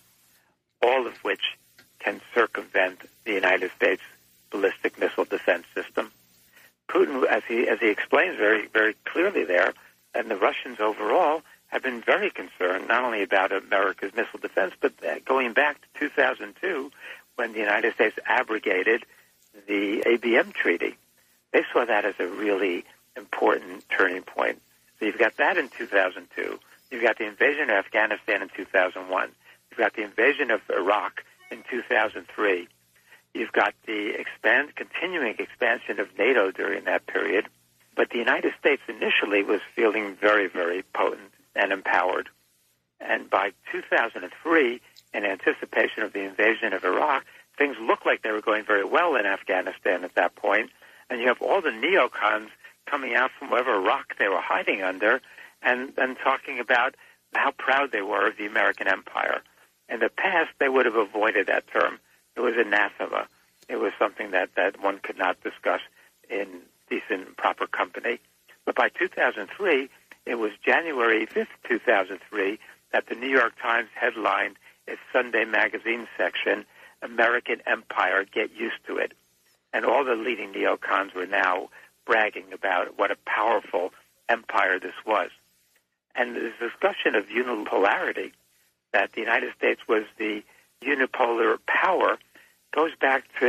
all of which can circumvent the United States ballistic missile defense system. Putin, as he explains very, very clearly there, and the Russians overall have been very concerned not only about America's missile defense, but going back to 2002, when the United States abrogated the ABM treaty. They saw that as a really important turning point. So you've got that in 2002. You've got the invasion of Afghanistan in 2001. You've got the invasion of Iraq in 2003. You've got the continuing expansion of NATO during that period. But the United States initially was feeling very, very potent and empowered. And by 2003, in anticipation of the invasion of Iraq, things looked like they were going very well in Afghanistan at that point. And you have all the neocons coming out from whatever rock they were hiding under and talking about how proud they were of the American empire. In the past, they would have avoided that term. It was anathema. It was something that one could not discuss in decent, proper company. But by 2003, it was January 5th, 2003, that the New York Times headlined its Sunday magazine section, American Empire, Get Used to It. And all the leading neocons were now bragging about what a powerful empire this was. And the discussion of unipolarity, that the United States was the unipolar power, goes back to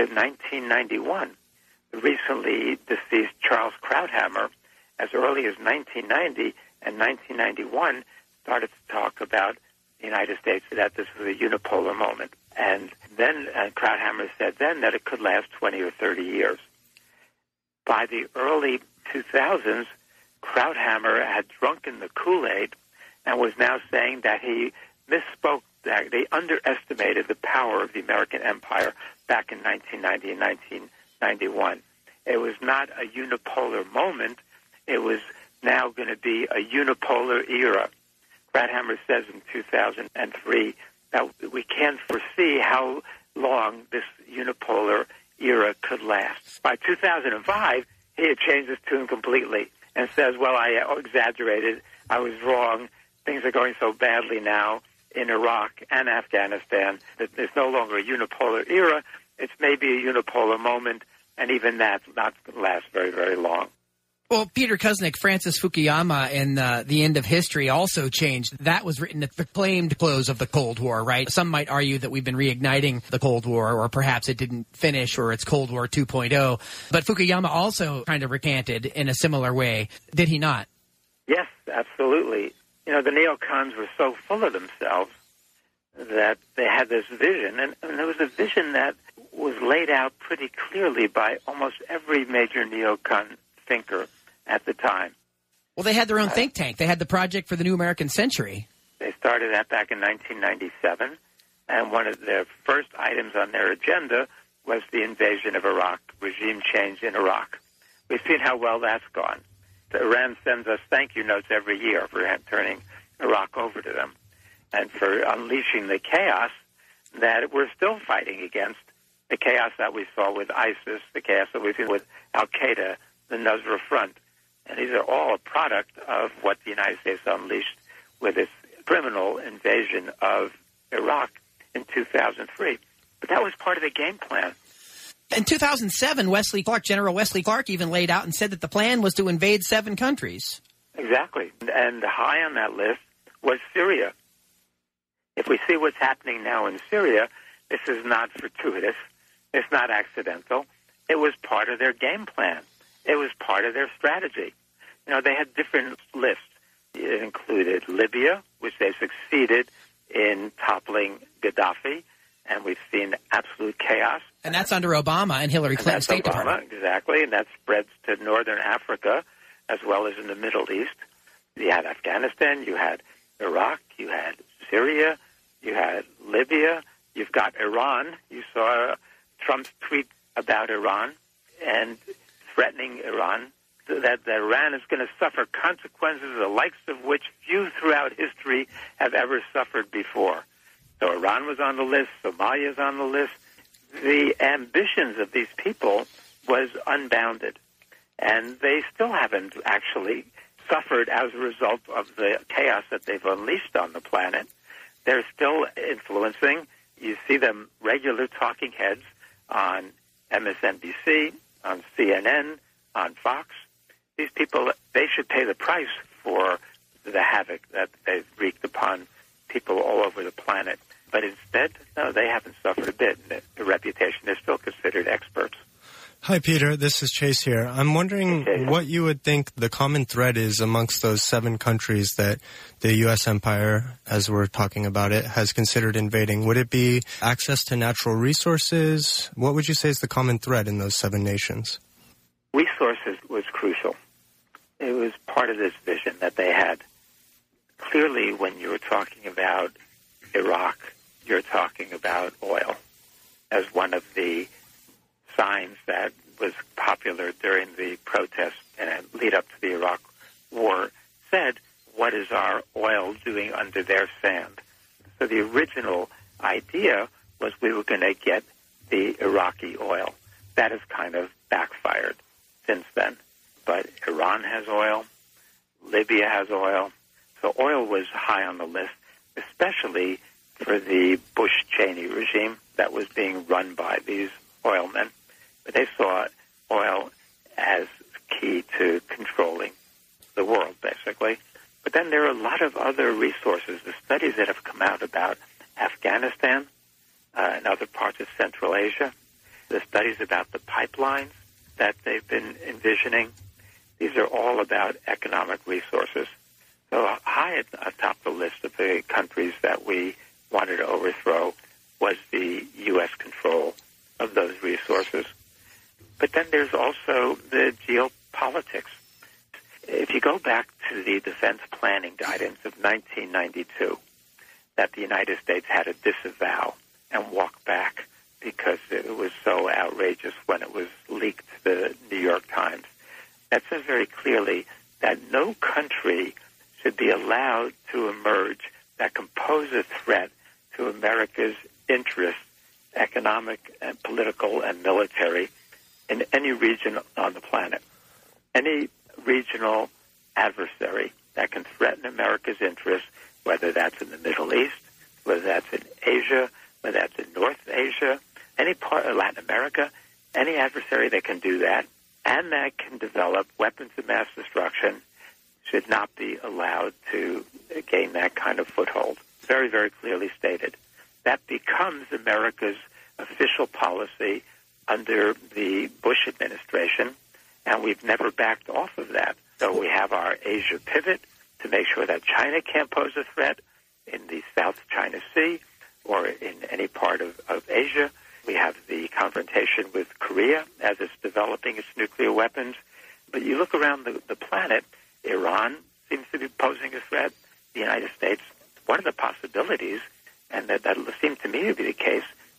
1991. The recently deceased Charles Krauthammer, as early as 1990 and 1991, started to talk about the United States, that this was a unipolar moment. And then Krauthammer said then that it could last 20 or 30 years. By the early 2000s, Krauthammer had drunken the Kool-Aid and was now saying that he misspoke, that they underestimated the power of the American empire back in 1990 and 1991. It was not a unipolar moment. It was now going to be a unipolar era. Krauthammer says in 2003 that we can't foresee how long this unipolar era could last. By 2005, he had changed his tune completely and says, well, I exaggerated. I was wrong. Things are going so badly now in Iraq and Afghanistan that there's no longer a unipolar era. It's maybe a unipolar moment, and even that's not going to last very, very long. Well, Peter Kuznick, Francis Fukuyama in The End of History also changed. That was written at the claimed close of the Cold War, right? Some might argue that we've been reigniting the Cold War, or perhaps it didn't finish, or it's Cold War 2.0. But Fukuyama also kind of recanted in a similar way, did he not? Yes, absolutely. You know, the neocons were so full of themselves that they had this vision, and there was a vision that was laid out pretty clearly by almost every major neocon thinker at the time. Well, they had their own think tank. They had the Project for the New American Century. They started that back in 1997, and one of their first items on their agenda was the invasion of Iraq, regime change in Iraq. We've seen how well that's gone. Iran sends us thank you notes every year for turning Iraq over to them and for unleashing the chaos that we're still fighting against, the chaos that we saw with ISIS, the chaos that we've seen with Al-Qaeda, the Nusra Front. And these are all a product of what the United States unleashed with its criminal invasion of Iraq in 2003. But that was part of the game plan. In 2007, General Wesley Clark even laid out and said that the plan was to invade 7 countries. Exactly. And high on that list was Syria. If we see what's happening now in Syria, this is not fortuitous. It's not accidental. It was part of their game plan. It was part of their strategy. You know, they had different lists. It included Libya, which they succeeded in toppling Gaddafi, and we've seen absolute chaos. And that's under Obama and Hillary Clinton's State Department. Exactly, and that spreads to northern Africa as well as in the Middle East. You had Afghanistan, you had Iraq, you had Syria, you had Libya, you've got Iran. You saw Trump's tweet about Iran and threatening Iran, that Iran is going to suffer consequences the likes of which few throughout history have ever suffered before. So Iran was on the list, Somalia is on the list. The ambitions of these people was unbounded, and they still haven't actually suffered as a result of the chaos that they've unleashed on the planet. They're still influencing. You see them regular talking heads on MSNBC, on CNN, on Fox. These people, they should pay the price for the havoc that they've wreaked upon people all over the planet. But instead, no, they haven't suffered a bit in their reputation. They're still considered experts. Hi, Peter. This is Chase here. I'm wondering what you would think the common thread is amongst those 7 countries that the U.S. empire, as we're talking about it, has considered invading. Would it be access to natural resources? What would you say is the common thread in those 7 nations? Resources was crucial. It was part of this vision that they had. Clearly, when you were talking about Iraq, you're talking about oil as one of the signs that was popular during the protests and lead up to the Iraq War, said, what is our oil doing under their sand? So the original idea was we were going to get the Iraqi oil. That has kind of backfired since then. But Iran has oil, Libya has oil, so oil was high on the list, especially for the Bush-Cheney regime that was being run by these oilmen. But they saw oil as key to controlling the world, basically. But then there are a lot of other resources. The studies that have come out about Afghanistan and other parts of Central Asia, the studies about the pipelines that they've been envisioning, these are all about economic resources. So high atop the list of the countries that we wanted to overthrow was the U.S. control of those resources. But then there's also the geopolitics. If you go back to the defense planning guidance of 1992, that the United States had to disavow and walk back because it was so outrageous when it was leaked to the New York Times, that says very clearly that no country should be allowed to emerge that can pose a threat to America's interests, economic and political and military, in any region on the planet. Any regional adversary that can threaten America's interests, whether that's in the Middle East, whether that's in Asia, whether that's in North Asia, any part of Latin America, any adversary that can do that and that can develop weapons of mass destruction should not be allowed to gain that kind of foothold. Very, very clearly stated. That becomes America's official policy under the Bush administration, and we've never backed off of that. So we have our Asia pivot to make sure that China can't pose a threat in the South China Sea or in any part of Asia. We have the confrontation with Korea as it's developing its nuclear weapons. But you look around the planet, Iran seems to be posing a threat. The United States, one of the possibilities, and that seemed to me to be the case,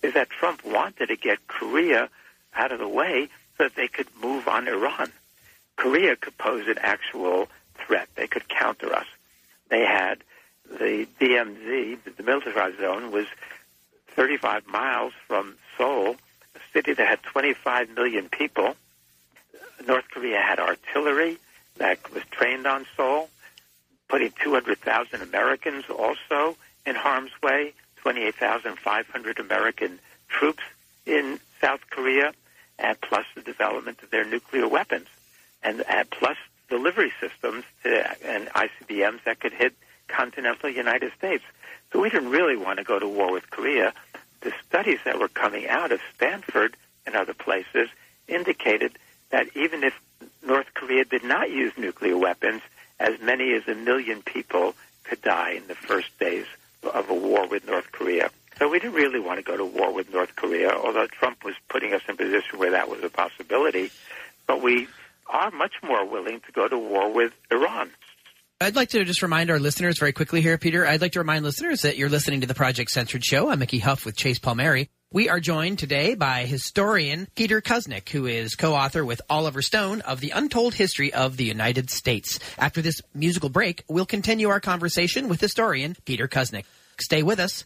is that Trump wanted to get Korea out of the way so that they could move on Iran. Korea could pose an actual threat. They could counter us. They had the DMZ, the militarized zone, was 35 miles from Seoul, a city that had 25 million people. North Korea had artillery that was trained on Seoul, putting 200,000 Americans also in harm's way, 28,500 American troops in South Korea, and plus the development of their nuclear weapons, and plus delivery systems and ICBMs that could hit continental United States. So we didn't really want to go to war with Korea. The studies that were coming out of Stanford and other places indicated that even if North Korea did not use nuclear weapons, as many as 1 million people could die in the first days of a war with North Korea. So we didn't really want to go to war with North Korea, although Trump was putting us in a position where that was a possibility. But we are much more willing to go to war with Iran. I'd like to just remind our listeners very quickly here, Peter. I'd like to remind listeners that you're listening to the Project Censored Show. I'm Mickey Huff with Chase Palmieri. We are joined today by historian Peter Kuznick, who is co-author with Oliver Stone of The Untold History of the United States. After this musical break, we'll continue our conversation with historian Peter Kuznick. Stay with us.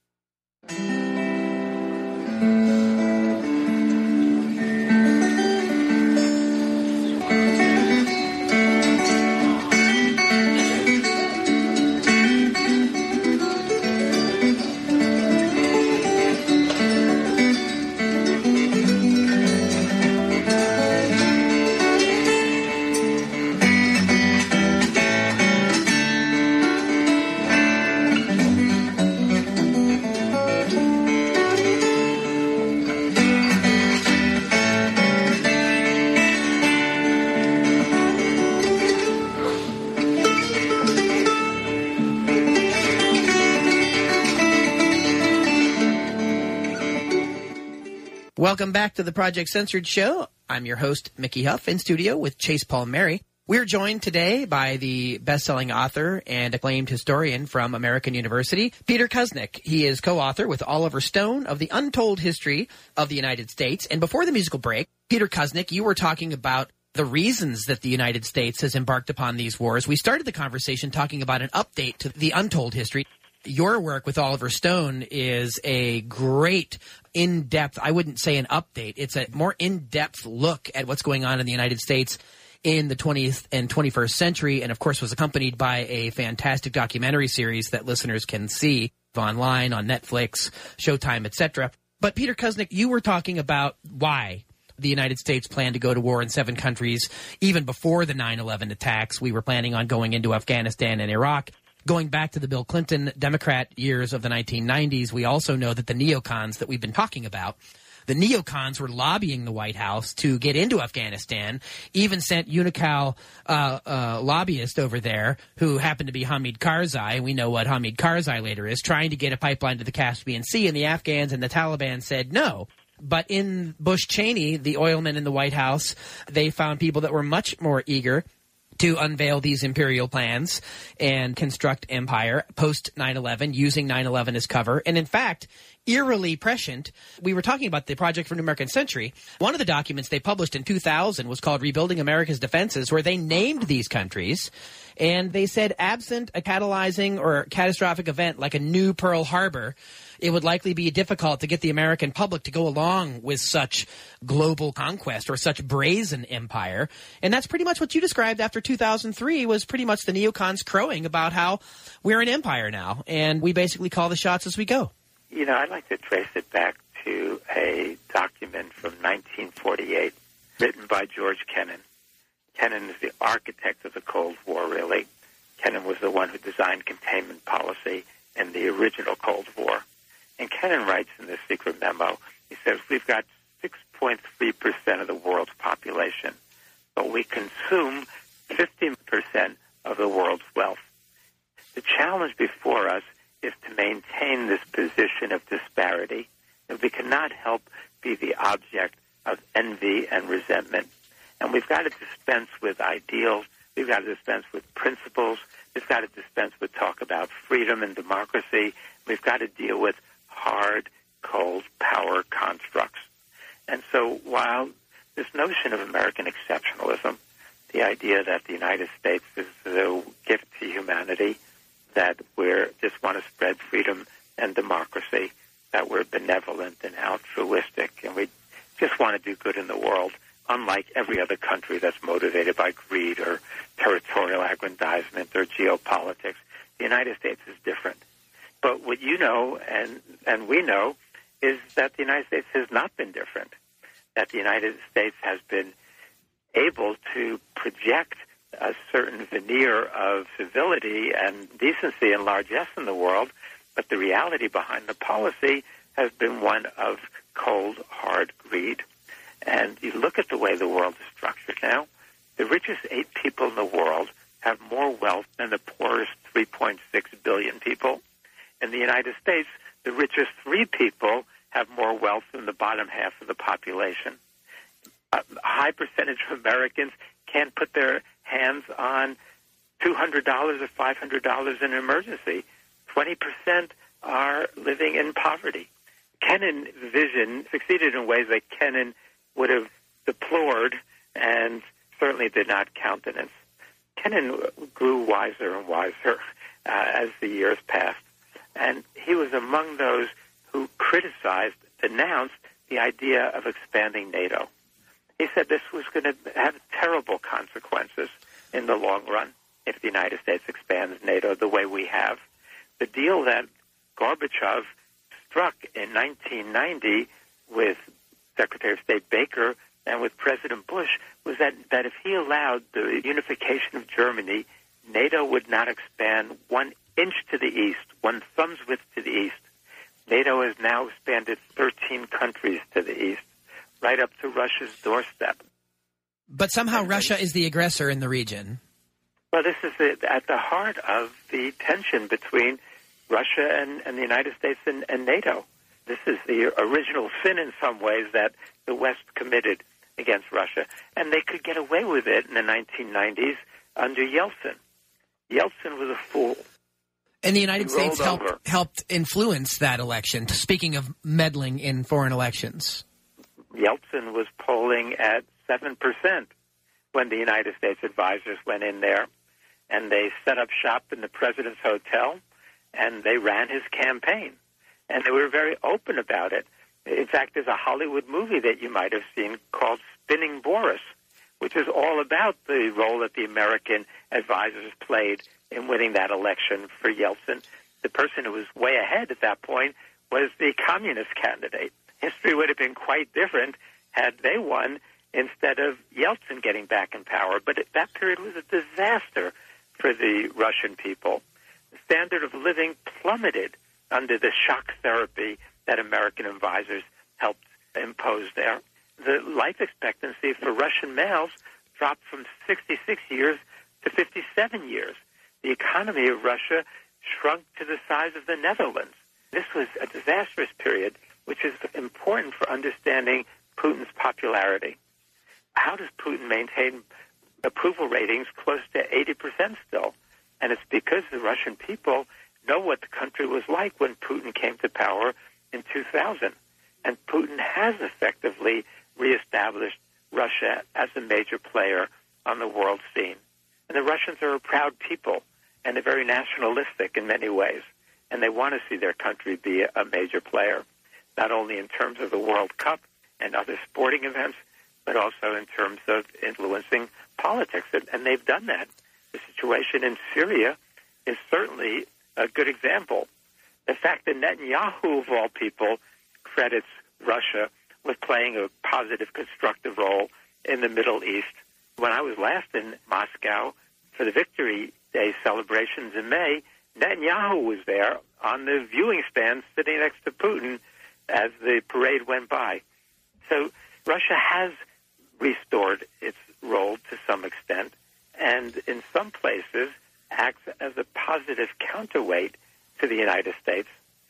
Welcome back to the Project Censored Show. I'm your host, Mickey Huff, in studio with Chase Palmieri. We're joined today by the best-selling author and acclaimed historian from American University, Peter Kuznick. He is co-author with Oliver Stone of The Untold History of the United States. And before the musical break, Peter Kuznick, you were talking about the reasons that the United States has embarked upon these wars. We started the conversation talking about an update to the untold history. Your work with Oliver Stone is a great in-depth, I wouldn't say an update, it's a more in-depth look at what's going on in the United States in the 20th and 21st century, and of course was accompanied by a fantastic documentary series that listeners can see online on Netflix, Showtime, etc. But Peter Kuznick, you were talking about why the United States planned to go to war in 7 countries. Even before the 9/11 attacks, we were planning on going into Afghanistan and Iraq. Going back to the Bill Clinton Democrat years of the 1990s, we also know that the neocons that we've been talking about, the neocons were lobbying the White House to get into Afghanistan, even sent UNICAL lobbyist over there who happened to be Hamid Karzai. We know what Hamid Karzai later is, trying to get a pipeline to the Caspian Sea, and the Afghans and the Taliban said no. But in Bush-Cheney, the oilmen in the White House, they found people that were much more eager to unveil these imperial plans and construct empire post 9/11, using 9/11 as cover. And in fact, eerily prescient, we were talking about the Project for a New American Century. One of the documents they published in 2000 was called Rebuilding America's Defenses, where they named these countries. And they said, absent a catalyzing or catastrophic event like a new Pearl Harbor, it would likely be difficult to get the American public to go along with such global conquest or such brazen empire. And that's pretty much what you described after 2003 was pretty much the neocons crowing about how we're an empire now, and we basically call the shots as we go. You know, I'd like to trace it back to a document from 1948 written by George Kennan. Kennan is the architect of the Cold War, really. Kennan was the one who designed containment policy in the original Cold War. And Kennan writes in this secret memo, he says, we've got 6.3% of the world's population, but we consume 50% of the world's wealth. The challenge before us is to maintain this position of disparity, and we cannot help be the object of envy and resentment. And we've got to dispense with ideals. We've got to dispense with principles. We've got to dispense with talk about freedom and democracy. We've got to deal with hard, cold, power constructs. And so while this notion of American exceptionalism, the idea that the United States is the gift to humanity, that we just want to spread freedom and democracy, that we're benevolent and altruistic, and we just want to do good in the world, unlike every other country that's motivated by greed or territorial aggrandizement or geopolitics. The United States is different. But what you know and we know is that the United States has not been different, that the United States has been able to project a certain veneer of civility and decency and largesse in the world, but the reality behind the policy has been one of cold, hard greed. And you look at the way the world is structured now, the richest 8 people in the world have more wealth than the poorest 3.6 billion people. In the United States, the richest 3 people have more wealth than the bottom half of the population. A high percentage of Americans can't put their hands on $200 or $500 in an emergency. 20% are living in poverty. Kennan vision succeeded in ways that Kennan would have deplored and certainly did not countenance. Kennan grew wiser and wiser as the years passed, and he was among those who criticized, denounced the idea of expanding NATO. He said this was going to have terrible consequences in the long run if the United States expands NATO the way we have. The deal that Gorbachev struck in 1990 with Secretary of State Baker and with President Bush was that if he allowed the unification of Germany, NATO would not expand 1 inch to the east, 1 thumb's width to the east. NATO has now expanded 13 countries to the east, right up to Russia's doorstep. But somehow Russia is the aggressor in the region. Well, this is at the heart of the tension between Russia and the United States and NATO. This is the original sin in some ways that the West committed against Russia. And they could get away with it in the 1990s under Yeltsin. Yeltsin was a fool. And the United States helped influence that election, speaking of meddling in foreign elections. Yeltsin was polling at 7% when the United States advisors went in there, and they set up shop in the president's hotel, and they ran his campaign. And they were very open about it. In fact, there's a Hollywood movie that you might have seen called Spinning Boris, which is all about the role that the American advisors played in winning that election for Yeltsin. The person who was way ahead at that point was the communist candidate. History would have been quite different had they won instead of Yeltsin getting back in power. But that period was a disaster for the Russian people. The standard of living plummeted under the shock therapy that American advisors helped impose there. The life expectancy for Russian males dropped from 66 years to 57 years. The economy of Russia shrunk to the size of the Netherlands. This was a disastrous period, which is important for understanding Putin's popularity. How does Putin maintain approval ratings close to 80% still? And it's because the Russian people know what the country was like when Putin came to power in 2000. And Putin has effectively reestablished Russia as a major player on the world scene. And the Russians are a proud people, and they're very nationalistic in many ways. And they want to see their country be a major player, not only in terms of the World Cup and other sporting events, but also in terms of influencing politics. And they've done that. The situation in Syria is certainly a good example. The fact that Netanyahu, of all people, credits Russia with playing a positive, constructive role in the Middle East. When I was last in Moscow for the Victory Day celebrations in May, Netanyahu was there on the viewing stand sitting next to Putin as the parade went by. So Russia has restored its role to some extent, and in some places acts as a positive counterweight to the United States.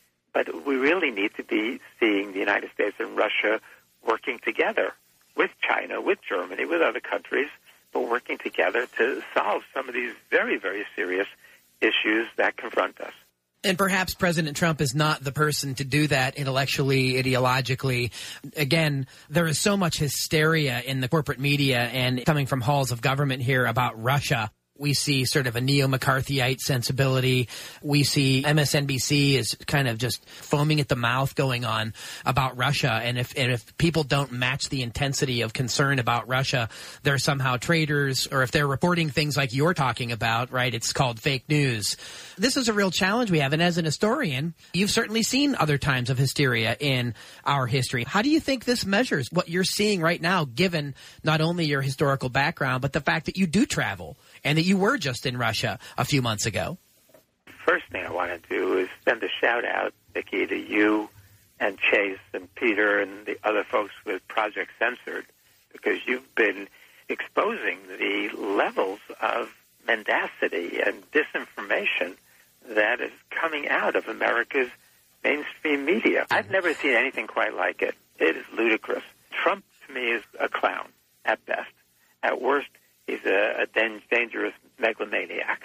But we really need to be seeing the United States and Russia working together with China, with Germany, with other countries, but working together to solve some of these very, very serious issues that confront us. And perhaps President Trump is not the person to do that intellectually, ideologically. Again, there is so much hysteria in the corporate media and coming from halls of government here about Russia. We see sort of a neo-McCarthyite sensibility. We see MSNBC is kind of just foaming at the mouth going on about Russia. And if people don't match the intensity of concern about Russia, they're somehow traitors. Or if they're reporting things like you're talking about, right, it's called fake news. This is a real challenge we have. And as an historian, you've certainly seen other times of hysteria in our history. How do you think this measures what you're seeing right now, given not only your historical background, but the fact that you do travel and that you were just in Russia a few months ago? First thing I want to do is send a shout-out, Vicki, to you and Chase and Peter and the other folks with Project Censored, because you've been exposing the levels of mendacity and disinformation that is coming out of America's mainstream media. I've never seen anything quite like it. It is ludicrous. Trump, to me, is a clown, at best. At worst, he's a dangerous megalomaniac.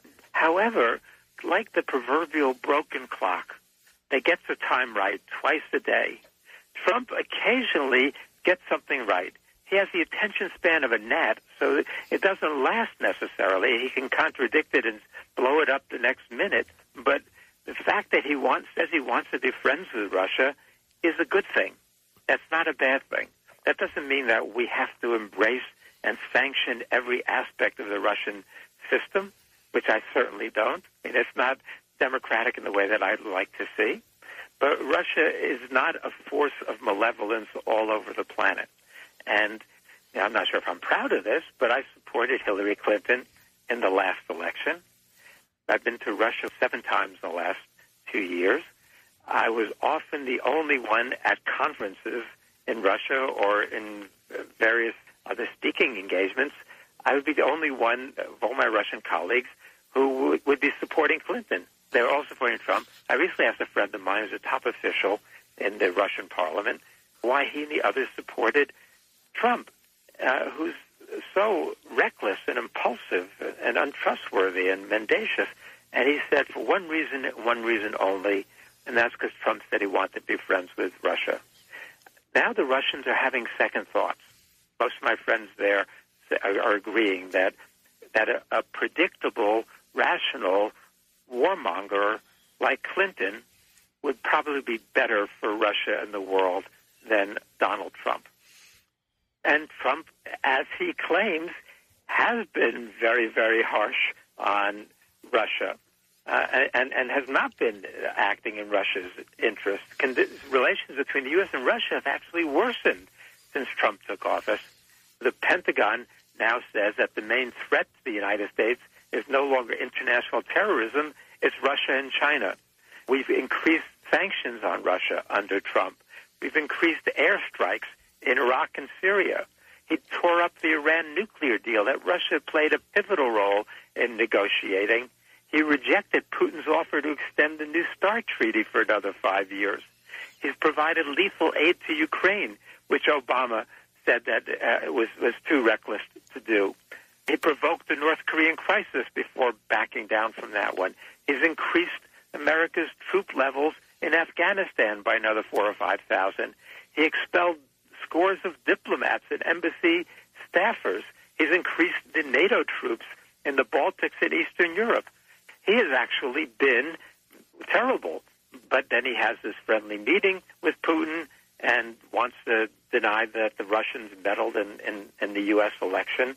However, like the proverbial broken clock that gets the time right twice a day, Trump occasionally gets something right. He has the attention span of a gnat, so it doesn't last necessarily. He can contradict it and blow it up the next minute. But the fact that he says he wants to be friends with Russia is a good thing. That's not a bad thing. That doesn't mean that we have to embrace and sanction every aspect of the Russian system, which I certainly don't. I mean, it's not democratic in the way that I'd like to see. But Russia is not a force of malevolence all over the planet. And I'm not sure if I'm proud of this, but I supported Hillary Clinton in the last election. I've been to Russia 7 times in the last 2 years. I was often the only one at conferences in Russia or in various other speaking engagements. I would be the only one of all my Russian colleagues who would be supporting Clinton. They were all supporting Trump. I recently asked a friend of mine who's a top official in the Russian parliament why he and the others supported Trump, who's so reckless and impulsive and untrustworthy and mendacious. And he said for one reason only, and that's because Trump said he wanted to be friends with Russia. Now the Russians are having second thoughts. Most of my friends there are agreeing that a predictable, rational warmonger like Clinton would probably be better for Russia and the world than Donald Trump. And Trump, as he claims, has been very, very harsh on Russia and has not been acting in Russia's interest. Relations between the U.S. and Russia have actually worsened since Trump took office. The Pentagon now says that the main threat to the United States is no longer international terrorism, it's Russia and China. We've increased sanctions on Russia under Trump. We've increased airstrikes in Iraq and Syria. He tore up the Iran nuclear deal that Russia played a pivotal role in negotiating. He rejected Putin's offer to extend the New START treaty for another 5 years. He's provided lethal aid to Ukraine, which Obama said that was too reckless to do. He provoked the North Korean crisis before backing down from that one. He's increased America's troop levels in Afghanistan by another 4,000 or 5,000. He expelled scores of diplomats and embassy staffers. He's increased the NATO troops in the Baltics and Eastern Europe. He has actually been terrible. But then he has this friendly meeting with Putin and wants to deny that the Russians meddled in the U.S. election.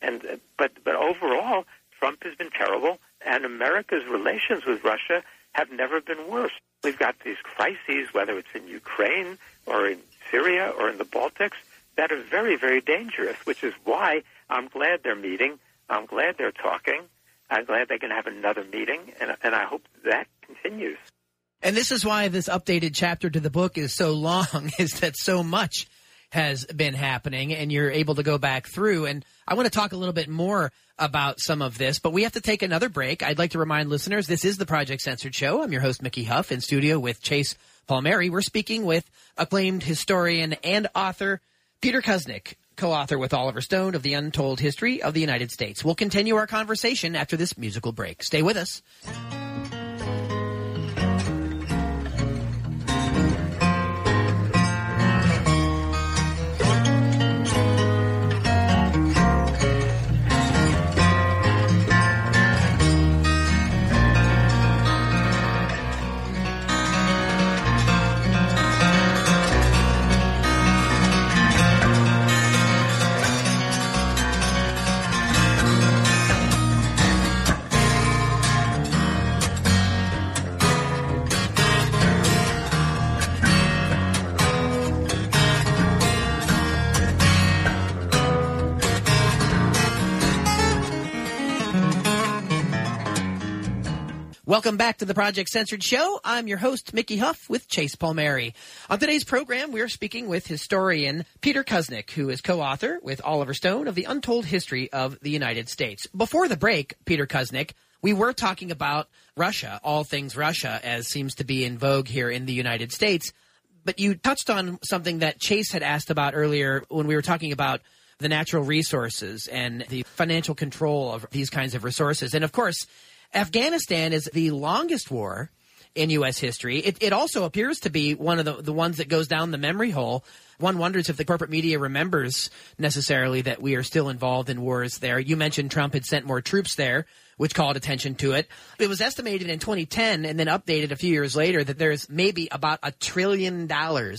But overall, Trump has been terrible, and America's relations with Russia have never been worse. We've got these crises, whether it's in Ukraine or in Syria or in the Baltics, that are very, very dangerous, which is why I'm glad they're meeting. I'm glad they're talking. I'm glad they can have another meeting, and I hope that continues. And this is why this updated chapter to the book is so long, is that so much has been happening, and you're able to go back through. And I want to talk a little bit more about some of this, but we have to take another break. I'd like to remind listeners, this is the Project Censored Show. I'm your host, Mickey Huff, in studio with Chase Palmieri. We're speaking with acclaimed historian and author Peter Kuznick, co-author with Oliver Stone of The Untold History of the United States. We'll continue our conversation after this musical break. Stay with us. Welcome back to the Project Censored Show. I'm your host, Mickey Huff, with Chase Palmieri. On today's program, we are speaking with historian Peter Kuznick, who is co-author with Oliver Stone of The Untold History of the United States. Before the break, Peter Kuznick, we were talking about Russia, all things Russia, as seems to be in vogue here in the United States. But you touched on something that Chase had asked about earlier when we were talking about the natural resources and the financial control of these kinds of resources. And, of course, Afghanistan is the longest war in U.S. history. It also appears to be one of the ones that goes down the memory hole. One wonders if the corporate media remembers necessarily that we are still involved in wars there. You mentioned Trump had sent more troops there, which called attention to it. It was estimated in 2010 and then updated a few years later that there's maybe about $1 trillion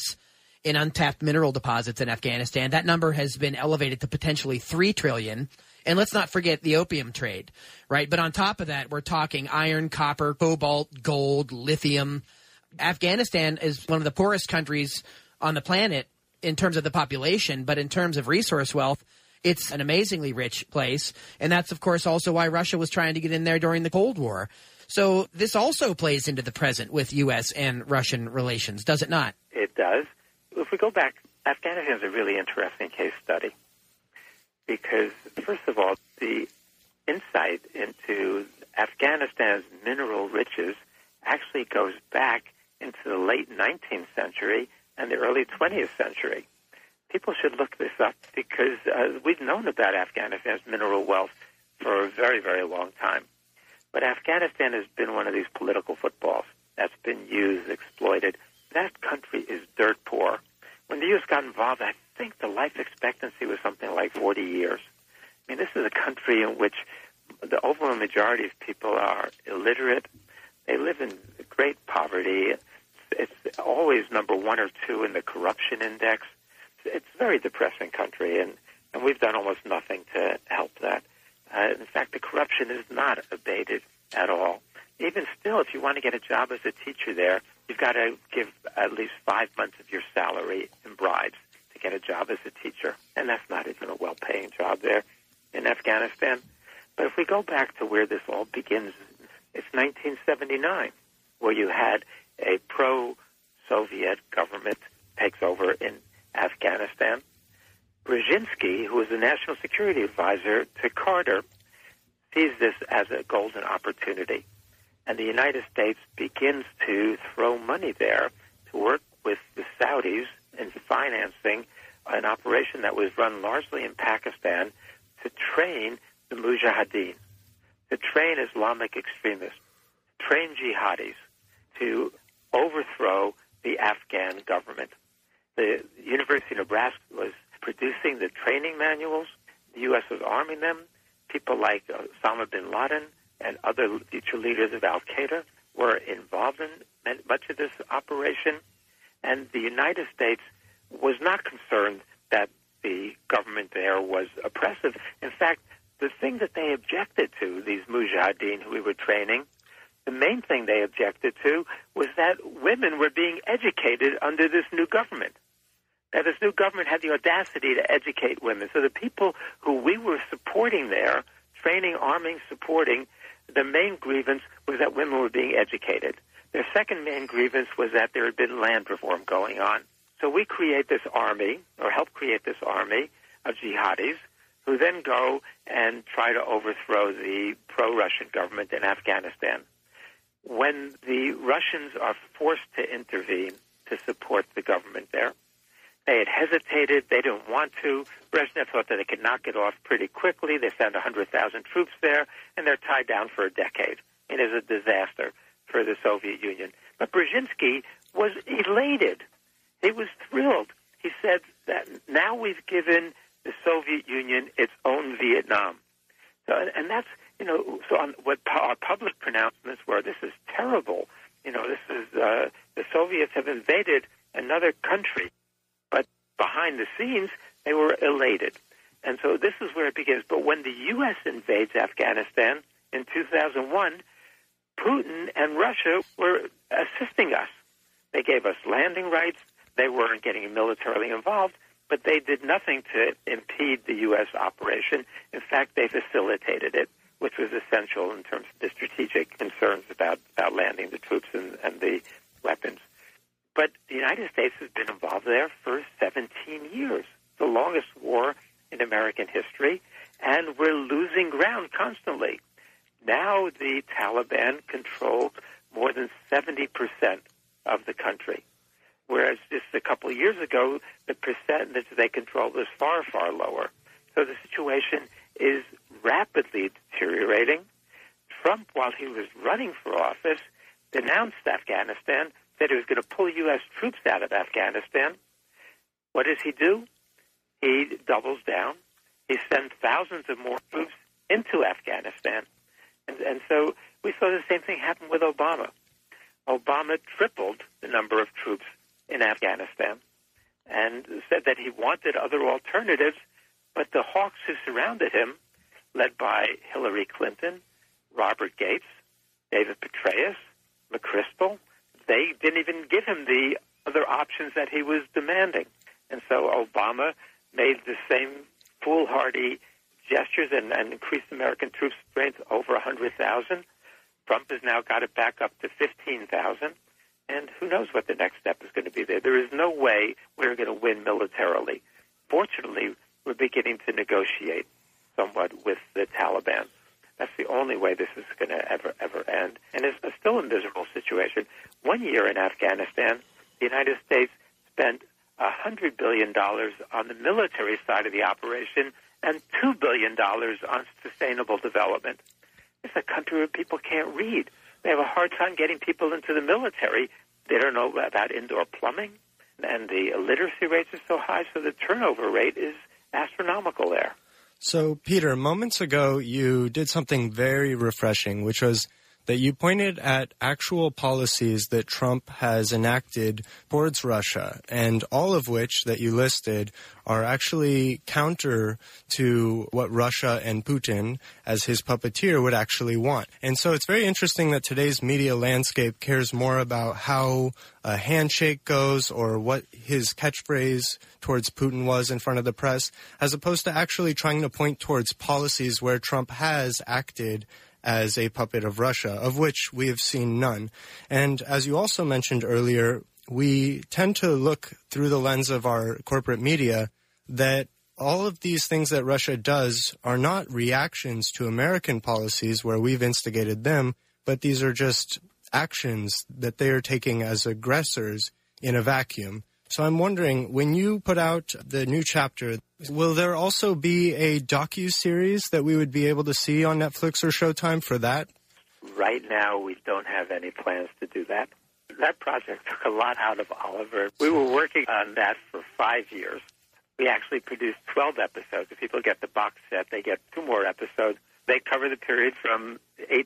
in untapped mineral deposits in Afghanistan. That number has been elevated to potentially $3 trillion. And let's not forget the opium trade, right? But on top of that, we're talking iron, copper, cobalt, gold, lithium. Afghanistan is one of the poorest countries on the planet in terms of the population, but in terms of resource wealth, it's an amazingly rich place. And that's, of course, also why Russia was trying to get in there during the Cold War. So this also plays into the present with U.S. and Russian relations, does it not? It does. If we go back, Afghanistan is a really interesting case study. Because, first of all, the insight into Afghanistan's mineral riches actually goes back into the late 19th century and the early 20th century. People should look this up because we've known about Afghanistan's mineral wealth for a very, very long time. But Afghanistan has been one of these political footballs that's been used, exploited. That country is dirt poor. When the U.S. got involved, I think the life expectancy was something like 40 years. I mean, this is a country in which the overwhelming majority of people are illiterate. They live in great poverty. It's always number 1 or 2 in the corruption index. It's a very depressing country, and we've done almost nothing to help that. In fact, the corruption is not abated at all. Even still, if you want to get a job as a teacher there, you've got to give at least 5 months of your salary in bribes to get a job as a teacher. And that's not even a well-paying job there in Afghanistan. But if we go back to where this all begins, it's 1979, where you had a pro-Soviet government takes over in Afghanistan. Brzezinski, who was the national security advisor to Carter, sees this as a golden opportunity. And the United States begins to throw money there to work with the Saudis in financing an operation that was run largely in Pakistan to train the Mujahideen, to train Islamic extremists, train jihadis to overthrow the Afghan government. The University of Nebraska was producing the training manuals. The U.S. was arming them. People like Osama bin Laden and other future leaders of al-Qaeda were involved in much of this operation. And the United States was not concerned that the government there was oppressive. In fact, the thing that they objected to, these mujahideen who we were training, the main thing they objected to was that women were being educated under this new government. That this new government had the audacity to educate women. So the people who we were supporting there, training, arming, supporting, the main grievance was that women were being educated. Their second main grievance was that there had been land reform going on. So we create this army, or help create this army of jihadis, who then go and try to overthrow the pro-Russian government in Afghanistan. When the Russians are forced to intervene to support the government there, they had hesitated. They didn't want to. Brezhnev thought that they could knock it off pretty quickly. They sent 100,000 troops there, and they're tied down for a decade. It is a disaster for the Soviet Union. But Brzezinski was elated. He was thrilled. He said that now we've given the Soviet Union its own Vietnam. So, and that's, so on what our public pronouncements were, this is terrible. This is, the Soviets have invaded another country. But behind the scenes, they were elated. And so this is where it begins. But when the U.S. invades Afghanistan in 2001, Putin and Russia were assisting us. They gave us landing rights. They weren't getting militarily involved, but they did nothing to impede the U.S. operation. In fact, they facilitated it. which was essential in terms of the strategic concerns about landing the troops and the weapons. But the United States has been involved there for 17 years, the longest war in American history, and we're losing ground constantly. Now the Taliban control more than 70% of the country, whereas just a couple of years ago, the percentage they controlled was far, far lower. So the situation is rapidly deteriorating. Trump, while he was running for office, denounced Afghanistan, said he was going to pull U.S. troops out of Afghanistan. What does he do? He doubles down. He sends thousands of more troops into Afghanistan. And so we saw the same thing happen with Obama. Obama tripled the number of troops in Afghanistan and said that he wanted other alternatives, but the hawks who surrounded him, led by Hillary Clinton, Robert Gates, David Petraeus, McChrystal, they didn't even give him the other options that he was demanding. And so Obama made the same foolhardy gestures and increased American troop strength over 100,000. Trump has now got it back up to 15,000. And who knows what the next step is going to be there. There is no way we're going to win militarily. Fortunately, we're beginning to negotiate somewhat with the Taliban. That's the only way this is going to ever end. And it's still a miserable situation. 1 year in Afghanistan, the United States spent $100 billion on the military side of the operation and $2 billion on sustainable development. It's a country where people can't read. They have a hard time getting people into the military. They don't know about indoor plumbing, and the illiteracy rates are so high, so the turnover rate is astronomical there. So, Peter, moments ago you did something very refreshing, which was that you pointed at actual policies that Trump has enacted towards Russia, and all of which that you listed are actually counter to what Russia and Putin, as his puppeteer, would actually want. And so it's very interesting that today's media landscape cares more about how a handshake goes or what his catchphrase towards Putin was in front of the press, as opposed to actually trying to point towards policies where Trump has acted as a puppet of Russia, of which we have seen none. And as you also mentioned earlier, we tend to look through the lens of our corporate media that all of these things that Russia does are not reactions to American policies where we've instigated them, but these are just actions that they are taking as aggressors in a vacuum. So I'm wondering, when you put out the new chapter, will there also be a docu-series that we would be able to see on Netflix or Showtime for that? Right now, we don't have any plans to do that. That project took a lot out of Oliver. We were working on that for 5 years. We actually produced 12 episodes. If people get the box set, they get 2 more episodes. They cover the period from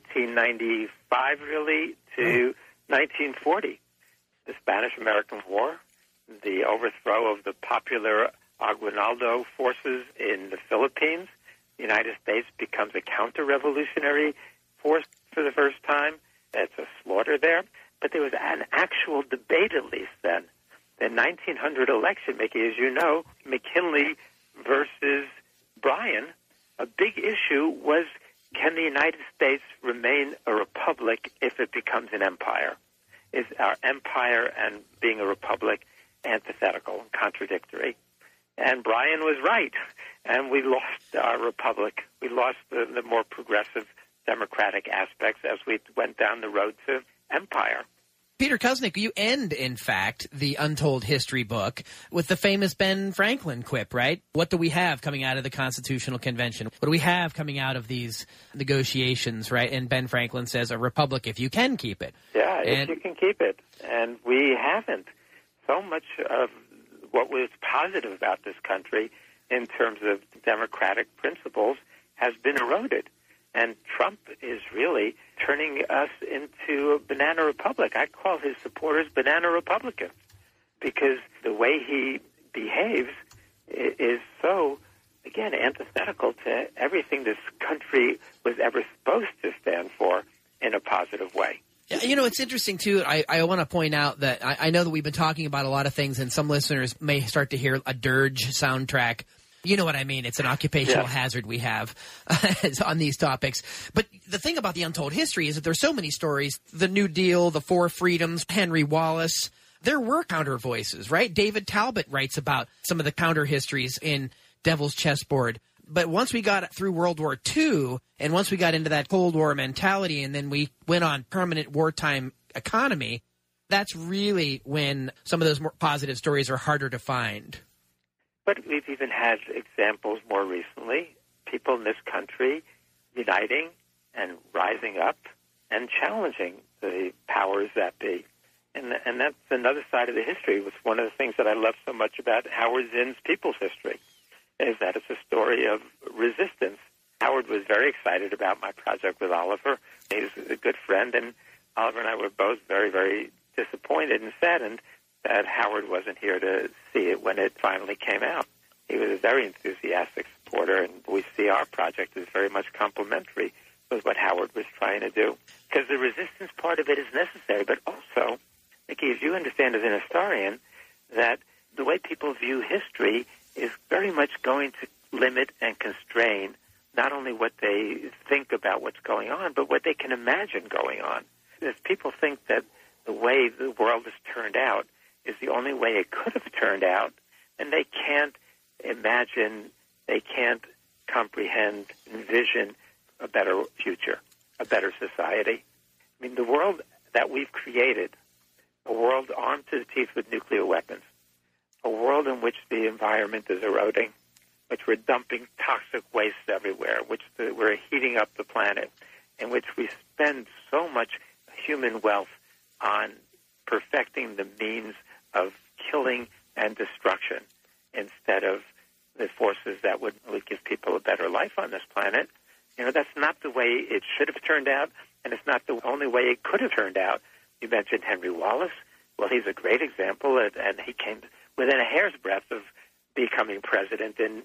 1895, really, to 1940. The Spanish-American War, the overthrow of the popular Aguinaldo forces in the Philippines. The United States becomes a counter-revolutionary force for the first time. It's a slaughter there. But there was an actual debate, at least then. The 1900 election, Mickey, as you know, McKinley versus Bryan, a big issue was, can the United States remain a republic if it becomes an empire? Is our empire and being a republic antithetical and contradictory? And Bryan was right, and we lost our republic. We lost the more progressive democratic aspects as we went down the road to empire. Peter Kuznick, you end, in fact, the Untold History book with the famous Ben Franklin quip, right? What do we have coming out of the Constitutional Convention? What do we have coming out of these negotiations, right? And Ben Franklin says, a republic if you can keep it. Yeah, if you can keep it. And we haven't. So much of what was positive about this country in terms of democratic principles has been eroded. And Trump is really turning us into a banana republic. I call his supporters banana Republicans because the way he behaves is so, again, antithetical to everything this country was ever supposed to stand for in a positive way. You know, it's interesting, too. I want to point out that I know that we've been talking about a lot of things, and some listeners may start to hear a dirge soundtrack. You know what I mean? It's an occupational hazard we have on these topics. But the thing about the untold history is that there's so many stories. The New Deal, the Four Freedoms, Henry Wallace. There were counter voices, right? David Talbot writes about some of the counter histories in Devil's Chessboard. But once we got through World War II, and once we got into that Cold War mentality, and then we went on permanent wartime economy, that's really when some of those more positive stories are harder to find. But we've even had examples more recently, people in this country uniting and rising up and challenging the powers that be. And that's another side of the history. It's one of the things that I love so much about Howard Zinn's People's History, is that it's a story of resistance. Howard was very excited about my project with Oliver. He was a good friend, and Oliver and I were both very, very disappointed and saddened that Howard wasn't here to see it when it finally came out. He was a very enthusiastic supporter, and we see our project as very much complementary with what Howard was trying to do. Because the resistance part of it is necessary, but also, Nikki, as you understand as an historian, that the way people view history is very much going to limit and constrain not only what they think about what's going on, but what they can imagine going on. If people think that the way the world has turned out is the only way it could have turned out, and they can't imagine, they can't comprehend, envision a better future, a better society. I mean, the world that we've created, a world armed to the teeth with nuclear weapons, a world in which the environment is eroding, which we're dumping toxic waste everywhere, which we're heating up the planet, in which we spend so much human wealth on perfecting the means of killing and destruction instead of the forces that would give people a better life on this planet. You know, that's not the way it should have turned out, and it's not the only way it could have turned out. You mentioned Henry Wallace. Well, he's a great example, and he came within a hair's breadth of becoming president in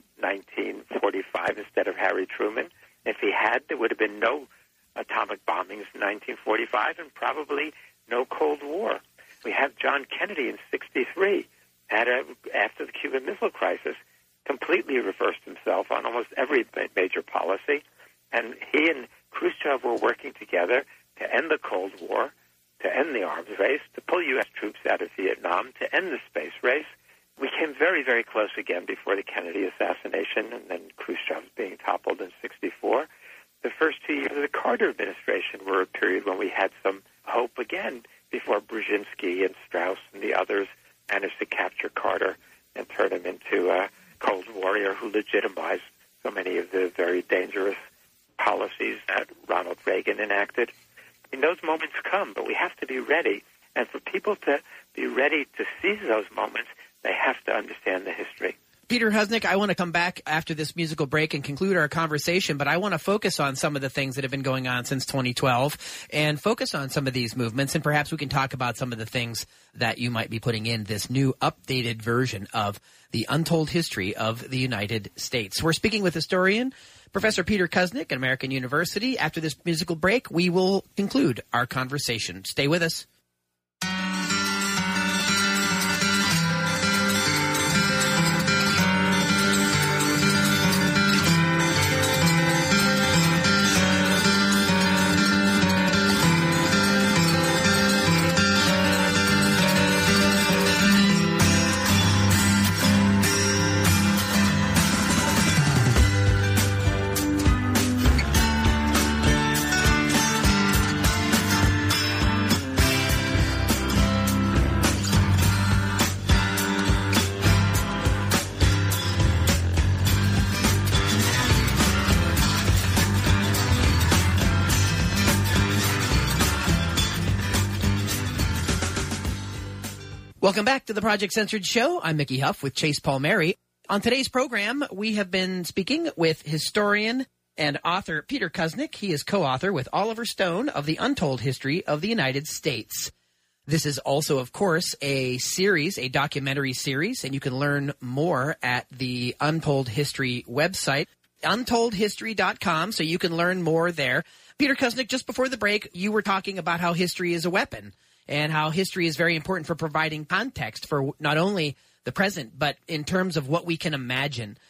1945 instead of Harry Truman. If he had, there would have been no atomic bombings in 1945 and probably no Cold War. We have John Kennedy in 1963, after the Cuban Missile Crisis, completely reversed himself on almost every major policy. And he and Khrushchev were working together to end the Cold War, to end the arms race, to pull U.S. troops out of Vietnam, to end the space race. We came very, very close again before the Kennedy assassination and then Khrushchev being toppled in 1964. The first 2 years of the Carter administration were a period when we had some hope again before Brzezinski and Strauss and the others managed to capture Carter and turn him into a Cold Warrior who legitimized so many of the very dangerous policies that Ronald Reagan enacted. I mean, those moments come, but we have to be ready. And for people to be ready to seize those moments, they have to understand the history. Peter Husnick, I want to come back after this musical break and conclude our conversation, but I want to focus on some of the things that have been going on since 2012 and focus on some of these movements, and perhaps we can talk about some of the things that you might be putting in this new updated version of the untold history of the United States. We're speaking with historian Professor Peter Kuznick at American University. After this musical break, we will conclude our conversation. Stay with us. Welcome back to the Project Censored Show. I'm Mickey Huff with Chase Palmieri. On today's program, we have been speaking with historian and author Peter Kuznick. He is co-author with Oliver Stone of The Untold History of the United States. This is also, of course, a series, a documentary series, and you can learn more at the Untold History website, untoldhistory.com, so you can learn more there. Peter Kuznick, just before the break, you were talking about how history is a weapon, and how history is very important for providing context for not only the present, but in terms of what we can imagine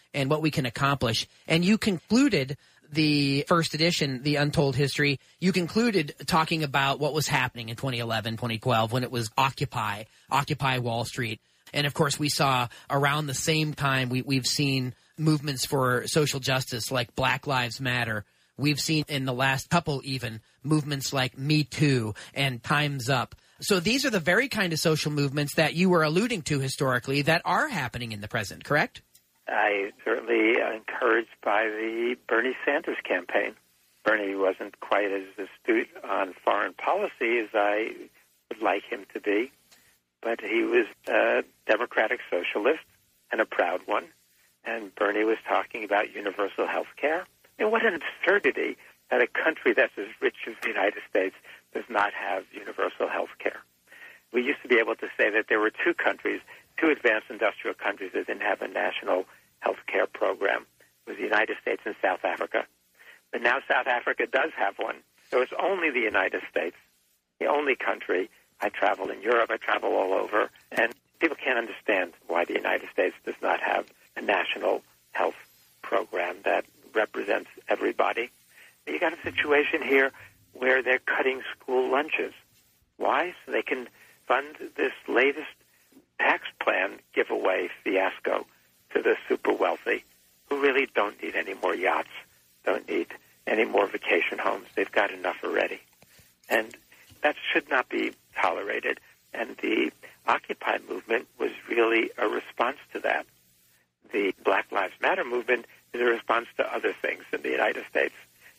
and what we can accomplish. And you concluded the first edition, The Untold History, you concluded talking about what was happening in 2011, 2012, when it was Occupy Wall Street. And, of course, we saw around the same time we've seen movements for social justice like Black Lives Matter. We've seen in the last couple even movements like Me Too and Time's Up. So these are the very kind of social movements that you were alluding to historically that are happening in the present, correct? I certainly encouraged by the Bernie Sanders campaign. Bernie wasn't quite as astute on foreign policy as I would like him to be, but he was a democratic socialist and a proud one. And Bernie was talking about universal health care. And what an absurdity that a country that's as rich as the United States does not have universal health care. We used to be able to say that there were two advanced industrial countries that didn't have a national health care program. It was the United States and South Africa. But now South Africa does have one. So it's only the United States, the only country. I travel in Europe, I travel all over, and people can't understand why the United States does not have a national health program that represents everybody. You got a situation here where they're cutting school lunches. Why? So they can fund this latest tax plan giveaway fiasco to the super wealthy who really don't need any more yachts, don't need any more vacation homes. They've got enough already. And that should not be tolerated. And the Occupy movement was really a response to that. The Black Lives Matter movement is a response to other things in the United States.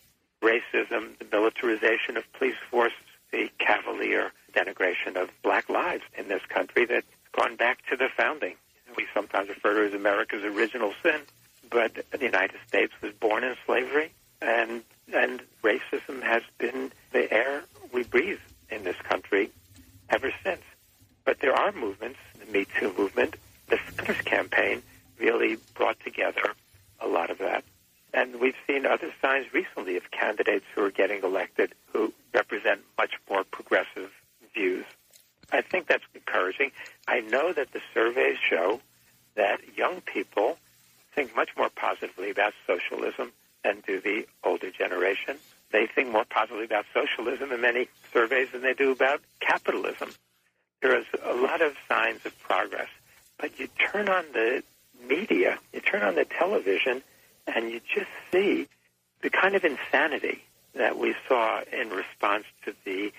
Racism, the militarization of police forces, the cavalier denigration of black lives in this country that's gone back to the founding. We sometimes refer to it as America's original sin, but the United States was born in slavery, and racism has been the air we breathe in this country ever since. But there are movements, the Me Too movement, the Sanders campaign really brought together a lot of that. And we've seen other signs recently of candidates who are getting elected who represent much more progressive views. I think that's encouraging. I know that the surveys show that young people think much more positively about socialism than do the older generation. They think more positively about socialism in many surveys than they do about capitalism. There is a lot of signs of progress. But you turn on the media, you turn on the television, and you just see the kind of insanity that we saw in response to the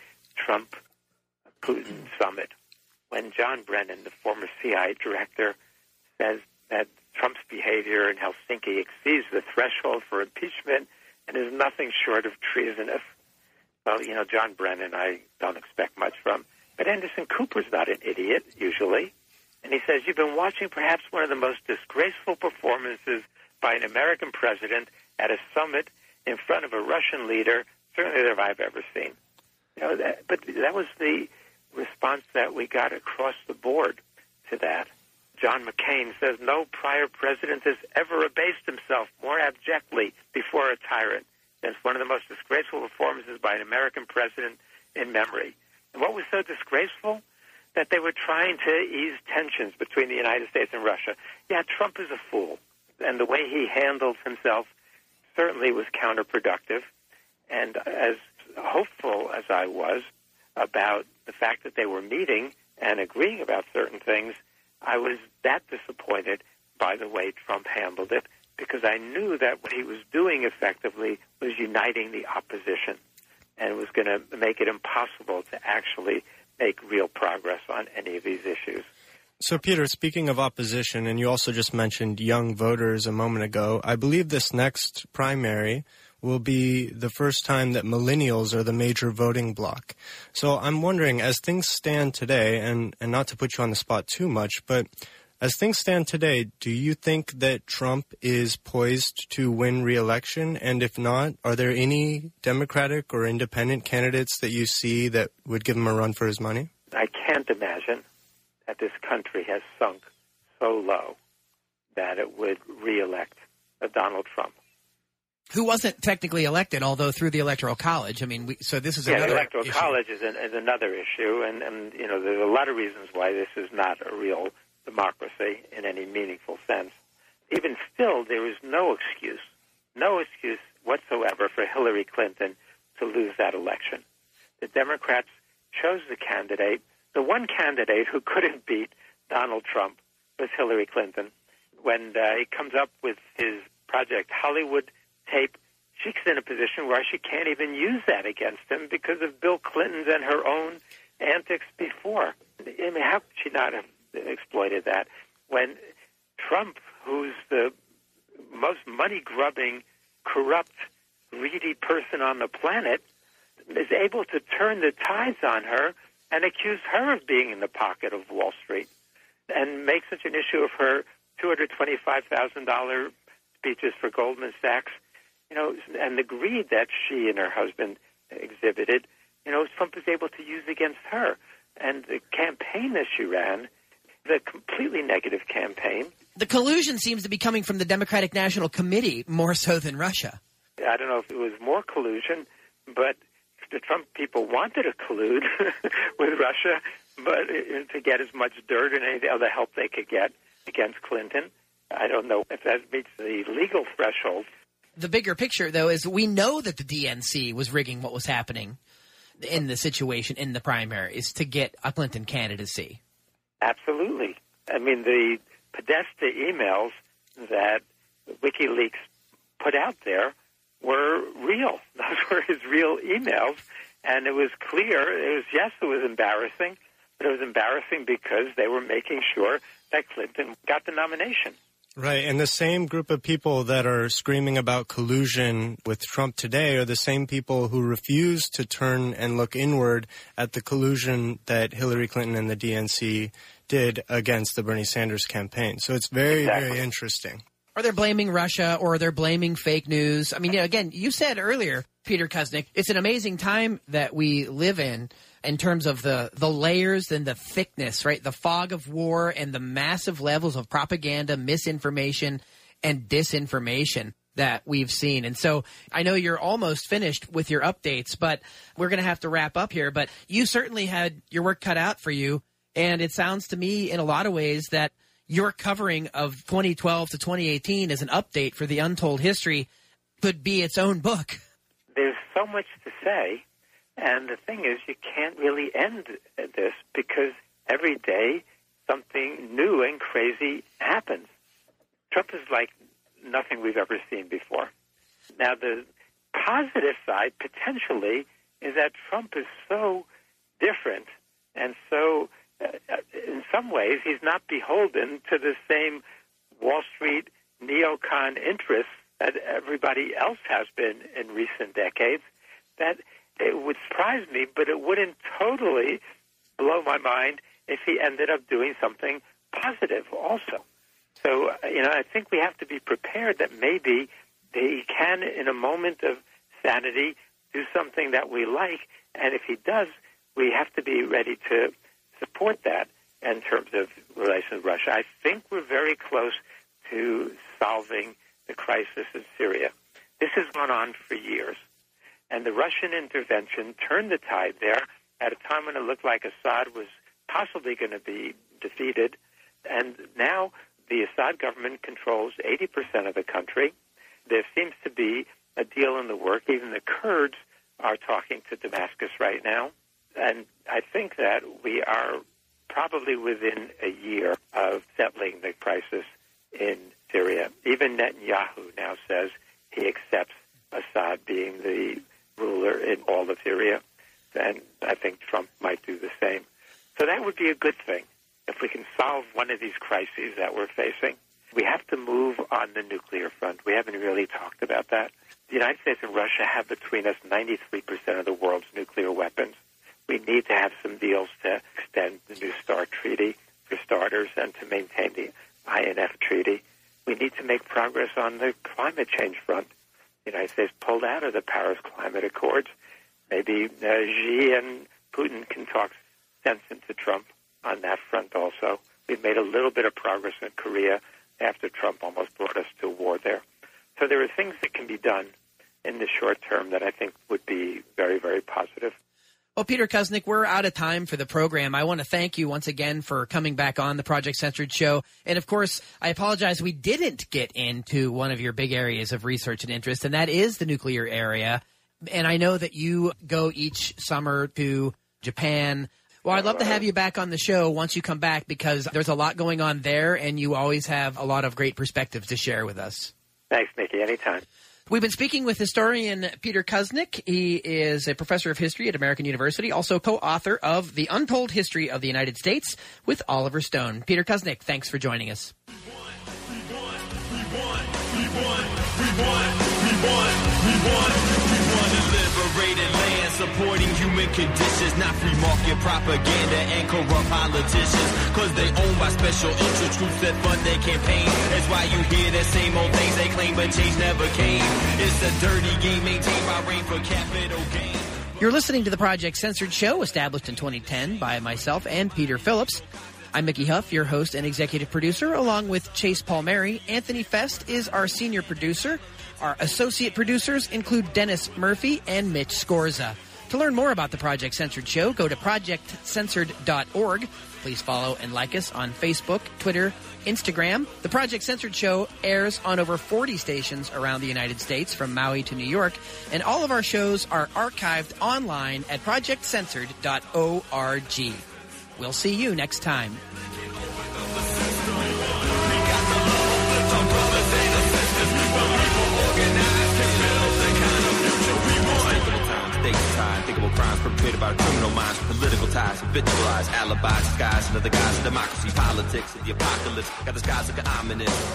Trump-Putin summit. When John Brennan, the former CIA director, says that Trump's behavior in Helsinki exceeds the threshold for impeachment and is nothing short of treasonous. Well, John Brennan I don't expect much from. But Anderson Cooper's not an idiot, usually. And he says, you've been watching perhaps one of the most disgraceful performances by an American president at a summit in front of a Russian leader, certainly that I've ever seen. But that was the response that we got across the board to that. John McCain says, no prior president has ever abased himself more abjectly before a tyrant. That's one of the most disgraceful performances by an American president in memory. And what was so disgraceful? That they were trying to ease tensions between the United States and Russia. Yeah, Trump is a fool. And the way he handled himself certainly was counterproductive. And as hopeful as I was about the fact that they were meeting and agreeing about certain things, I was that disappointed by the way Trump handled it, because I knew that what he was doing effectively was uniting the opposition and was going to make it impossible to actually make real progress on any of these issues. So, Peter, speaking of opposition, and you also just mentioned young voters a moment ago, I believe this next primary will be the first time that millennials are the major voting bloc. So I'm wondering, as things stand today, and not to put you on the spot too much, but as things stand today, do you think that Trump is poised to win re-election? And if not, are there any Democratic or independent candidates that you see that would give him a run for his money? I can't imagine that this country has sunk so low that it would re-elect Donald Trump. Who wasn't technically elected, although through the Electoral College. I mean, so this is another the Electoral issue. College is another issue, and there's a lot of reasons why this is not a real democracy in any meaningful sense. even still, there is no excuse whatsoever for Hillary Clinton to lose that election. The Democrats chose the one candidate who couldn't beat Donald Trump was Hillary Clinton. When he comes up with his Project Hollywood tape, she's in a position where she can't even use that against him because of Bill Clinton's and her own antics before. I mean, how could she not have exploited that? When Trump, who's the most money-grubbing, corrupt, greedy person on the planet, is able to turn the tides on her and accuse her of being in the pocket of Wall Street and make such an issue of her $225,000 speeches for Goldman Sachs, and the greed that she and her husband exhibited, Trump was able to use against her. And the campaign that she ran, the completely negative campaign. The collusion seems to be coming from the Democratic National Committee more so than Russia. I don't know if it was more collusion, but the Trump people wanted to collude with Russia, but to get as much dirt and any other help they could get against Clinton. I don't know if that meets the legal threshold. The bigger picture, though, is we know that the DNC was rigging what was happening in the situation in the primaries to get a Clinton candidacy. Absolutely. I mean, the Podesta emails that WikiLeaks put out there were real. Those were his real emails, and it was clear. It was embarrassing, but it was embarrassing because they were making sure that Clinton got the nomination. Right, and the same group of people that are screaming about collusion with Trump today are the same people who refuse to turn and look inward at the collusion that Hillary Clinton and the DNC did against the Bernie Sanders campaign. So it's very, very interesting. Or they're blaming Russia, or they're blaming fake news. I mean, again, you said earlier, Peter Kuznick, it's an amazing time that we live in terms of the layers and the thickness, right? The fog of war and the massive levels of propaganda, misinformation, and disinformation that we've seen. And so I know you're almost finished with your updates, but we're going to have to wrap up here. But you certainly had your work cut out for you. And it sounds to me in a lot of ways that your covering of 2012 to 2018 as an update for the untold history could be its own book. There's so much to say, and the thing is, you can't really end this because every day something new and crazy happens. Trump is like nothing we've ever seen before. Now, the positive side, potentially, is that Trump is so different and so in some ways, he's not beholden to the same Wall Street neocon interests that everybody else has been in recent decades. That it would surprise me, but it wouldn't totally blow my mind if he ended up doing something positive also. So, I think we have to be prepared that maybe he can, in a moment of sanity, do something that we like. And if he does, we have to be ready to support that in terms of relations with Russia. I think we're very close to solving the crisis in Syria. This has gone on for years, and the Russian intervention turned the tide there at a time when it looked like Assad was possibly going to be defeated, and now the Assad government controls 80% of the country. There seems to be a deal in the work. Even the Kurds are talking to Damascus right now. And I think that we are probably within a year of settling the crisis in Syria. Even Netanyahu now says he accepts Assad being the ruler in all of Syria. And I think Trump might do the same. So that would be a good thing if we can solve one of these crises that we're facing. We have to move on the nuclear front. We haven't really talked about that. The United States and Russia have between us 93% of the world's nuclear weapons. We need to have some deals to extend the New START treaty, for starters, and to maintain the INF treaty. We need to make progress on the climate change front. The United States pulled out of the Paris Climate Accords. Maybe Xi and Putin can talk sense into Trump on that front also. We've made a little bit of progress in Korea after Trump almost brought us to war there. So there are things that can be done in the short term that I think would be very, very positive. Well, Peter Kuznick, we're out of time for the program. I want to thank you once again for coming back on the Project Censored show. And, of course, I apologize we didn't get into one of your big areas of research and interest, and that is the nuclear area. And I know that you go each summer to Japan. Well, I'd love to have you back on the show once you come back, because there's a lot going on there, and you always have a lot of great perspectives to share with us. Thanks, Mickey. Anytime. We've been speaking with historian Peter Kuznick. He is a professor of history at American University, also co-author of The Untold History of the United States with Oliver Stone. Peter Kuznick, thanks for joining us. Liberated land, supporting human conditions, not free market propaganda and corrupt politicians, cause they owned by special interest groups that fund their campaign. That's why you hear the same old things they claim, but change never came. It's a dirty game maintained by rain for capital gain. You're listening to the Project Censored show, established in 2010 by myself and Peter Phillips. I'm Mickey Huff, your host and executive producer, along with Chase Palmieri. Anthony Fest is our senior producer. Our associate producers include Dennis Murphy and Mitch Scorza. To learn more about the Project Censored show, go to projectcensored.org. Please follow and like us on Facebook, Twitter, Instagram. The Project Censored show airs on over 40 stations around the United States, from Maui to New York, and all of our shows are archived online at projectcensored.org. We'll see you next time. Unthinkable crimes perpetrated by criminal minds, political ties, habitualized alibis, disguised under the guise of democracy, politics, and the apocalypse. Got the skies looking ominous.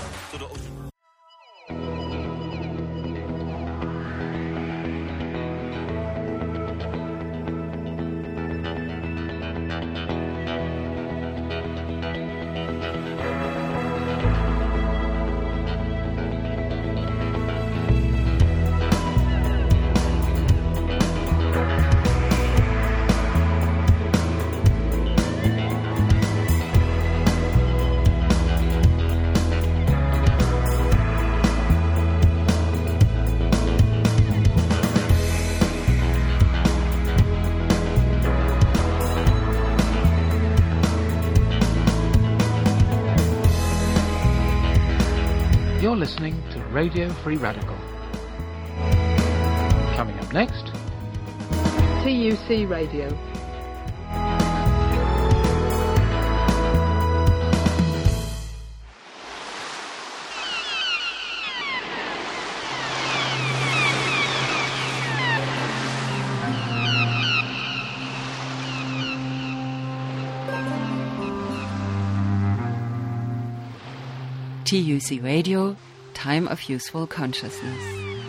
You're listening to Radio Free Radical. Coming up next, TUC Radio. TUC Radio, Time of Useful Consciousness.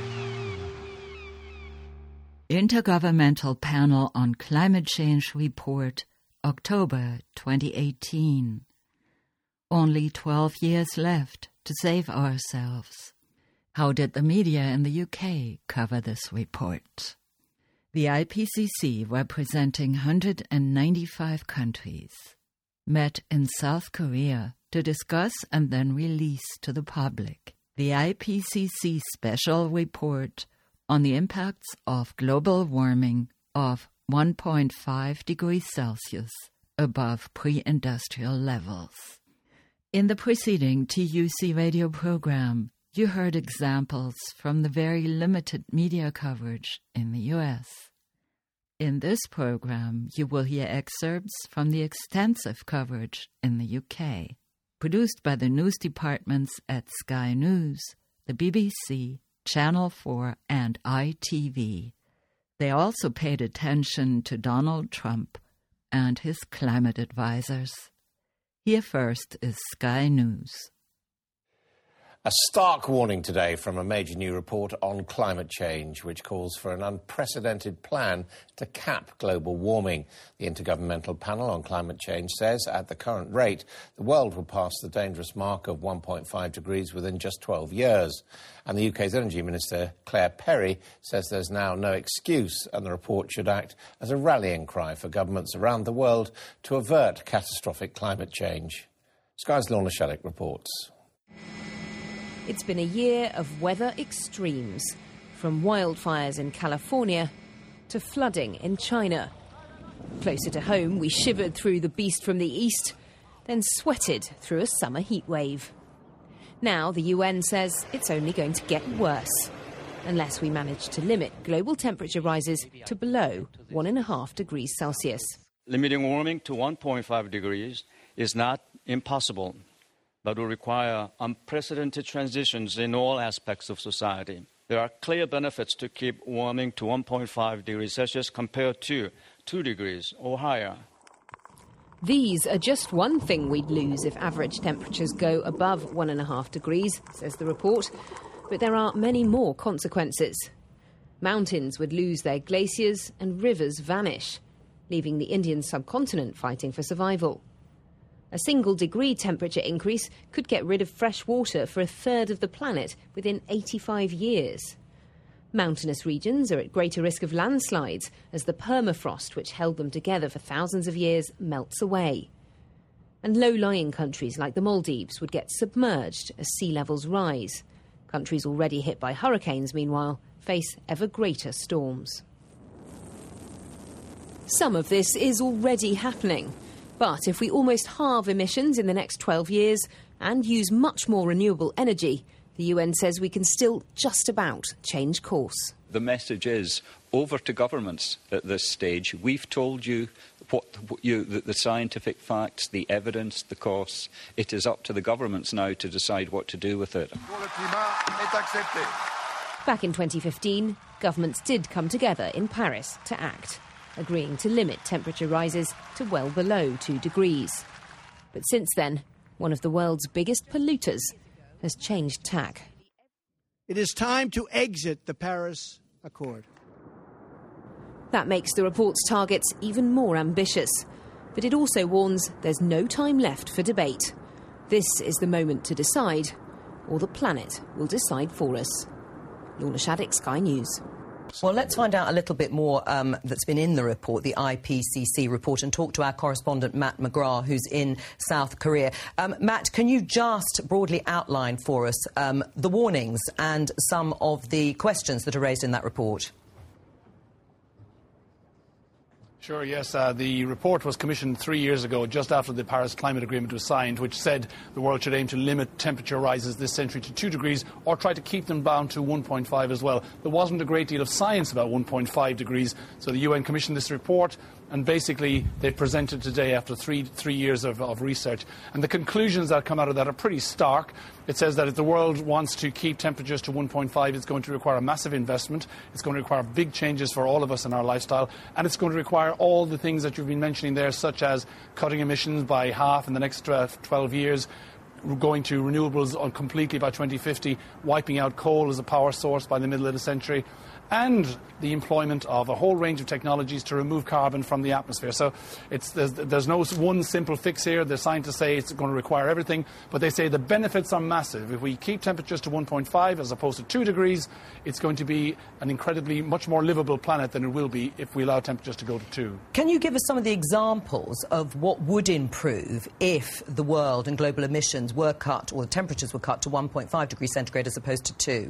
Intergovernmental Panel on Climate Change Report, October 2018. Only 12 years left to save ourselves. How did the media in the UK cover this report? The IPCC, representing 195 countries, met in South Korea to discuss and then release to the public the IPCC Special Report on the impacts of global warming of 1.5 degrees Celsius above pre-industrial levels. In the preceding TUC radio program, you heard examples from the very limited media coverage in the U.S. In this program, you will hear excerpts from the extensive coverage in the UK, produced by the news departments at Sky News, the BBC, Channel 4, and ITV. They also paid attention to Donald Trump and his climate advisors. Here first is Sky News. A stark warning today from a major new report on climate change, which calls for an unprecedented plan to cap global warming. The Intergovernmental Panel on Climate Change says at the current rate, the world will pass the dangerous mark of 1.5 degrees within just 12 years. And the UK's Energy Minister, Claire Perry, says there's now no excuse, and the report should act as a rallying cry for governments around the world to avert catastrophic climate change. Sky's Lorna Shellick reports. It's been a year of weather extremes, from wildfires in California to flooding in China. Closer to home, we shivered through the beast from the east, then sweated through a summer heatwave. Now the UN says it's only going to get worse, unless we manage to limit global temperature rises to below 1.5 degrees Celsius. Limiting warming to 1.5 degrees is not impossible, but will require unprecedented transitions in all aspects of society. There are clear benefits to keep warming to 1.5 degrees Celsius compared to 2 degrees or higher. These are just one thing we'd lose if average temperatures go above 1.5 degrees, says the report. But there are many more consequences. Mountains would lose their glaciers and rivers vanish, leaving the Indian subcontinent fighting for survival. A single-degree temperature increase could get rid of fresh water for a third of the planet within 85 years. Mountainous regions are at greater risk of landslides as the permafrost, which held them together for thousands of years, melts away. And low-lying countries like the Maldives would get submerged as sea levels rise. Countries already hit by hurricanes, meanwhile, face ever greater storms. Some of this is already happening. But if we almost halve emissions in the next 12 years and use much more renewable energy, the UN says we can still just about change course. The message is over to governments at this stage. We've told you the scientific facts, the evidence, the costs. It is up to the governments now to decide what to do with it. Back in 2015, governments did come together in Paris to act, agreeing to limit temperature rises to well below 2 degrees. But since then, one of the world's biggest polluters has changed tack. It is time to exit the Paris Accord. That makes the report's targets even more ambitious. But it also warns there's no time left for debate. This is the moment to decide, or the planet will decide for us. Lorna Shattuck, Sky News. Well, let's find out a little bit more that's been in the report, the IPCC report, and talk to our correspondent Matt McGrath, who's in South Korea. Matt, can you just broadly outline for us the warnings and some of the questions that are raised in that report? Sure, yes. The report was commissioned 3 years ago, just after the Paris Climate Agreement was signed, which said the world should aim to limit temperature rises this century to 2 degrees or try to keep them down to 1.5 as well. There wasn't a great deal of science about 1.5 degrees, so the UN commissioned this report, and basically they presented today after three years of research. And the conclusions that come out of that are pretty stark. It says that if the world wants to keep temperatures to 1.5, it's going to require a massive investment. It's going to require big changes for all of us in our lifestyle. And it's going to require all the things that you've been mentioning there, such as cutting emissions by half in the next 12 years, going to renewables completely by 2050, wiping out coal as a power source by the middle of the century, and the employment of a whole range of technologies to remove carbon from the atmosphere. So there's no one simple fix here. The scientists say it's going to require everything, but they say the benefits are massive. If we keep temperatures to 1.5 as opposed to 2 degrees, it's going to be an incredibly much more livable planet than it will be if we allow temperatures to go to 2. Can you give us some of the examples of what would improve if the world and global emissions were cut, or the temperatures were cut to 1.5 degrees centigrade as opposed to 2?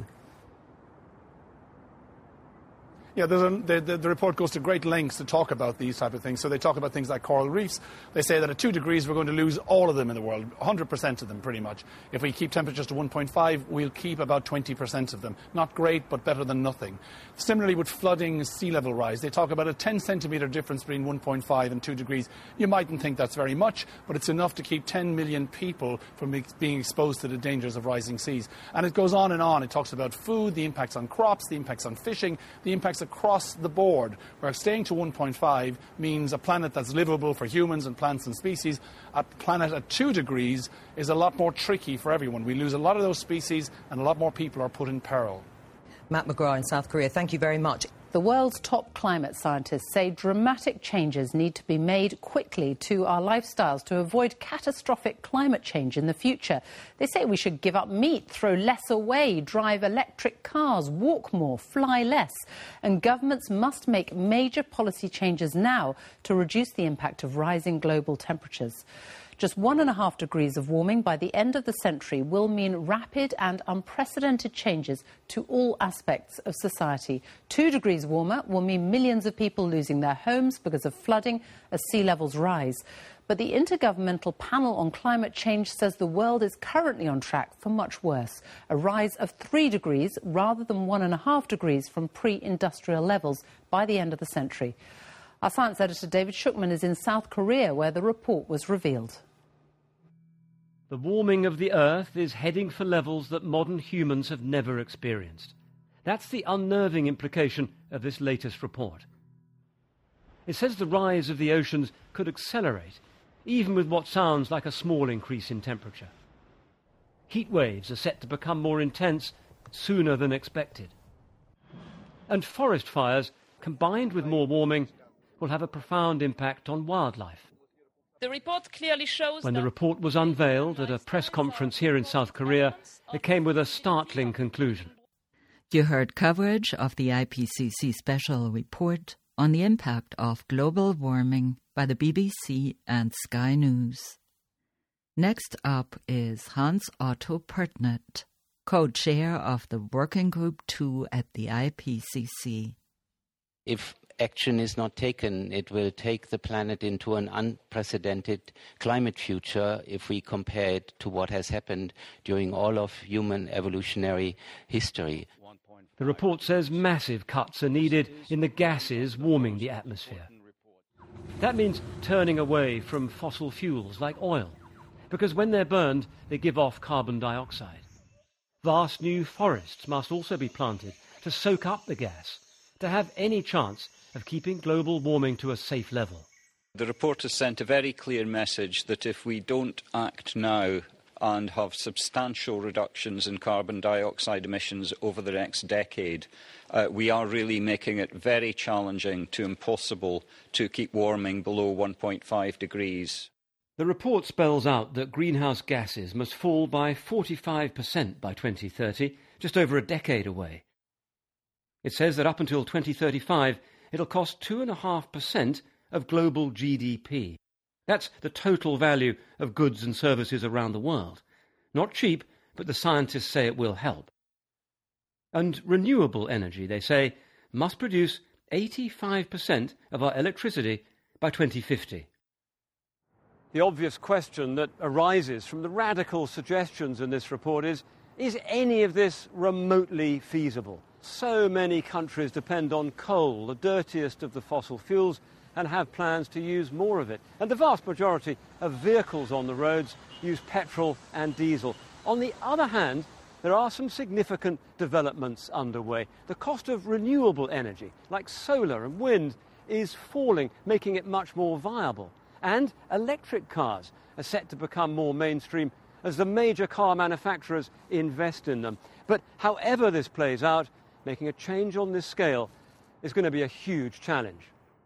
Yeah, the report goes to great lengths to talk about these type of things. So they talk about things like coral reefs. They say that at 2 degrees we're going to lose all of them in the world, 100% of them pretty much. If we keep temperatures to 1.5, we'll keep about 20% of them. Not great, but better than nothing. Similarly with flooding, sea level rise, they talk about a 10 centimetre difference between 1.5 and 2 degrees. You mightn't think that's very much, but it's enough to keep 10 million people from being exposed to the dangers of rising seas. And it goes on and on. It talks about food, the impacts on crops, the impacts on fishing, the impacts across the board, where staying to 1.5 means a planet that's livable for humans and plants and species. A planet at 2 degrees is a lot more tricky for everyone. We lose a lot of those species and a lot more people are put in peril. Matt McGrath in South Korea, thank you very much. The world's top climate scientists say dramatic changes need to be made quickly to our lifestyles to avoid catastrophic climate change in the future. They say we should give up meat, throw less away, drive electric cars, walk more, fly less. And governments must make major policy changes now to reduce the impact of rising global temperatures. Just 1.5 degrees of warming by the end of the century will mean rapid and unprecedented changes to all aspects of society. 2 degrees warmer will mean millions of people losing their homes because of flooding as sea levels rise. But the Intergovernmental Panel on Climate Change says the world is currently on track for much worse, a rise of 3 degrees rather than 1.5 degrees from pre-industrial levels by the end of the century. Our science editor David Shukman is in South Korea, where the report was revealed. The warming of the Earth is heading for levels that modern humans have never experienced. That's the unnerving implication of this latest report. It says the rise of the oceans could accelerate, even with what sounds like a small increase in temperature. Heat waves are set to become more intense sooner than expected. And forest fires, combined with more warming, will have a profound impact on wildlife. The report clearly shows when the report was unveiled at a press conference here in South Korea, it came with a startling conclusion. You heard coverage of the IPCC special report on the impact of global warming by the BBC and Sky News. Next up is Hans Otto Pertnet, co-chair of the Working Group 2 at the IPCC. If action is not taken, it will take the planet into an unprecedented climate future if we compare it to what has happened during all of human evolutionary history. The report says massive cuts are needed in the gases warming the atmosphere. That means turning away from fossil fuels like oil, because when they're burned, they give off carbon dioxide. Vast new forests must also be planted to soak up the gas, to have any chance of keeping global warming to a safe level. The report has sent a very clear message that if we don't act now and have substantial reductions in carbon dioxide emissions over the next decade, we are really making it very challenging to impossible to keep warming below 1.5 degrees. The report spells out that greenhouse gases must fall by 45% by 2030, just over a decade away. It says that up until 2035, it'll cost 2.5% of global GDP. That's the total value of goods and services around the world. Not cheap, but the scientists say it will help. And renewable energy, they say, must produce 85% of our electricity by 2050. The obvious question that arises from the radical suggestions in this report is any of this remotely feasible? So many countries depend on coal, the dirtiest of the fossil fuels, and have plans to use more of it. And the vast majority of vehicles on the roads use petrol and diesel. On the other hand, there are some significant developments underway. The cost of renewable energy, like solar and wind, is falling, making it much more viable. And electric cars are set to become more mainstream as the major car manufacturers invest in them. But however this plays out, making a change on this scale is going to be a huge challenge.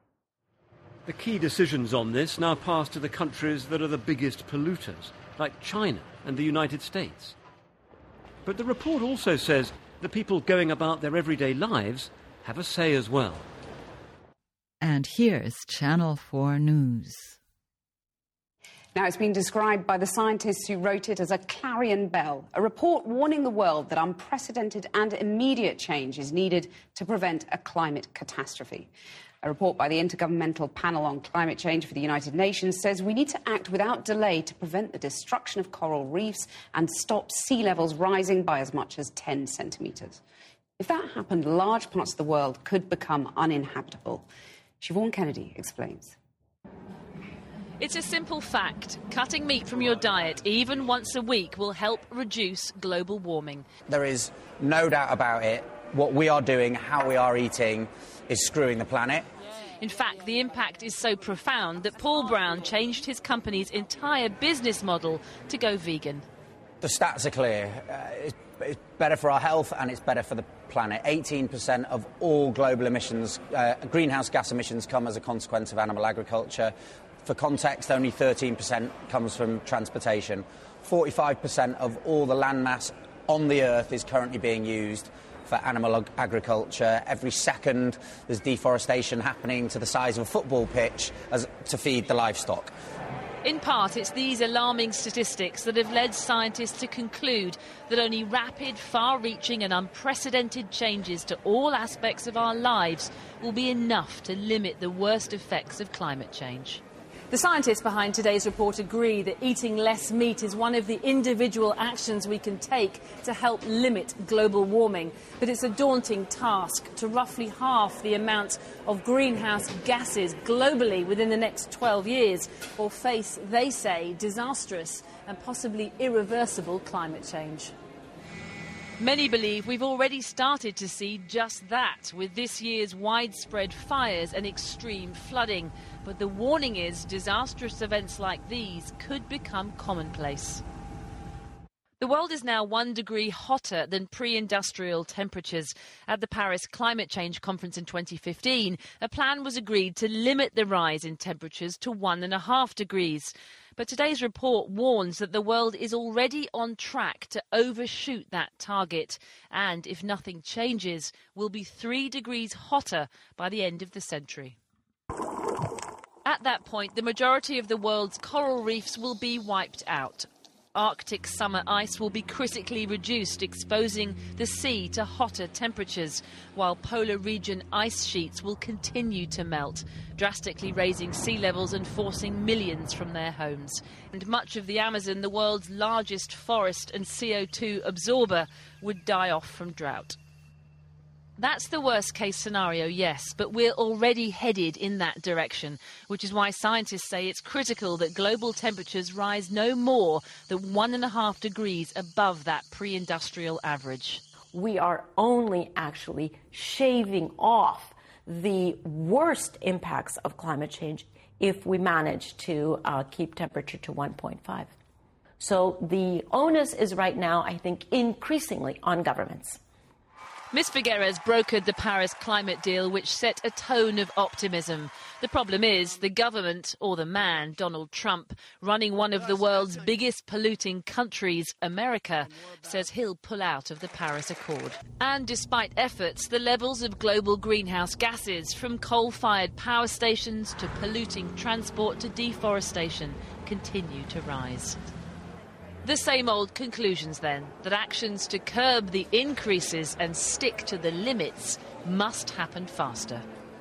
The key decisions on this now pass to the countries that are the biggest polluters, like China and the United States. But the report also says the people going about their everyday lives have a say as well. And here's Channel 4 News. Now, it's been described by the scientists who wrote it as a clarion bell, a report warning the world that unprecedented and immediate change is needed to prevent a climate catastrophe. A report by the Intergovernmental Panel on Climate Change for the United Nations says we need to act without delay to prevent the destruction of coral reefs and stop sea levels rising by as much as 10 centimetres. If that happened, large parts of the world could become uninhabitable. Siobhan Kennedy explains. It's a simple fact. Cutting meat from your diet, even once a week, will help reduce global warming. There is no doubt about it. What we are doing, how we are eating, is screwing the planet. In fact, the impact is so profound that Paul Brown changed his company's entire business model to go vegan. The stats are clear. It's better for our health and it's better for the planet. 18% of all global emissions, greenhouse gas emissions, come as a consequence of animal agriculture. For context, only 13% comes from transportation. 45% of all the landmass on the Earth is currently being used for animal agriculture. Every second there's deforestation happening to the size of a football pitch to feed the livestock. In part, it's these alarming statistics that have led scientists to conclude that only rapid, far-reaching and unprecedented changes to all aspects of our lives will be enough to limit the worst effects of climate change. The scientists behind today's report agree that eating less meat is one of the individual actions we can take to help limit global warming. But it's a daunting task to roughly halve the amount of greenhouse gases globally within the next 12 years, or face, they say, disastrous and possibly irreversible climate change. Many believe we've already started to see just that with this year's widespread fires and extreme flooding. But the warning is disastrous events like these could become commonplace. The world is now 1 degree hotter than pre-industrial temperatures. At the Paris Climate Change Conference in 2015, a plan was agreed to limit the rise in temperatures to 1.5 degrees. But today's report warns that the world is already on track to overshoot that target. And if nothing changes, will be 3 degrees hotter by the end of the century. At that point, the majority of the world's coral reefs will be wiped out. Arctic summer ice will be critically reduced, exposing the sea to hotter temperatures, while polar region ice sheets will continue to melt, drastically raising sea levels and forcing millions from their homes. And much of the Amazon, the world's largest forest and CO2 absorber, would die off from drought. That's the worst-case scenario, yes, but we're already headed in that direction, which is why scientists say it's critical that global temperatures rise no more than 1.5 degrees above that pre-industrial average. We are only actually shaving off the worst impacts of climate change if we manage to keep temperature to 1.5. So the onus is right now, I think, increasingly on governments. Ms. Figueres brokered the Paris climate deal, which set a tone of optimism. The problem is the government, or the man, Donald Trump, running one of the world's biggest polluting countries, America, says he'll pull out of the Paris Accord. And despite efforts, the levels of global greenhouse gases, from coal-fired power stations to polluting transport to deforestation, continue to rise. The same old conclusions then, that actions to curb the increases and stick to the limits must happen faster.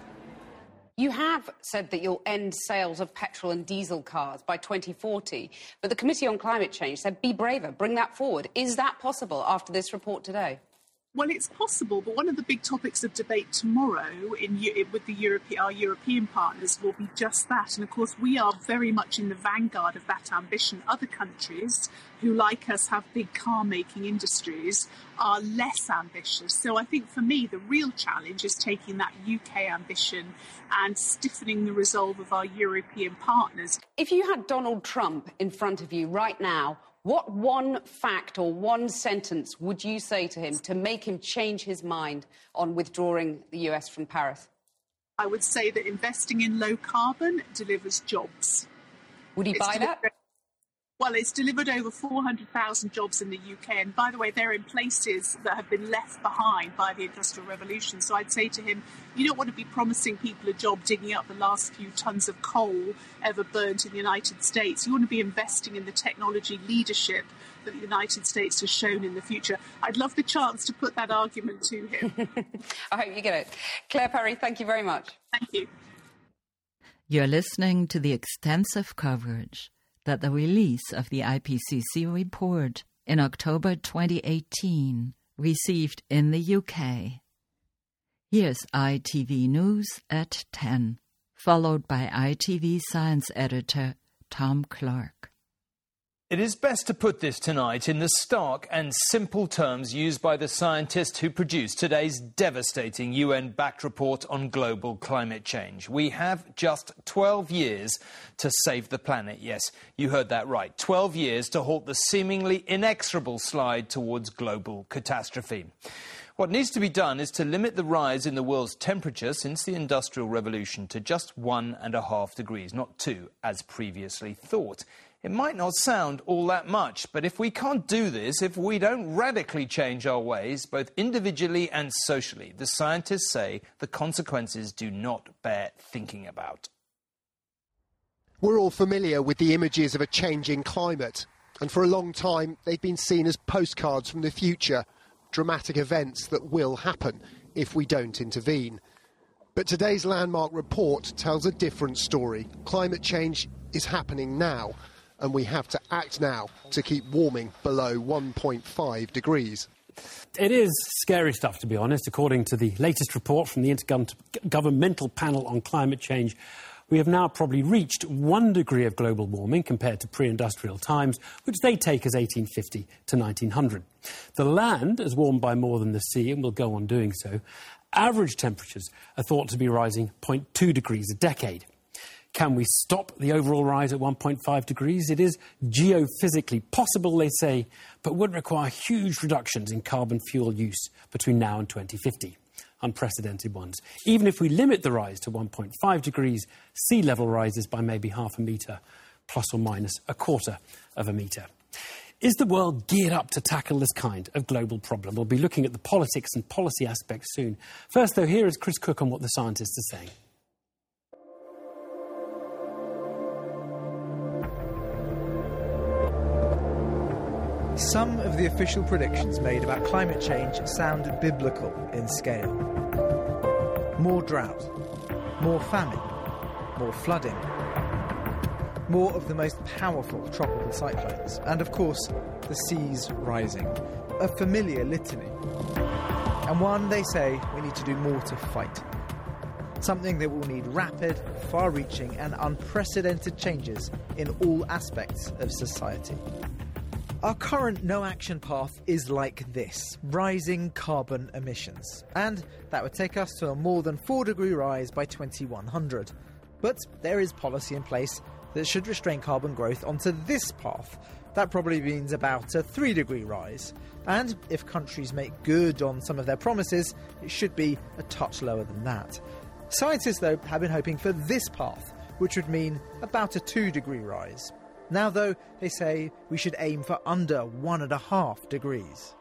You have said that you'll end sales of petrol and diesel cars by 2040, but the Committee on Climate Change said be braver, bring that forward. Is that possible after this report today? Well, it's possible, but one of the big topics of debate tomorrow with our European partners will be just that. And, of course, we are very much in the vanguard of that ambition. Other countries who, like us, have big car-making industries are less ambitious. So I think, for me, the real challenge is taking that UK ambition and stiffening the resolve of our European partners. If you had Donald Trump in front of you right now, what one fact or one sentence would you say to him to make him change his mind on withdrawing the US from Paris? I would say that investing in low carbon delivers jobs. Would he buy that? Well, it's delivered over 400,000 jobs in the UK. And by the way, they're in places that have been left behind by the Industrial Revolution. So I'd say to him, you don't want to be promising people a job digging up the last few tons of coal ever burnt in the United States. You want to be investing in the technology leadership that the United States has shown in the future. I'd love the chance to put that argument to him. I hope you get it. Claire Perry, thank you very much. Thank you. You're listening to the extensive coverage that the release of the IPCC report in October 2018 received in the UK. Here's ITV News at 10, followed by ITV Science editor Tom Clark. It is best to put this tonight in the stark and simple terms used by the scientists who produced today's devastating UN-backed report on global climate change. We have just 12 years to save the planet. Yes, you heard that right. 12 years to halt the seemingly inexorable slide towards global catastrophe. What needs to be done is to limit the rise in the world's temperature since the Industrial Revolution to just 1.5 degrees, not 2, as previously thought. It might not sound all that much, but if we can't do this, if we don't radically change our ways, both individually and socially, the scientists say the consequences do not bear thinking about. We're all familiar with the images of a changing climate, and for a long time they've been seen as postcards from the future, dramatic events that will happen if we don't intervene. But today's landmark report tells a different story. Climate change is happening now, and we have to act now to keep warming below 1.5 degrees. It is scary stuff, to be honest. According to the latest report from the Intergovernmental Panel on Climate Change, we have now probably reached 1 degree of global warming compared to pre-industrial times, which they take as 1850 to 1900. The land has warmed by more than the sea and will go on doing so. Average temperatures are thought to be rising 0.2 degrees a decade. Can we stop the overall rise at 1.5 degrees? It is geophysically possible, they say, but would require huge reductions in carbon fuel use between now and 2050. Unprecedented ones. Even if we limit the rise to 1.5 degrees, sea level rises by maybe half a metre, plus or minus a quarter of a metre. Is the world geared up to tackle this kind of global problem? We'll be looking at the politics and policy aspects soon. First, though, here is Chris Cook on what the scientists are saying. Some of the official predictions made about climate change sound biblical in scale. More drought, more famine, more flooding, more of the most powerful tropical cyclones, and of course, the seas rising. A familiar litany. And one they say we need to do more to fight. Something that will need rapid, far-reaching and unprecedented changes in all aspects of society. Our current no-action path is like this, rising carbon emissions. And that would take us to a more than 4-degree rise by 2100. But there is policy in place that should restrain carbon growth onto this path. That probably means about a 3-degree rise. And if countries make good on some of their promises, it should be a touch lower than that. Scientists, though, have been hoping for this path, which would mean about a 2-degree rise. Now, though, they say we should aim for under 1.5 degrees.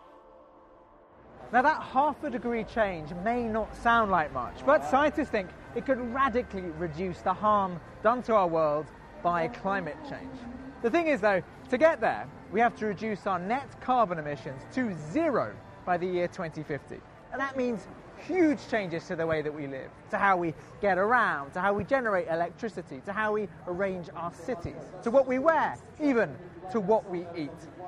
Now, that half a degree change may not sound like much, but scientists think it could radically reduce the harm done to our world by climate change. The thing is, though, to get there, we have to reduce our net carbon emissions to 0 by the year 2050. And that means huge changes to the way that we live, to how we get around, to how we generate electricity, to how we arrange our cities, to what we wear, even to what we eat.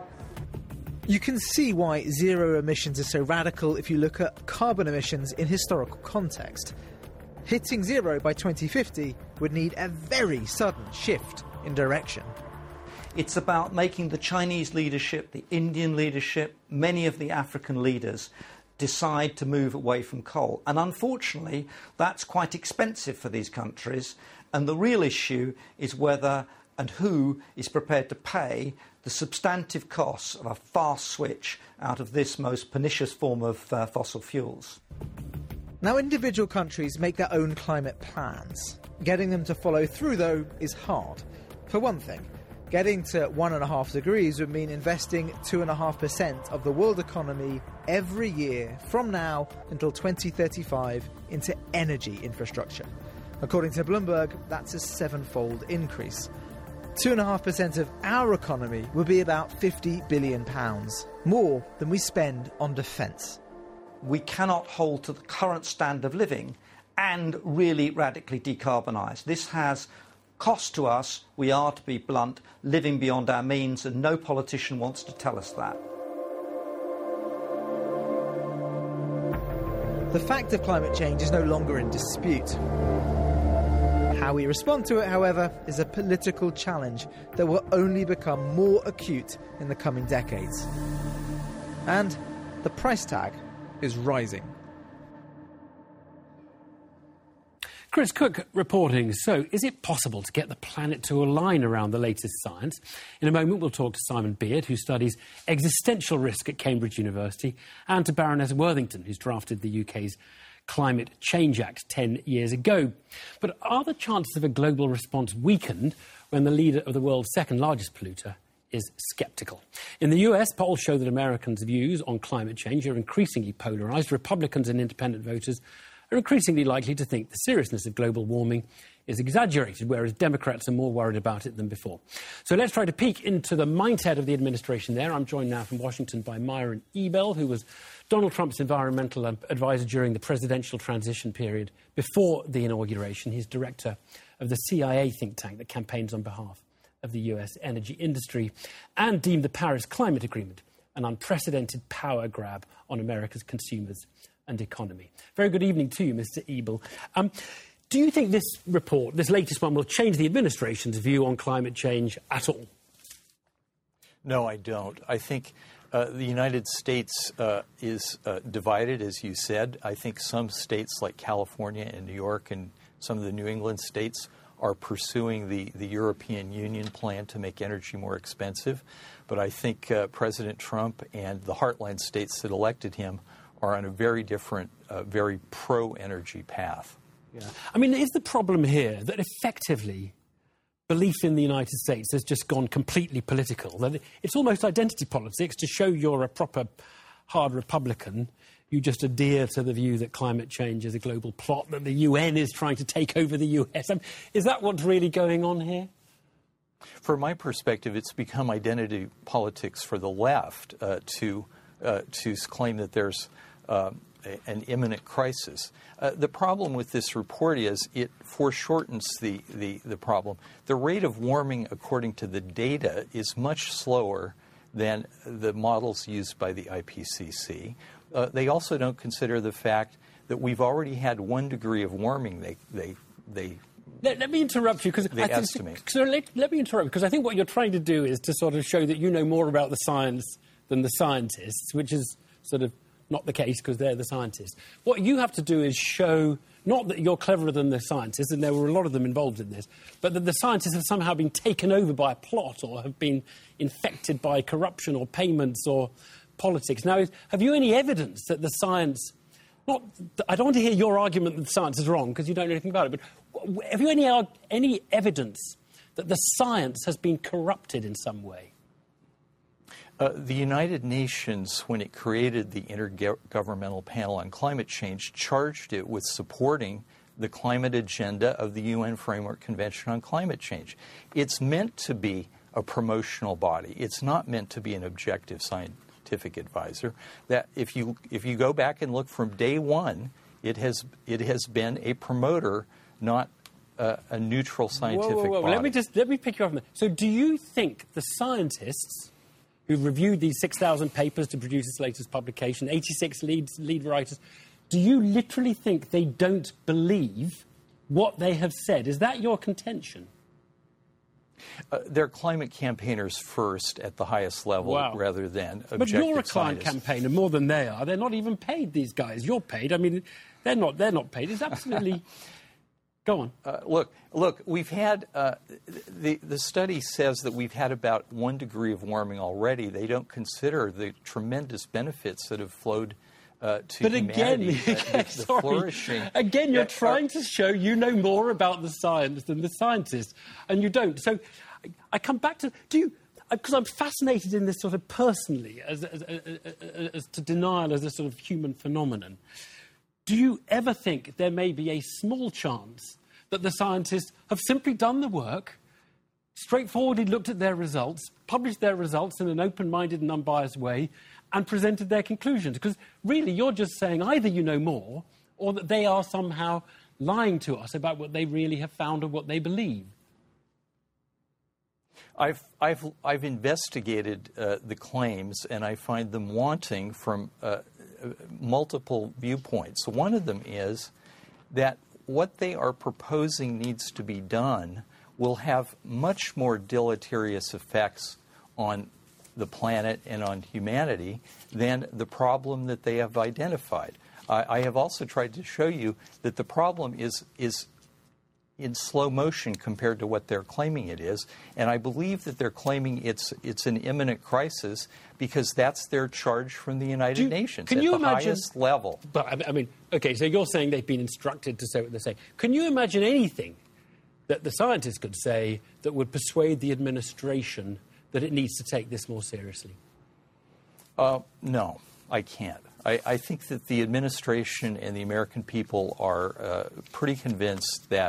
You can see why zero emissions is so radical if you look at carbon emissions in historical context. Hitting 0 by 2050 would need a very sudden shift in direction. It's about making the Chinese leadership, the Indian leadership, many of the African leaders decide to move away from coal. And unfortunately, that's quite expensive for these countries. And the real issue is whether and who is prepared to pay the substantive costs of a fast switch out of this most pernicious form of fossil fuels. Now, individual countries make their own climate plans. Getting them to follow through, though, is hard. For one thing, getting to 1.5 degrees would mean investing 2.5% of the world economy every year from now until 2035 into energy infrastructure. According to Bloomberg, that's a 7-fold increase. 2.5% of our economy would be about £50 billion, more than we spend on defence. We cannot hold to the current standard of living and really radically decarbonise. This has cost to us. We are, to be blunt, living beyond our means, and no politician wants to tell us that. The fact of climate change is no longer in dispute. How we respond to it, however, is a political challenge that will only become more acute in the coming decades. And the price tag is rising. Chris Cook reporting. So, is it possible to get the planet to align around the latest science? In a moment, we'll talk to Simon Beard, who studies existential risk at Cambridge University, and to Baroness Worthington, who's drafted the UK's Climate Change Act 10 years ago. But are the chances of a global response weakened when the leader of the world's second largest polluter is sceptical? In the US, polls show that Americans' views on climate change are increasingly polarised. Republicans and independent voters are increasingly likely to think the seriousness of global warming is exaggerated, whereas Democrats are more worried about it than before. So let's try to peek into the mindset of the administration there. I'm joined now from Washington by Myron Ebell, who was Donald Trump's environmental advisor during the presidential transition period before the inauguration. He's director of the CIA think tank that campaigns on behalf of the US energy industry and deemed the Paris Climate Agreement an unprecedented power grab on America's consumers and economy. Very good evening to you, Mr. Ebell. Do you think this report, this latest one, will change the administration's view on climate change at all? No, I don't. I think the United States is divided, as you said. I think some states like California and New York and some of the New England states are pursuing the European Union plan to make energy more expensive. But I think President Trump and the heartland states that elected him are on a very different, very pro-energy path. Yeah. I mean, is the problem here that effectively belief in the United States has just gone completely political? That it's almost identity politics. To show you're a proper hard Republican, you just adhere to the view that climate change is a global plot, that the UN is trying to take over the US. Is that what's really going on here? From my perspective, it's become identity politics for the left to claim that there's an imminent crisis. The problem with this report is it foreshortens the problem. The rate of warming, according to the data, is much slower than the models used by the IPCC. They also don't consider the fact that we've already had 1 degree of warming. Let me interrupt you because let me interrupt because I think what you're trying to do is to sort of show that you know more about the science than the scientists, which is sort of not the case because they're the scientists. What you have to do is show not that you're cleverer than the scientists, and there were a lot of them involved in this, but that the scientists have somehow been taken over by a plot or have been infected by corruption or payments or politics. Now, have you any evidence that the science... I don't want to hear your argument that the science is wrong because you don't know anything about it, but have you any evidence that the science has been corrupted in some way? The United Nations, when it created the Intergovernmental Panel on Climate Change, charged it with supporting the climate agenda of the UN Framework Convention on Climate Change. It's meant to be a promotional body. It's not meant to be an objective scientific advisor. That if you go back and look from day one, it has been a promoter, not a neutral scientific body. Let me pick you up on that. So do you think the scientists who've reviewed these 6,000 papers to produce its latest publication, 86 lead writers, do you literally think they don't believe what they have said? Is that your contention? They're climate campaigners first at the highest level rather than objective But you're a climate scientists. campaigner more than they are. They're not even paid, these guys. You're paid. I mean, they're not paid. It's absolutely... Go on. Look, we've had, the study says that we've had about 1 degree of warming already. They don't consider the tremendous benefits that have flowed to humanity. The flourishing. Again, you're trying to show you know more about the science than the scientists, and you don't. So I come back to, because I'm fascinated in this sort of personally, as to denial as a sort of human phenomenon. Do you ever think there may be a small chance that the scientists have simply done the work, straightforwardly looked at their results, published their results in an open-minded and unbiased way, and presented their conclusions? Because really you're just saying either you know more or that they are somehow lying to us about what they really have found or what they believe. I've investigated the claims, and I find them wanting from multiple viewpoints. One of them is that what they are proposing needs to be done will have much more deleterious effects on the planet and on humanity than the problem that they have identified. I have also tried to show you that the problem is in slow motion compared to what they're claiming it is, and I believe that they're claiming it's an imminent crisis because that's their charge from the United Nations at the highest level. But I mean, okay, so you're saying they've been instructed to say what they're saying. Can you imagine anything that the scientists could say that would persuade the administration that it needs to take this more seriously? No, I can't. I think that the administration and the American people are pretty convinced that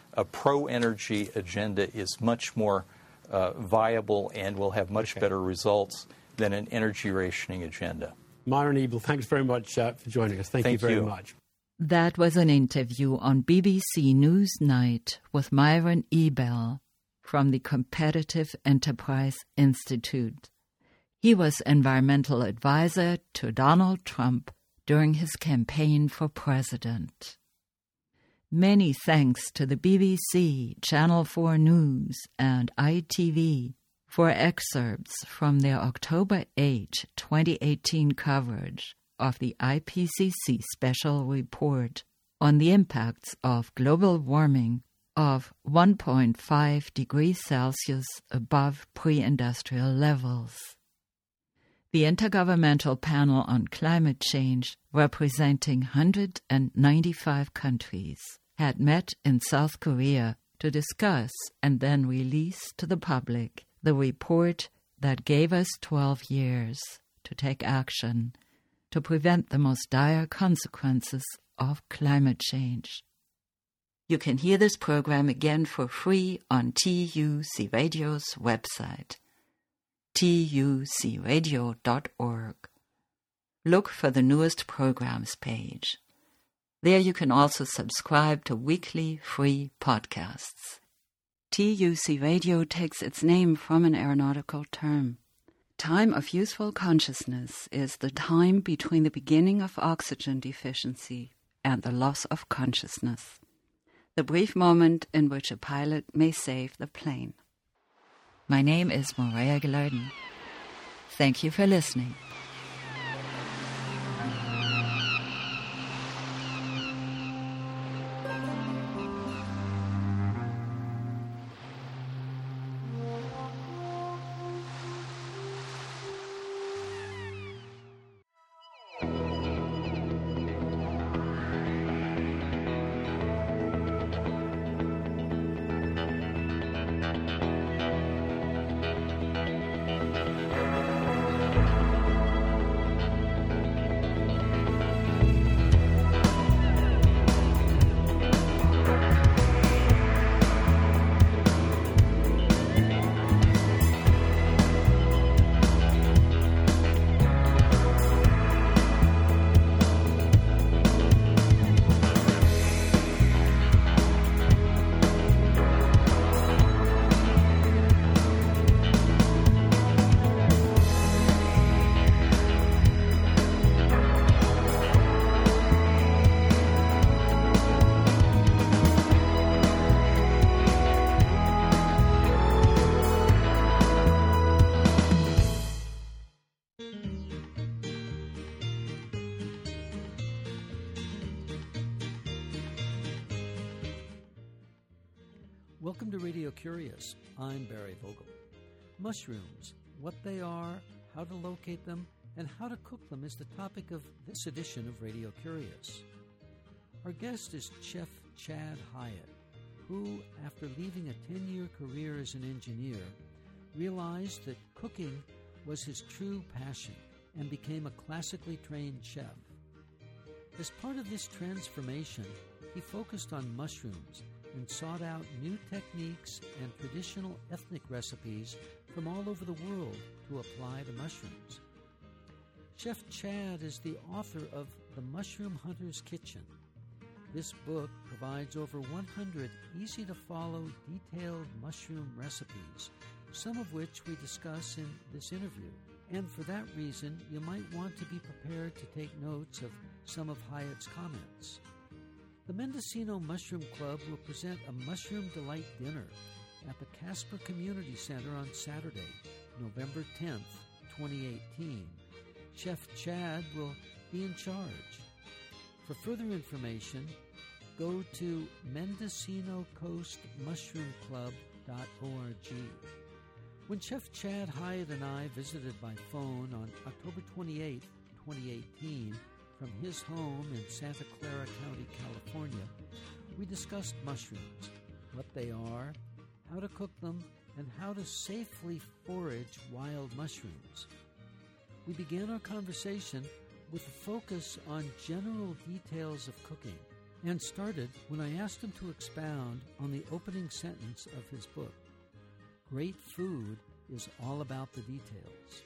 a pro-energy agenda is much more viable and will have much better results than an energy rationing agenda. Myron Ebell, thanks very much for joining us. Thank you very much. That was an interview on BBC Newsnight with Myron Ebell from the Competitive Enterprise Institute. He was environmental advisor to Donald Trump during his campaign for president. Many thanks to the BBC, Channel 4 News, and ITV for excerpts from their October 8, 2018 coverage of the IPCC Special Report on the impacts of global warming of 1.5 degrees Celsius above pre-industrial levels. The Intergovernmental Panel on Climate Change, representing 195 countries, had met in South Korea to discuss and then release to the public the report that gave us 12 years to take action to prevent the most dire consequences of climate change. You can hear this program again for free on TUC Radio's website, tucradio.org. Look for the newest programs page. There you can also subscribe to weekly free podcasts. TUC Radio takes its name from an aeronautical term. Time of useful consciousness is the time between the beginning of oxygen deficiency and the loss of consciousness, the brief moment in which a pilot may save the plane. My name is Morea Gilardin. Thank you for listening. Welcome to Radio Curious. I'm Barry Vogel. Mushrooms, what they are, how to locate them, and how to cook them is the topic of this edition of Radio Curious. Our guest is Chef Chad Hyatt, who, after leaving a 10-year career as an engineer, realized that cooking was his true passion and became a classically trained chef. As part of this transformation, he focused on mushrooms and sought out new techniques and traditional ethnic recipes from all over the world to apply to mushrooms. Chef Chad is the author of The Mushroom Hunter's Kitchen. This book provides over 100 easy-to-follow, detailed mushroom recipes, some of which we discuss in this interview. And for that reason, you might want to be prepared to take notes of some of Hyatt's comments. The Mendocino Mushroom Club will present a Mushroom Delight dinner at the Casper Community Center on Saturday, November 10th, 2018. Chef Chad will be in charge. For further information, go to MendocinoCoastMushroomClub.org. When Chef Chad Hyatt and I visited by phone on October 28, 2018, from his home in Santa Clara County, California, we discussed mushrooms, what they are, how to cook them, and how to safely forage wild mushrooms. We began our conversation with a focus on general details of cooking, and started when I asked him to expound on the opening sentence of his book. Great food is all about the details.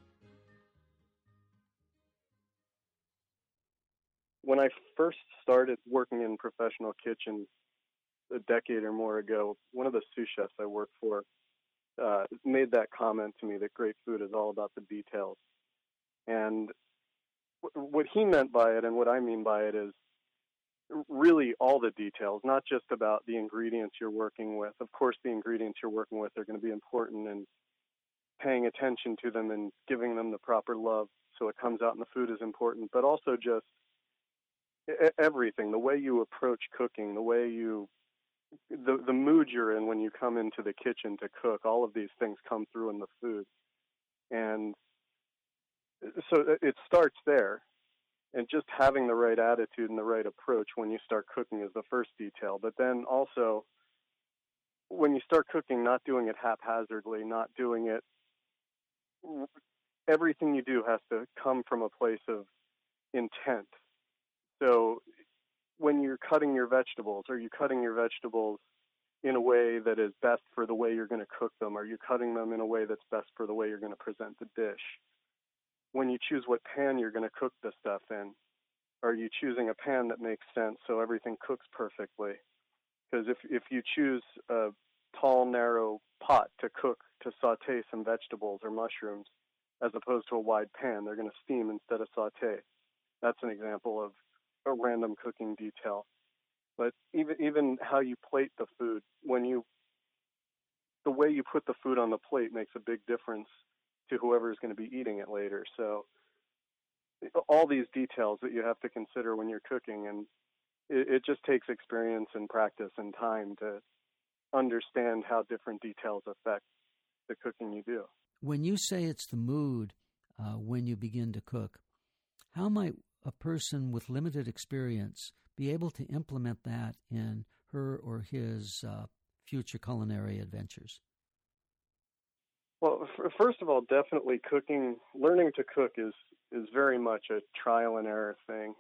When I first started working in professional kitchens a decade or more ago, one of the sous chefs I worked for made that comment to me that great food is all about the details. And what he meant by it and what I mean by it is really all the details, not just about the ingredients you're working with. Of course, the ingredients you're working with are going to be important, and paying attention to them and giving them the proper love so it comes out in the food is important, but also just everything, the way you approach cooking, the way the mood you're in when you come into the kitchen to cook, all of these things come through in the food. And so it starts there. And just having the right attitude and the right approach when you start cooking is the first detail. But then also, when you start cooking, not doing it haphazardly, not doing it, everything you do has to come from a place of intent. So when you're cutting your vegetables, are you cutting your vegetables in a way that is best for the way you're going to cook them? Are you cutting them in a way that's best for the way you're going to present the dish? When you choose what pan you're going to cook the stuff in, are you choosing a pan that makes sense so everything cooks perfectly? Because if you choose a tall, narrow pot to saute some vegetables or mushrooms, as opposed to a wide pan, they're going to steam instead of saute. That's an example of a random cooking detail. But even how you plate the food, the way you put the food on the plate makes a big difference to whoever is going to be eating it later. So all these details that you have to consider when you're cooking, and it just takes experience and practice and time to understand how different details affect the cooking you do. When you say it's the mood when you begin to cook, how might a person with limited experience be able to implement that in her or his future culinary adventures? Well, first of all, definitely learning to cook is very much a trial and error thing.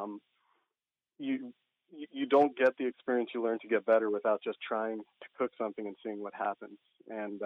You don't get the experience you learn to get better without just trying to cook something and seeing what happens. And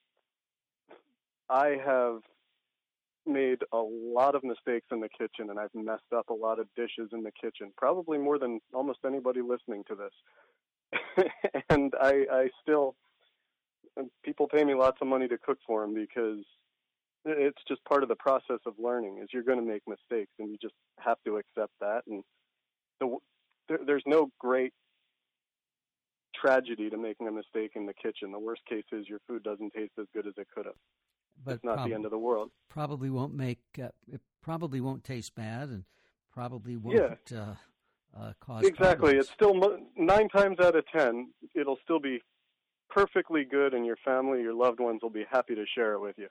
I have made a lot of mistakes in the kitchen, and I've messed up a lot of dishes in the kitchen, probably more than almost anybody listening to this. And I still... people pay me lots of money to cook for them because it's just part of the process of learning, is you're going to make mistakes, and you just have to accept that. And there's no great tragedy to making a mistake in the kitchen. The worst case is your food doesn't taste as good as it could have. But it's not the end of the world. Probably won't it probably won't taste bad, and probably won't cause exactly. problems. It's still 9 times out of 10, it'll still be perfectly good, and your family, your loved ones will be happy to share it with you.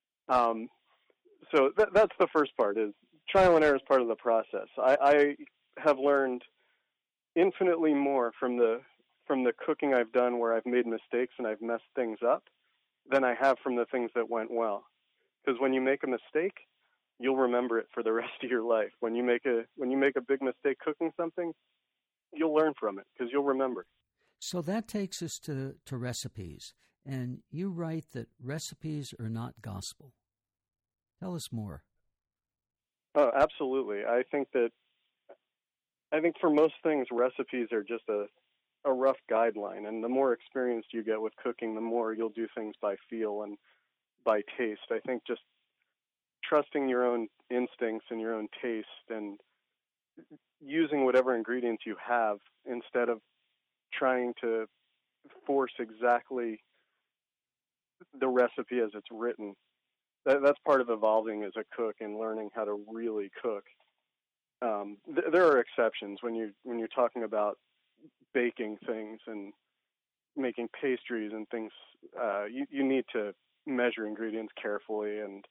So that's the first part, is trial and error is part of the process. I have learned infinitely more from the cooking I've done where I've made mistakes and I've messed things up than I have from the things that went well. Because when you make a mistake, you'll remember it for the rest of your life. When you make a big mistake cooking something, you'll learn from it because you'll remember. So that takes us to recipes. And you write that recipes are not gospel. Tell us more. Oh, absolutely. I think for most things, recipes are just a rough guideline. And the more experienced you get with cooking, the more you'll do things by feel and by taste. I think just trusting your own instincts and your own taste and using whatever ingredients you have instead of trying to force exactly the recipe as it's written. That's part of evolving as a cook and learning how to really cook. There are exceptions when you're talking about baking things and making pastries and things. You need to measure ingredients carefully, and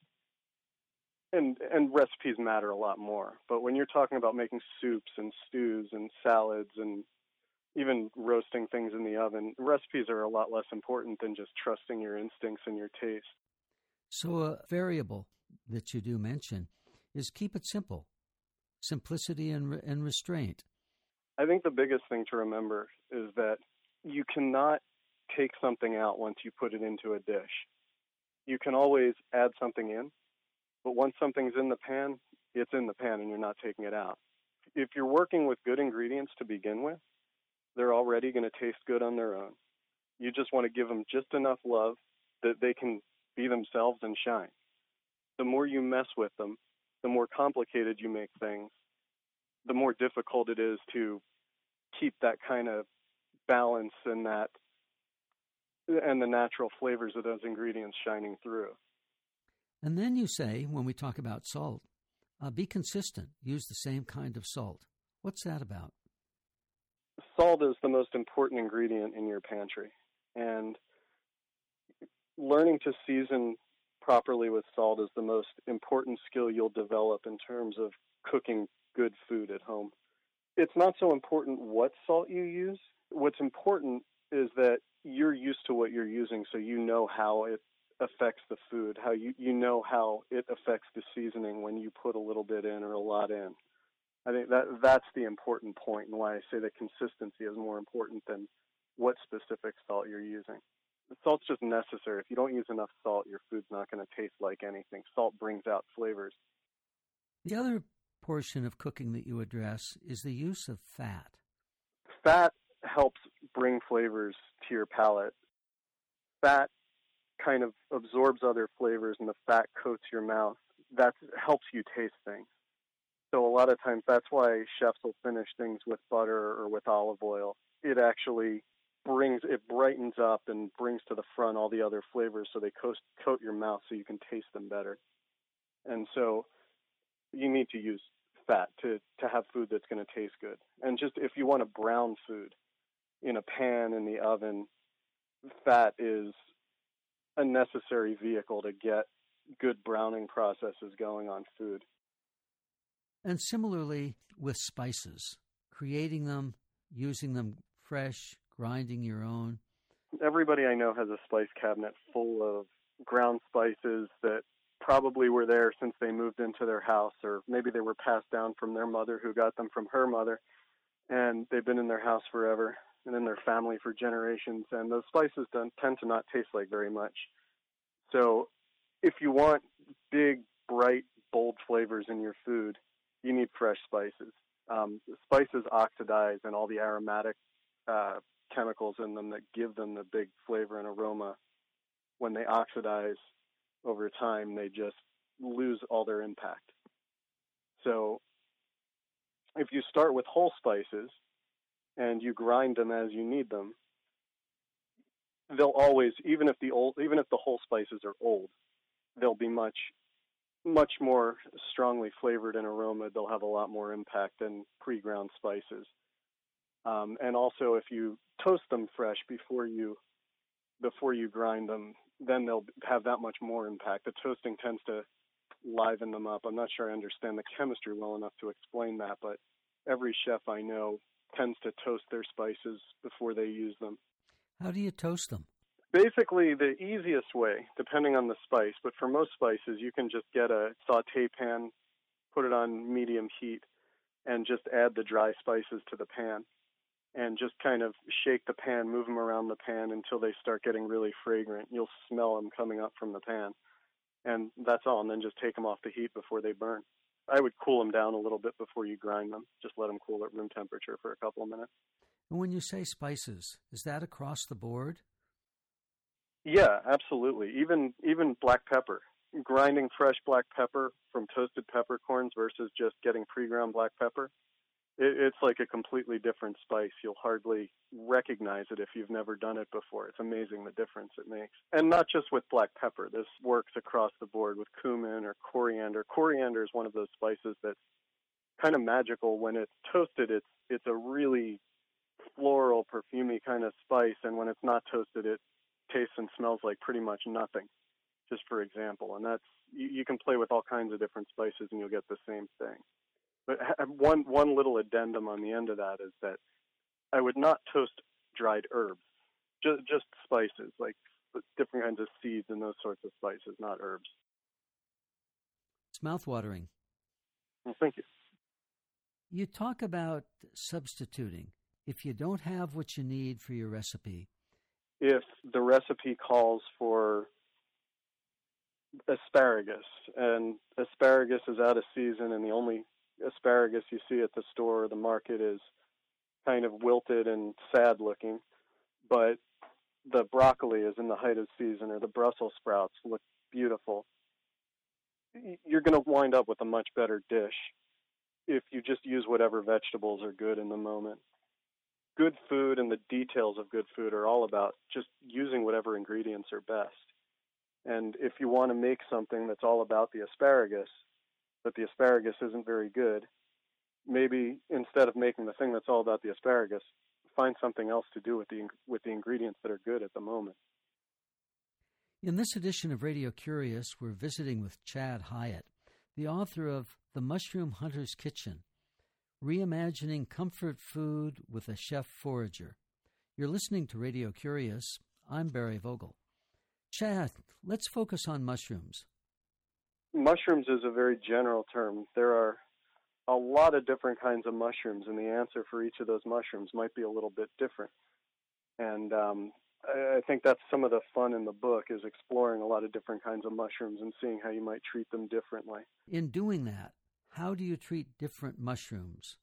recipes matter a lot more. But when you're talking about making soups and stews and salads and even roasting things in the oven, recipes are a lot less important than just trusting your instincts and your taste. So a variable that you do mention is keep it simple. Simplicity and restraint. I think the biggest thing to remember is that you cannot take something out once you put it into a dish. You can always add something in, but once something's in the pan, it's in the pan and you're not taking it out. If you're working with good ingredients to begin with, they're already going to taste good on their own. You just want to give them just enough love that they can be themselves and shine. The more you mess with them, the more complicated you make things, the more difficult it is to keep that kind of balance and the natural flavors of those ingredients shining through. And then you say, when we talk about salt, be consistent. Use the same kind of salt. What's that about? Salt is the most important ingredient in your pantry. And learning to season properly with salt is the most important skill you'll develop in terms of cooking good food at home. It's not so important what salt you use. What's important is that you're used to what you're using, so you know how it affects the food, how you know how it affects the seasoning when you put a little bit in or a lot in. I think that's the important point, and why I say that consistency is more important than what specific salt you're using. The salt's just necessary. If you don't use enough salt, your food's not going to taste like anything. Salt brings out flavors. The other portion of cooking that you address is the use of fat. Fat helps bring flavors to your palate. Fat kind of absorbs other flavors, and the fat coats your mouth. That helps you taste things. So a lot of times that's why chefs will finish things with butter or with olive oil. It actually brightens up and brings to the front all the other flavors, so they coat your mouth so you can taste them better. And so you need to use fat to have food that's going to taste good. And just if you want to brown food in a pan in the oven, fat is a necessary vehicle to get good browning processes going on food. And similarly with spices, creating them, using them fresh, grinding your own. Everybody I know has a spice cabinet full of ground spices that probably were there since they moved into their house, or maybe they were passed down from their mother who got them from her mother, and they've been in their house forever and in their family for generations, and those spices tend to not taste like very much. So if you want big, bright, bold flavors in your food, you need fresh spices. Spices oxidize, and all the aromatic chemicals in them that give them the big flavor and aroma, when they oxidize over time, they just lose all their impact. So if you start with whole spices and you grind them as you need them, they'll always, even if the whole spices are old, they'll be much more strongly flavored in aroma. They'll have a lot more impact than pre-ground spices. And also, if you toast them fresh before you grind them, then they'll have that much more impact. The toasting tends to liven them up. I'm not sure I understand the chemistry well enough to explain that, but every chef I know tends to toast their spices before they use them. How do you toast them? Basically, the easiest way, depending on the spice, but for most spices, you can just get a saute pan, put it on medium heat, and just add the dry spices to the pan. And just kind of shake the pan, move them around the pan until they start getting really fragrant. You'll smell them coming up from the pan. And that's all. And then just take them off the heat before they burn. I would cool them down a little bit before you grind them. Just let them cool at room temperature for a couple of minutes. And when you say spices, is that across the board? Yeah, absolutely. Even black pepper. Grinding fresh black pepper from toasted peppercorns versus just getting pre-ground black pepper. It's like a completely different spice. You'll hardly recognize it if you've never done it before. It's amazing the difference it makes. And not just with black pepper. This works across the board with cumin or coriander. Coriander is one of those spices that's kind of magical. When it's toasted, it's a really floral, perfumey kind of spice. And when it's not toasted, it tastes and smells like pretty much nothing, just for example. And that's you can play with all kinds of different spices and you'll get the same thing. But one little addendum on the end of that is that I would not toast dried herbs, just spices, like different kinds of seeds and those sorts of spices, not herbs. It's mouthwatering. Well, thank you. You talk about substituting. If you don't have what you need for your recipe. If the recipe calls for asparagus, and asparagus is out of season, and the only asparagus you see at the store or the market is kind of wilted and sad looking, but the broccoli is in the height of season, or the Brussels sprouts look beautiful, you're going to wind up with a much better dish if you just use whatever vegetables are good in the moment. Good food and the details of good food are all about just using whatever ingredients are best. And if you want to make something that's all about the asparagus, but the asparagus isn't very good, maybe instead of making the thing that's all about the asparagus, find something else to do with the ingredients that are good at the moment. In this edition of Radio Curious, we're visiting with Chad Hyatt, the author of The Mushroom Hunter's Kitchen, Reimagining Comfort Food with a Chef Forager. You're listening to Radio Curious. I'm Barry Vogel. Chad, let's focus on mushrooms. Mushrooms is a very general term. There are a lot of different kinds of mushrooms, and the answer for each of those mushrooms might be a little bit different. And I think that's some of the fun in the book, is exploring a lot of different kinds of mushrooms and seeing how you might treat them differently. In doing that, how do you treat different mushrooms?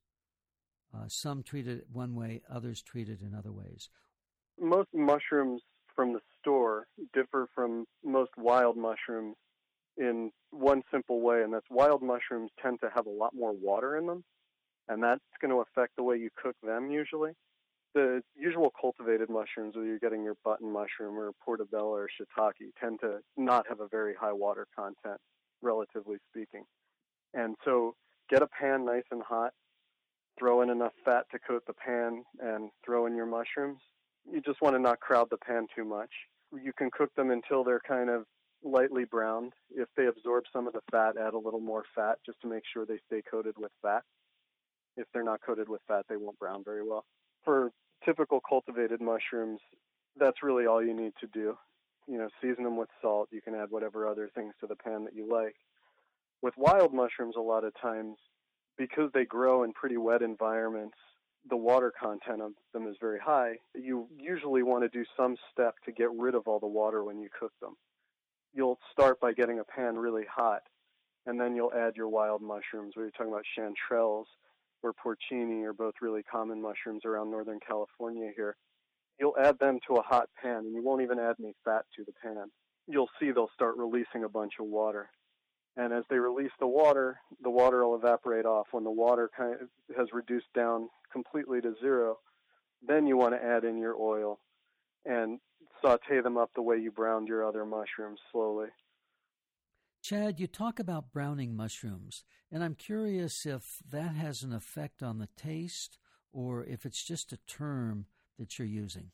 Some treat it one way, others treat it in other ways. Most mushrooms from the store differ from most wild mushrooms in one simple way, and that's wild mushrooms tend to have a lot more water in them, and that's going to affect the way you cook them usually. The usual cultivated mushrooms, whether you're getting your button mushroom or portobello or shiitake, tend to not have a very high water content, relatively speaking. And so get a pan nice and hot, throw in enough fat to coat the pan, and throw in your mushrooms. You just want to not crowd the pan too much. You can cook them until they're kind of lightly browned. If they absorb some of the fat, add a little more fat just to make sure they stay coated with fat. If they're not coated with fat, they won't brown very well. For typical cultivated mushrooms, that's really all you need to do. Season them with salt. You can add whatever other things to the pan that you like. With wild mushrooms, a lot of times, because they grow in pretty wet environments, the water content of them is very high. You usually want to do some step to get rid of all the water when you cook them. You'll start by getting a pan really hot, and then you'll add your wild mushrooms, whether you're talking about chanterelles or porcini, are both really common mushrooms around Northern California here. You'll add them to a hot pan, and you won't even add any fat to the pan. You'll see they'll start releasing a bunch of water. And as they release the water will evaporate off. When the water kind of has reduced down completely to zero, then you want to add in your oil and saute them up the way you browned your other mushrooms slowly. Chad, you talk about browning mushrooms, and I'm curious if that has an effect on the taste or if it's just a term that you're using.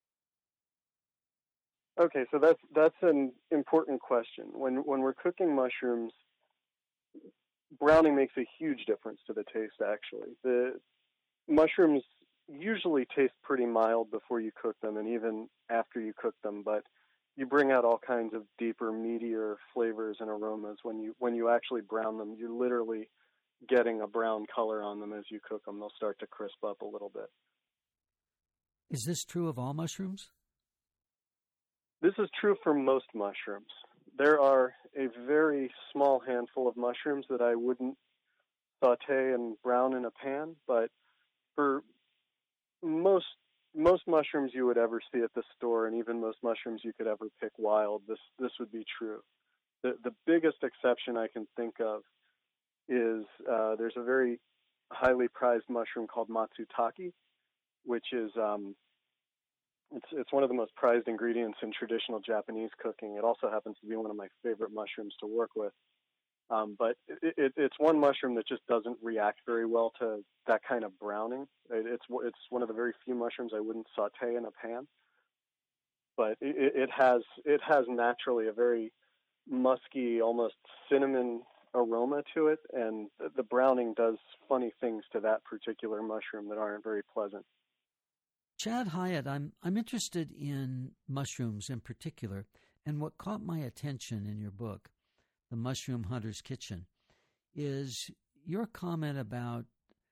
Okay, so that's an important question. When we're cooking mushrooms, browning makes a huge difference to the taste, actually. The mushrooms usually taste pretty mild before you cook them and even after you cook them, but you bring out all kinds of deeper, meatier flavors and aromas when you actually brown them. You're literally getting a brown color on them as you cook them. They'll start to crisp up a little bit. Is this true of all mushrooms? This is true for most mushrooms. There are a very small handful of mushrooms that I wouldn't saute and brown in a pan, but for most mushrooms you would ever see at the store, and even most mushrooms you could ever pick wild, this would be true. The biggest exception I can think of is there's a very highly prized mushroom called matsutake, which is it's one of the most prized ingredients in traditional Japanese cooking. It also happens to be one of my favorite mushrooms to work with. But it's one mushroom that just doesn't react very well to that kind of browning. It's one of the very few mushrooms I wouldn't saute in a pan. But it has naturally a very musky, almost cinnamon aroma to it, and the browning does funny things to that particular mushroom that aren't very pleasant. Chad Hyatt, I'm interested in mushrooms in particular, and what caught my attention in your book, The Mushroom Hunter's Kitchen, is your comment about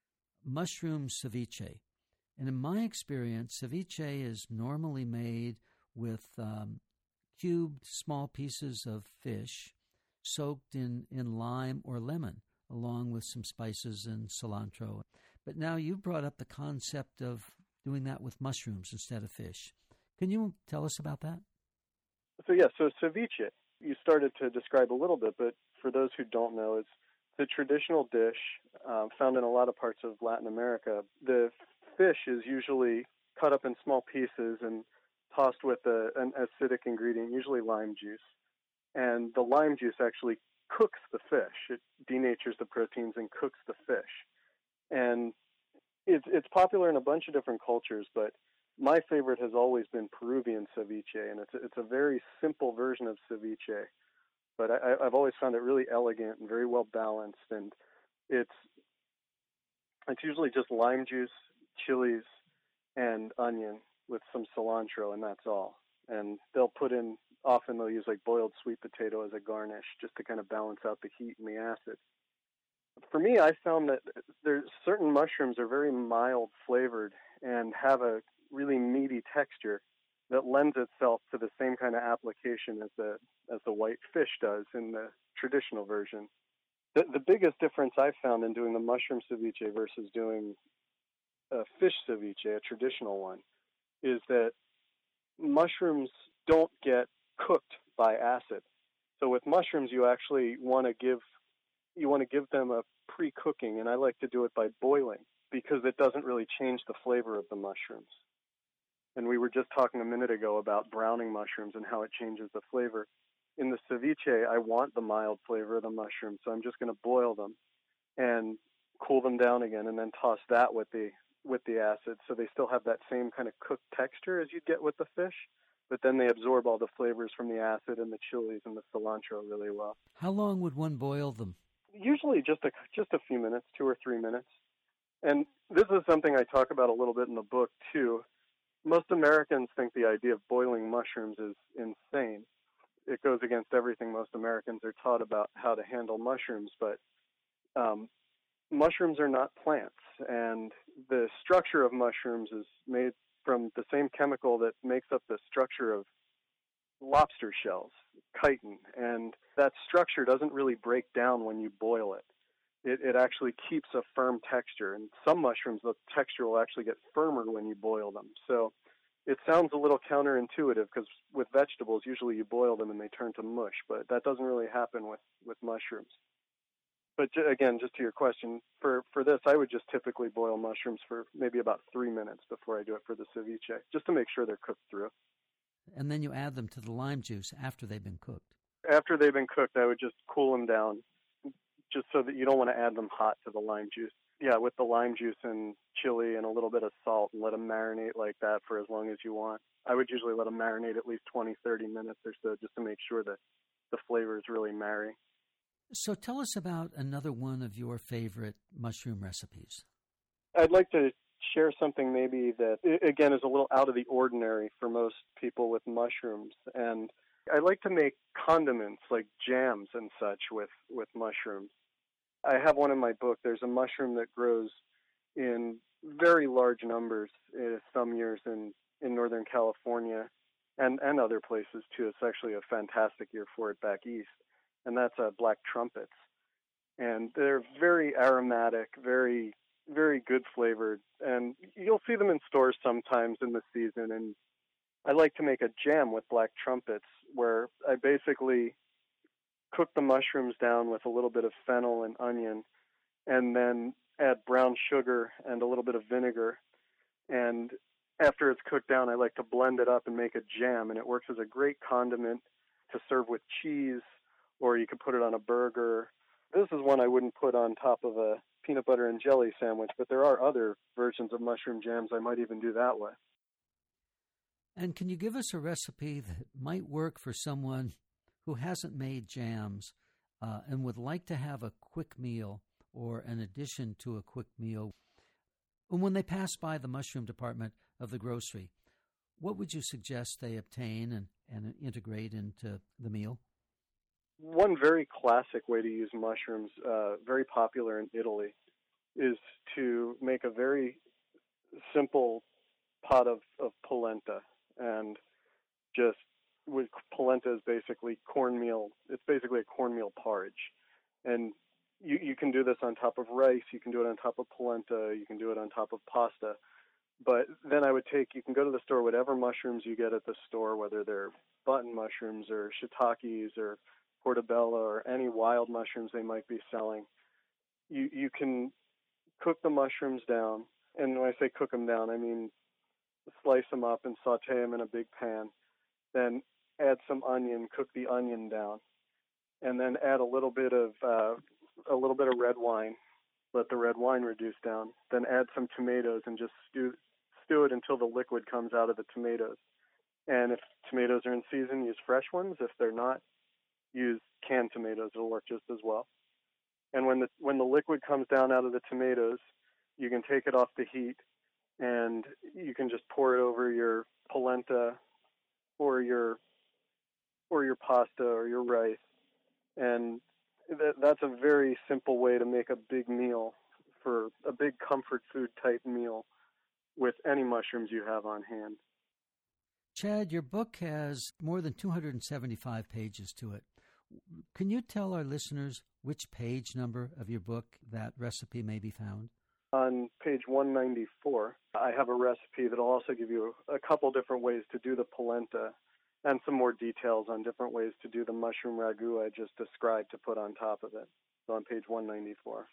mushroom ceviche. And in my experience, ceviche is normally made with cubed small pieces of fish soaked in lime or lemon, along with some spices and cilantro. But now you brought up the concept of doing that with mushrooms instead of fish. Can you tell us about that? So ceviche, you started to describe a little bit, but for those who don't know, it's a traditional dish found in a lot of parts of Latin America. The fish is usually cut up in small pieces and tossed with an acidic ingredient, usually lime juice. And the lime juice actually cooks the fish. It denatures the proteins and cooks the fish. And it's popular in a bunch of different cultures, but my favorite has always been Peruvian ceviche, and it's a very simple version of ceviche. But I've always found it really elegant and very well balanced, and it's usually just lime juice, chilies, and onion with some cilantro, and that's all. And often they'll use like boiled sweet potato as a garnish just to kind of balance out the heat and the acid. For me, I found that there's certain mushrooms are very mild flavored and have a really meaty texture that lends itself to the same kind of application as the white fish does in the traditional version. The biggest difference I've found in doing the mushroom ceviche versus doing a fish ceviche, a traditional one, is that mushrooms don't get cooked by acid. So with mushrooms, you actually want to give them a pre-cooking, and I like to do it by boiling because it doesn't really change the flavor of the mushrooms. And we were just talking a minute ago about browning mushrooms and how it changes the flavor. In the ceviche, I want the mild flavor of the mushroom, so I'm just going to boil them and cool them down again, and then toss that with the acid, so they still have that same kind of cooked texture as you'd get with the fish, but then they absorb all the flavors from the acid and the chilies and the cilantro really well. How long would one boil them? Usually just a few minutes, 2 or 3 minutes. And this is something I talk about a little bit in the book too. Most Americans think the idea of boiling mushrooms is insane. It goes against everything most Americans are taught about how to handle mushrooms, but mushrooms are not plants, and the structure of mushrooms is made from the same chemical that makes up the structure of lobster shells, chitin, and that structure doesn't really break down when you boil it. It actually keeps a firm texture, and some mushrooms, the texture will actually get firmer when you boil them. So it sounds a little counterintuitive because with vegetables, usually you boil them and they turn to mush, but that doesn't really happen with mushrooms. But again, just to your question, for this, I would just typically boil mushrooms for maybe about 3 minutes before I do it for the ceviche, just to make sure they're cooked through. And then you add them to the lime juice after they've been cooked. After they've been cooked, I would just cool them down, just so that you don't want to add them hot to the lime juice. Yeah, with the lime juice and chili and a little bit of salt, and let them marinate like that for as long as you want. I would usually let them marinate at least 20, 30 minutes or so, just to make sure that the flavors really marry. So tell us about another one of your favorite mushroom recipes. I'd like to share something maybe that, again, is a little out of the ordinary for most people with mushrooms. And I like to make condiments like jams and such with mushrooms. I have one in my book. There's a mushroom that grows in very large numbers some years in Northern California and other places too. It's actually a fantastic year for it back east. And that's black trumpets. And they're very aromatic, very, very good flavored. And you'll see them in stores sometimes in the season. And I like to make a jam with black trumpets where I basically cook the mushrooms down with a little bit of fennel and onion and then add brown sugar and a little bit of vinegar. And after it's cooked down, I like to blend it up and make a jam. And it works as a great condiment to serve with cheese, or you could put it on a burger. This is one I wouldn't put on top of a peanut butter and jelly sandwich, but there are other versions of mushroom jams I might even do that way. And can you give us a recipe that might work for someone who hasn't made jams and would like to have a quick meal or an addition to a quick meal? And when they pass by the mushroom department of the grocery, what would you suggest they obtain and integrate into the meal? One very classic way to use mushrooms, very popular in Italy, is to make a very simple pot of polenta, and just with polenta is basically cornmeal. It's basically a cornmeal porridge, and you can do this on top of rice. You can do it on top of polenta. You can do it on top of pasta. But then you can go to the store, whatever mushrooms you get at the store, whether they're button mushrooms or shiitakes or portobello or any wild mushrooms they might be selling. You can cook the mushrooms down, and when I say cook them down, I mean slice them up and saute them in a big pan. Then add some onion, cook the onion down, and then add a little bit of red wine. Let the red wine reduce down. Then add some tomatoes and just stew it until the liquid comes out of the tomatoes. And if tomatoes are in season, use fresh ones. If they're not, use canned tomatoes. It'll work just as well. And when the liquid comes down out of the tomatoes, you can take it off the heat, and you can just pour it over your polenta or your pasta or your rice. And that's a very simple way to make a big meal, for a big comfort food type meal, with any mushrooms you have on hand. Chad, your book has more than 275 pages to it. Can you tell our listeners which page number of your book that recipe may be found? On page 194, I have a recipe that will also give you a couple different ways to do the polenta and some more details on different ways to do the mushroom ragu I just described to put on top of it. So on page 194.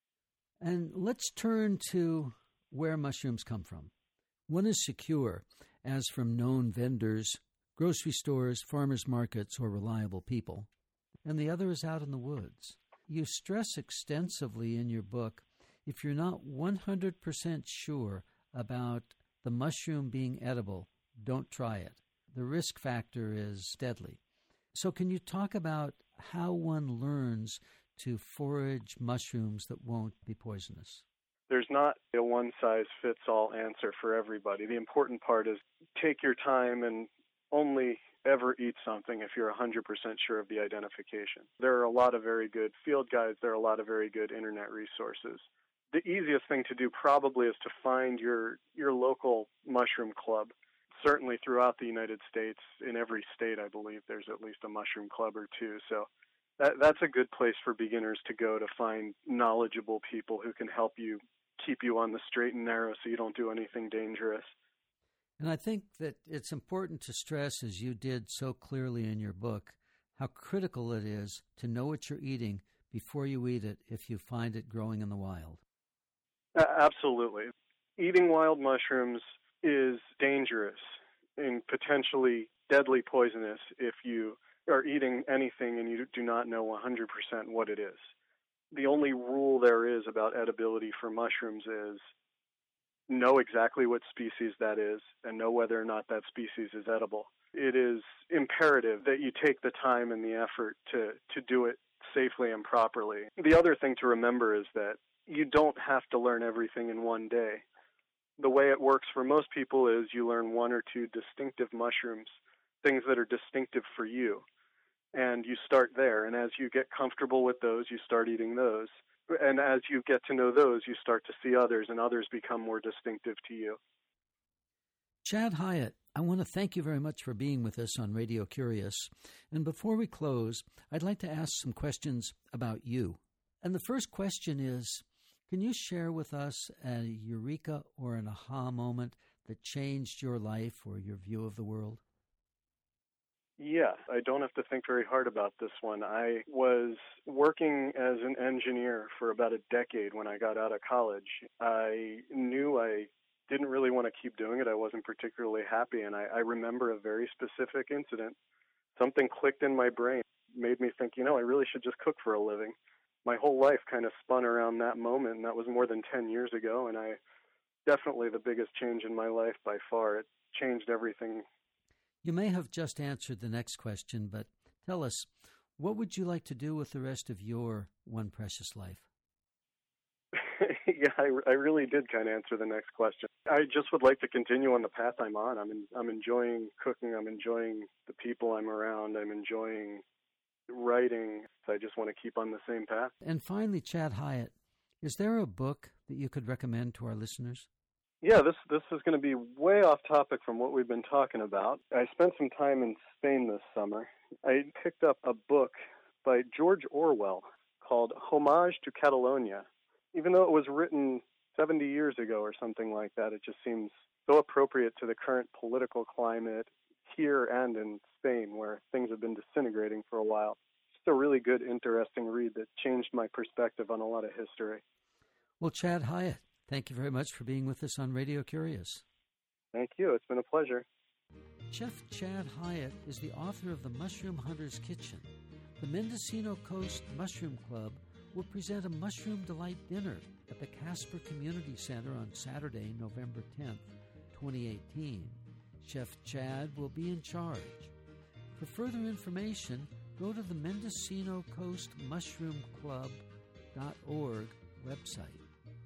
And let's turn to where mushrooms come from. One is secure, as from known vendors, grocery stores, farmers markets, or reliable people. And the other is out in the woods. You stress extensively in your book, if you're not 100% sure about the mushroom being edible, don't try it. The risk factor is deadly. So can you talk about how one learns to forage mushrooms that won't be poisonous? There's not a one-size-fits-all answer for everybody. The important part is take your time and only ever eat something if you're 100% sure of the identification. There are a lot of very good field guides. There are a lot of very good internet resources. The easiest thing to do probably is to find your local mushroom club. Certainly throughout the United States, in every state, I believe, there's at least a mushroom club or two. So that's a good place for beginners to go to find knowledgeable people who can help you keep you on the straight and narrow so you don't do anything dangerous. And I think that it's important to stress, as you did so clearly in your book, how critical it is to know what you're eating before you eat it if you find it growing in the wild. Absolutely. Eating wild mushrooms is dangerous and potentially deadly poisonous if you are eating anything and you do not know 100% what it is. The only rule there is about edibility for mushrooms is know exactly what species that is and know whether or not that species is edible. It is imperative that you take the time and the effort to do it safely and properly. The other thing to remember is that you don't have to learn everything in one day. The way it works for most people is you learn one or two distinctive mushrooms, things that are distinctive for you, and you start there. And as you get comfortable with those, you start eating those. And as you get to know those, you start to see others, and others become more distinctive to you. Chad Hiatt, I want to thank you very much for being with us on Radio Curious. And before we close, I'd like to ask some questions about you. And the first question is, can you share with us a eureka or an aha moment that changed your life or your view of the world? Yeah, I don't have to think very hard about this one. I was working as an engineer for about a decade when I got out of college. I knew I didn't really want to keep doing it. I wasn't particularly happy, and I remember a very specific incident. Something clicked in my brain, made me think, I really should just cook for a living. My whole life kind of spun around that moment, and that was more than 10 years ago, and definitely the biggest change in my life by far. It changed everything. You may have just answered the next question, but tell us, what would you like to do with the rest of your one precious life? Yeah, I really did kind of answer the next question. I just would like to continue on the path I'm on. I'm enjoying cooking. I'm enjoying the people I'm around. I'm enjoying writing. So I just want to keep on the same path. And finally, Chad Hiatt, is there a book that you could recommend to our listeners? Yeah, this is going to be way off topic from what we've been talking about. I spent some time in Spain this summer. I picked up a book by George Orwell called Homage to Catalonia. Even though it was written 70 years ago or something like that, it just seems so appropriate to the current political climate here and in Spain, where things have been disintegrating for a while. Just a really good, interesting read that changed my perspective on a lot of history. Well, Chad Hyatt, thank you very much for being with us on Radio Curious. Thank you. It's been a pleasure. Chef Chad Hyatt is the author of The Mushroom Hunter's Kitchen. The Mendocino Coast Mushroom Club will present a Mushroom Delight dinner at the Casper Community Center on Saturday, November 10th, 2018. Chef Chad will be in charge. For further information, go to the Mendocino Coast Mushroom Club.org website.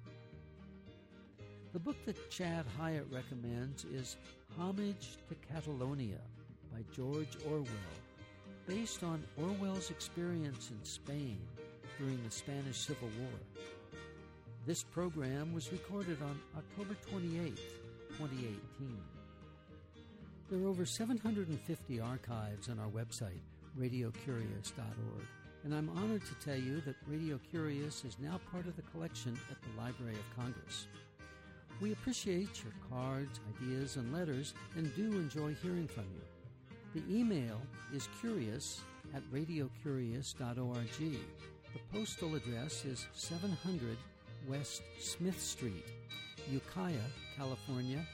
The book that Chad Hyatt recommends is Homage to Catalonia by George Orwell, based on Orwell's experience in Spain during the Spanish Civil War. This program was recorded on October 28, 2018. There are over 750 archives on our website, radiocurious.org, and I'm honored to tell you that Radio Curious is now part of the collection at the Library of Congress. We appreciate your cards, ideas, and letters, and do enjoy hearing from you. The email is curious@radiocurious.org. The postal address is 700 West Smith Street, Ukiah, California,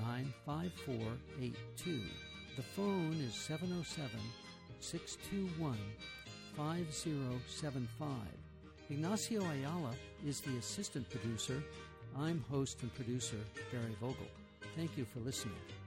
95482. The phone is 707-621-5075. Ignacio Ayala is the assistant producer. I'm host and producer Barry Vogel. Thank you for listening.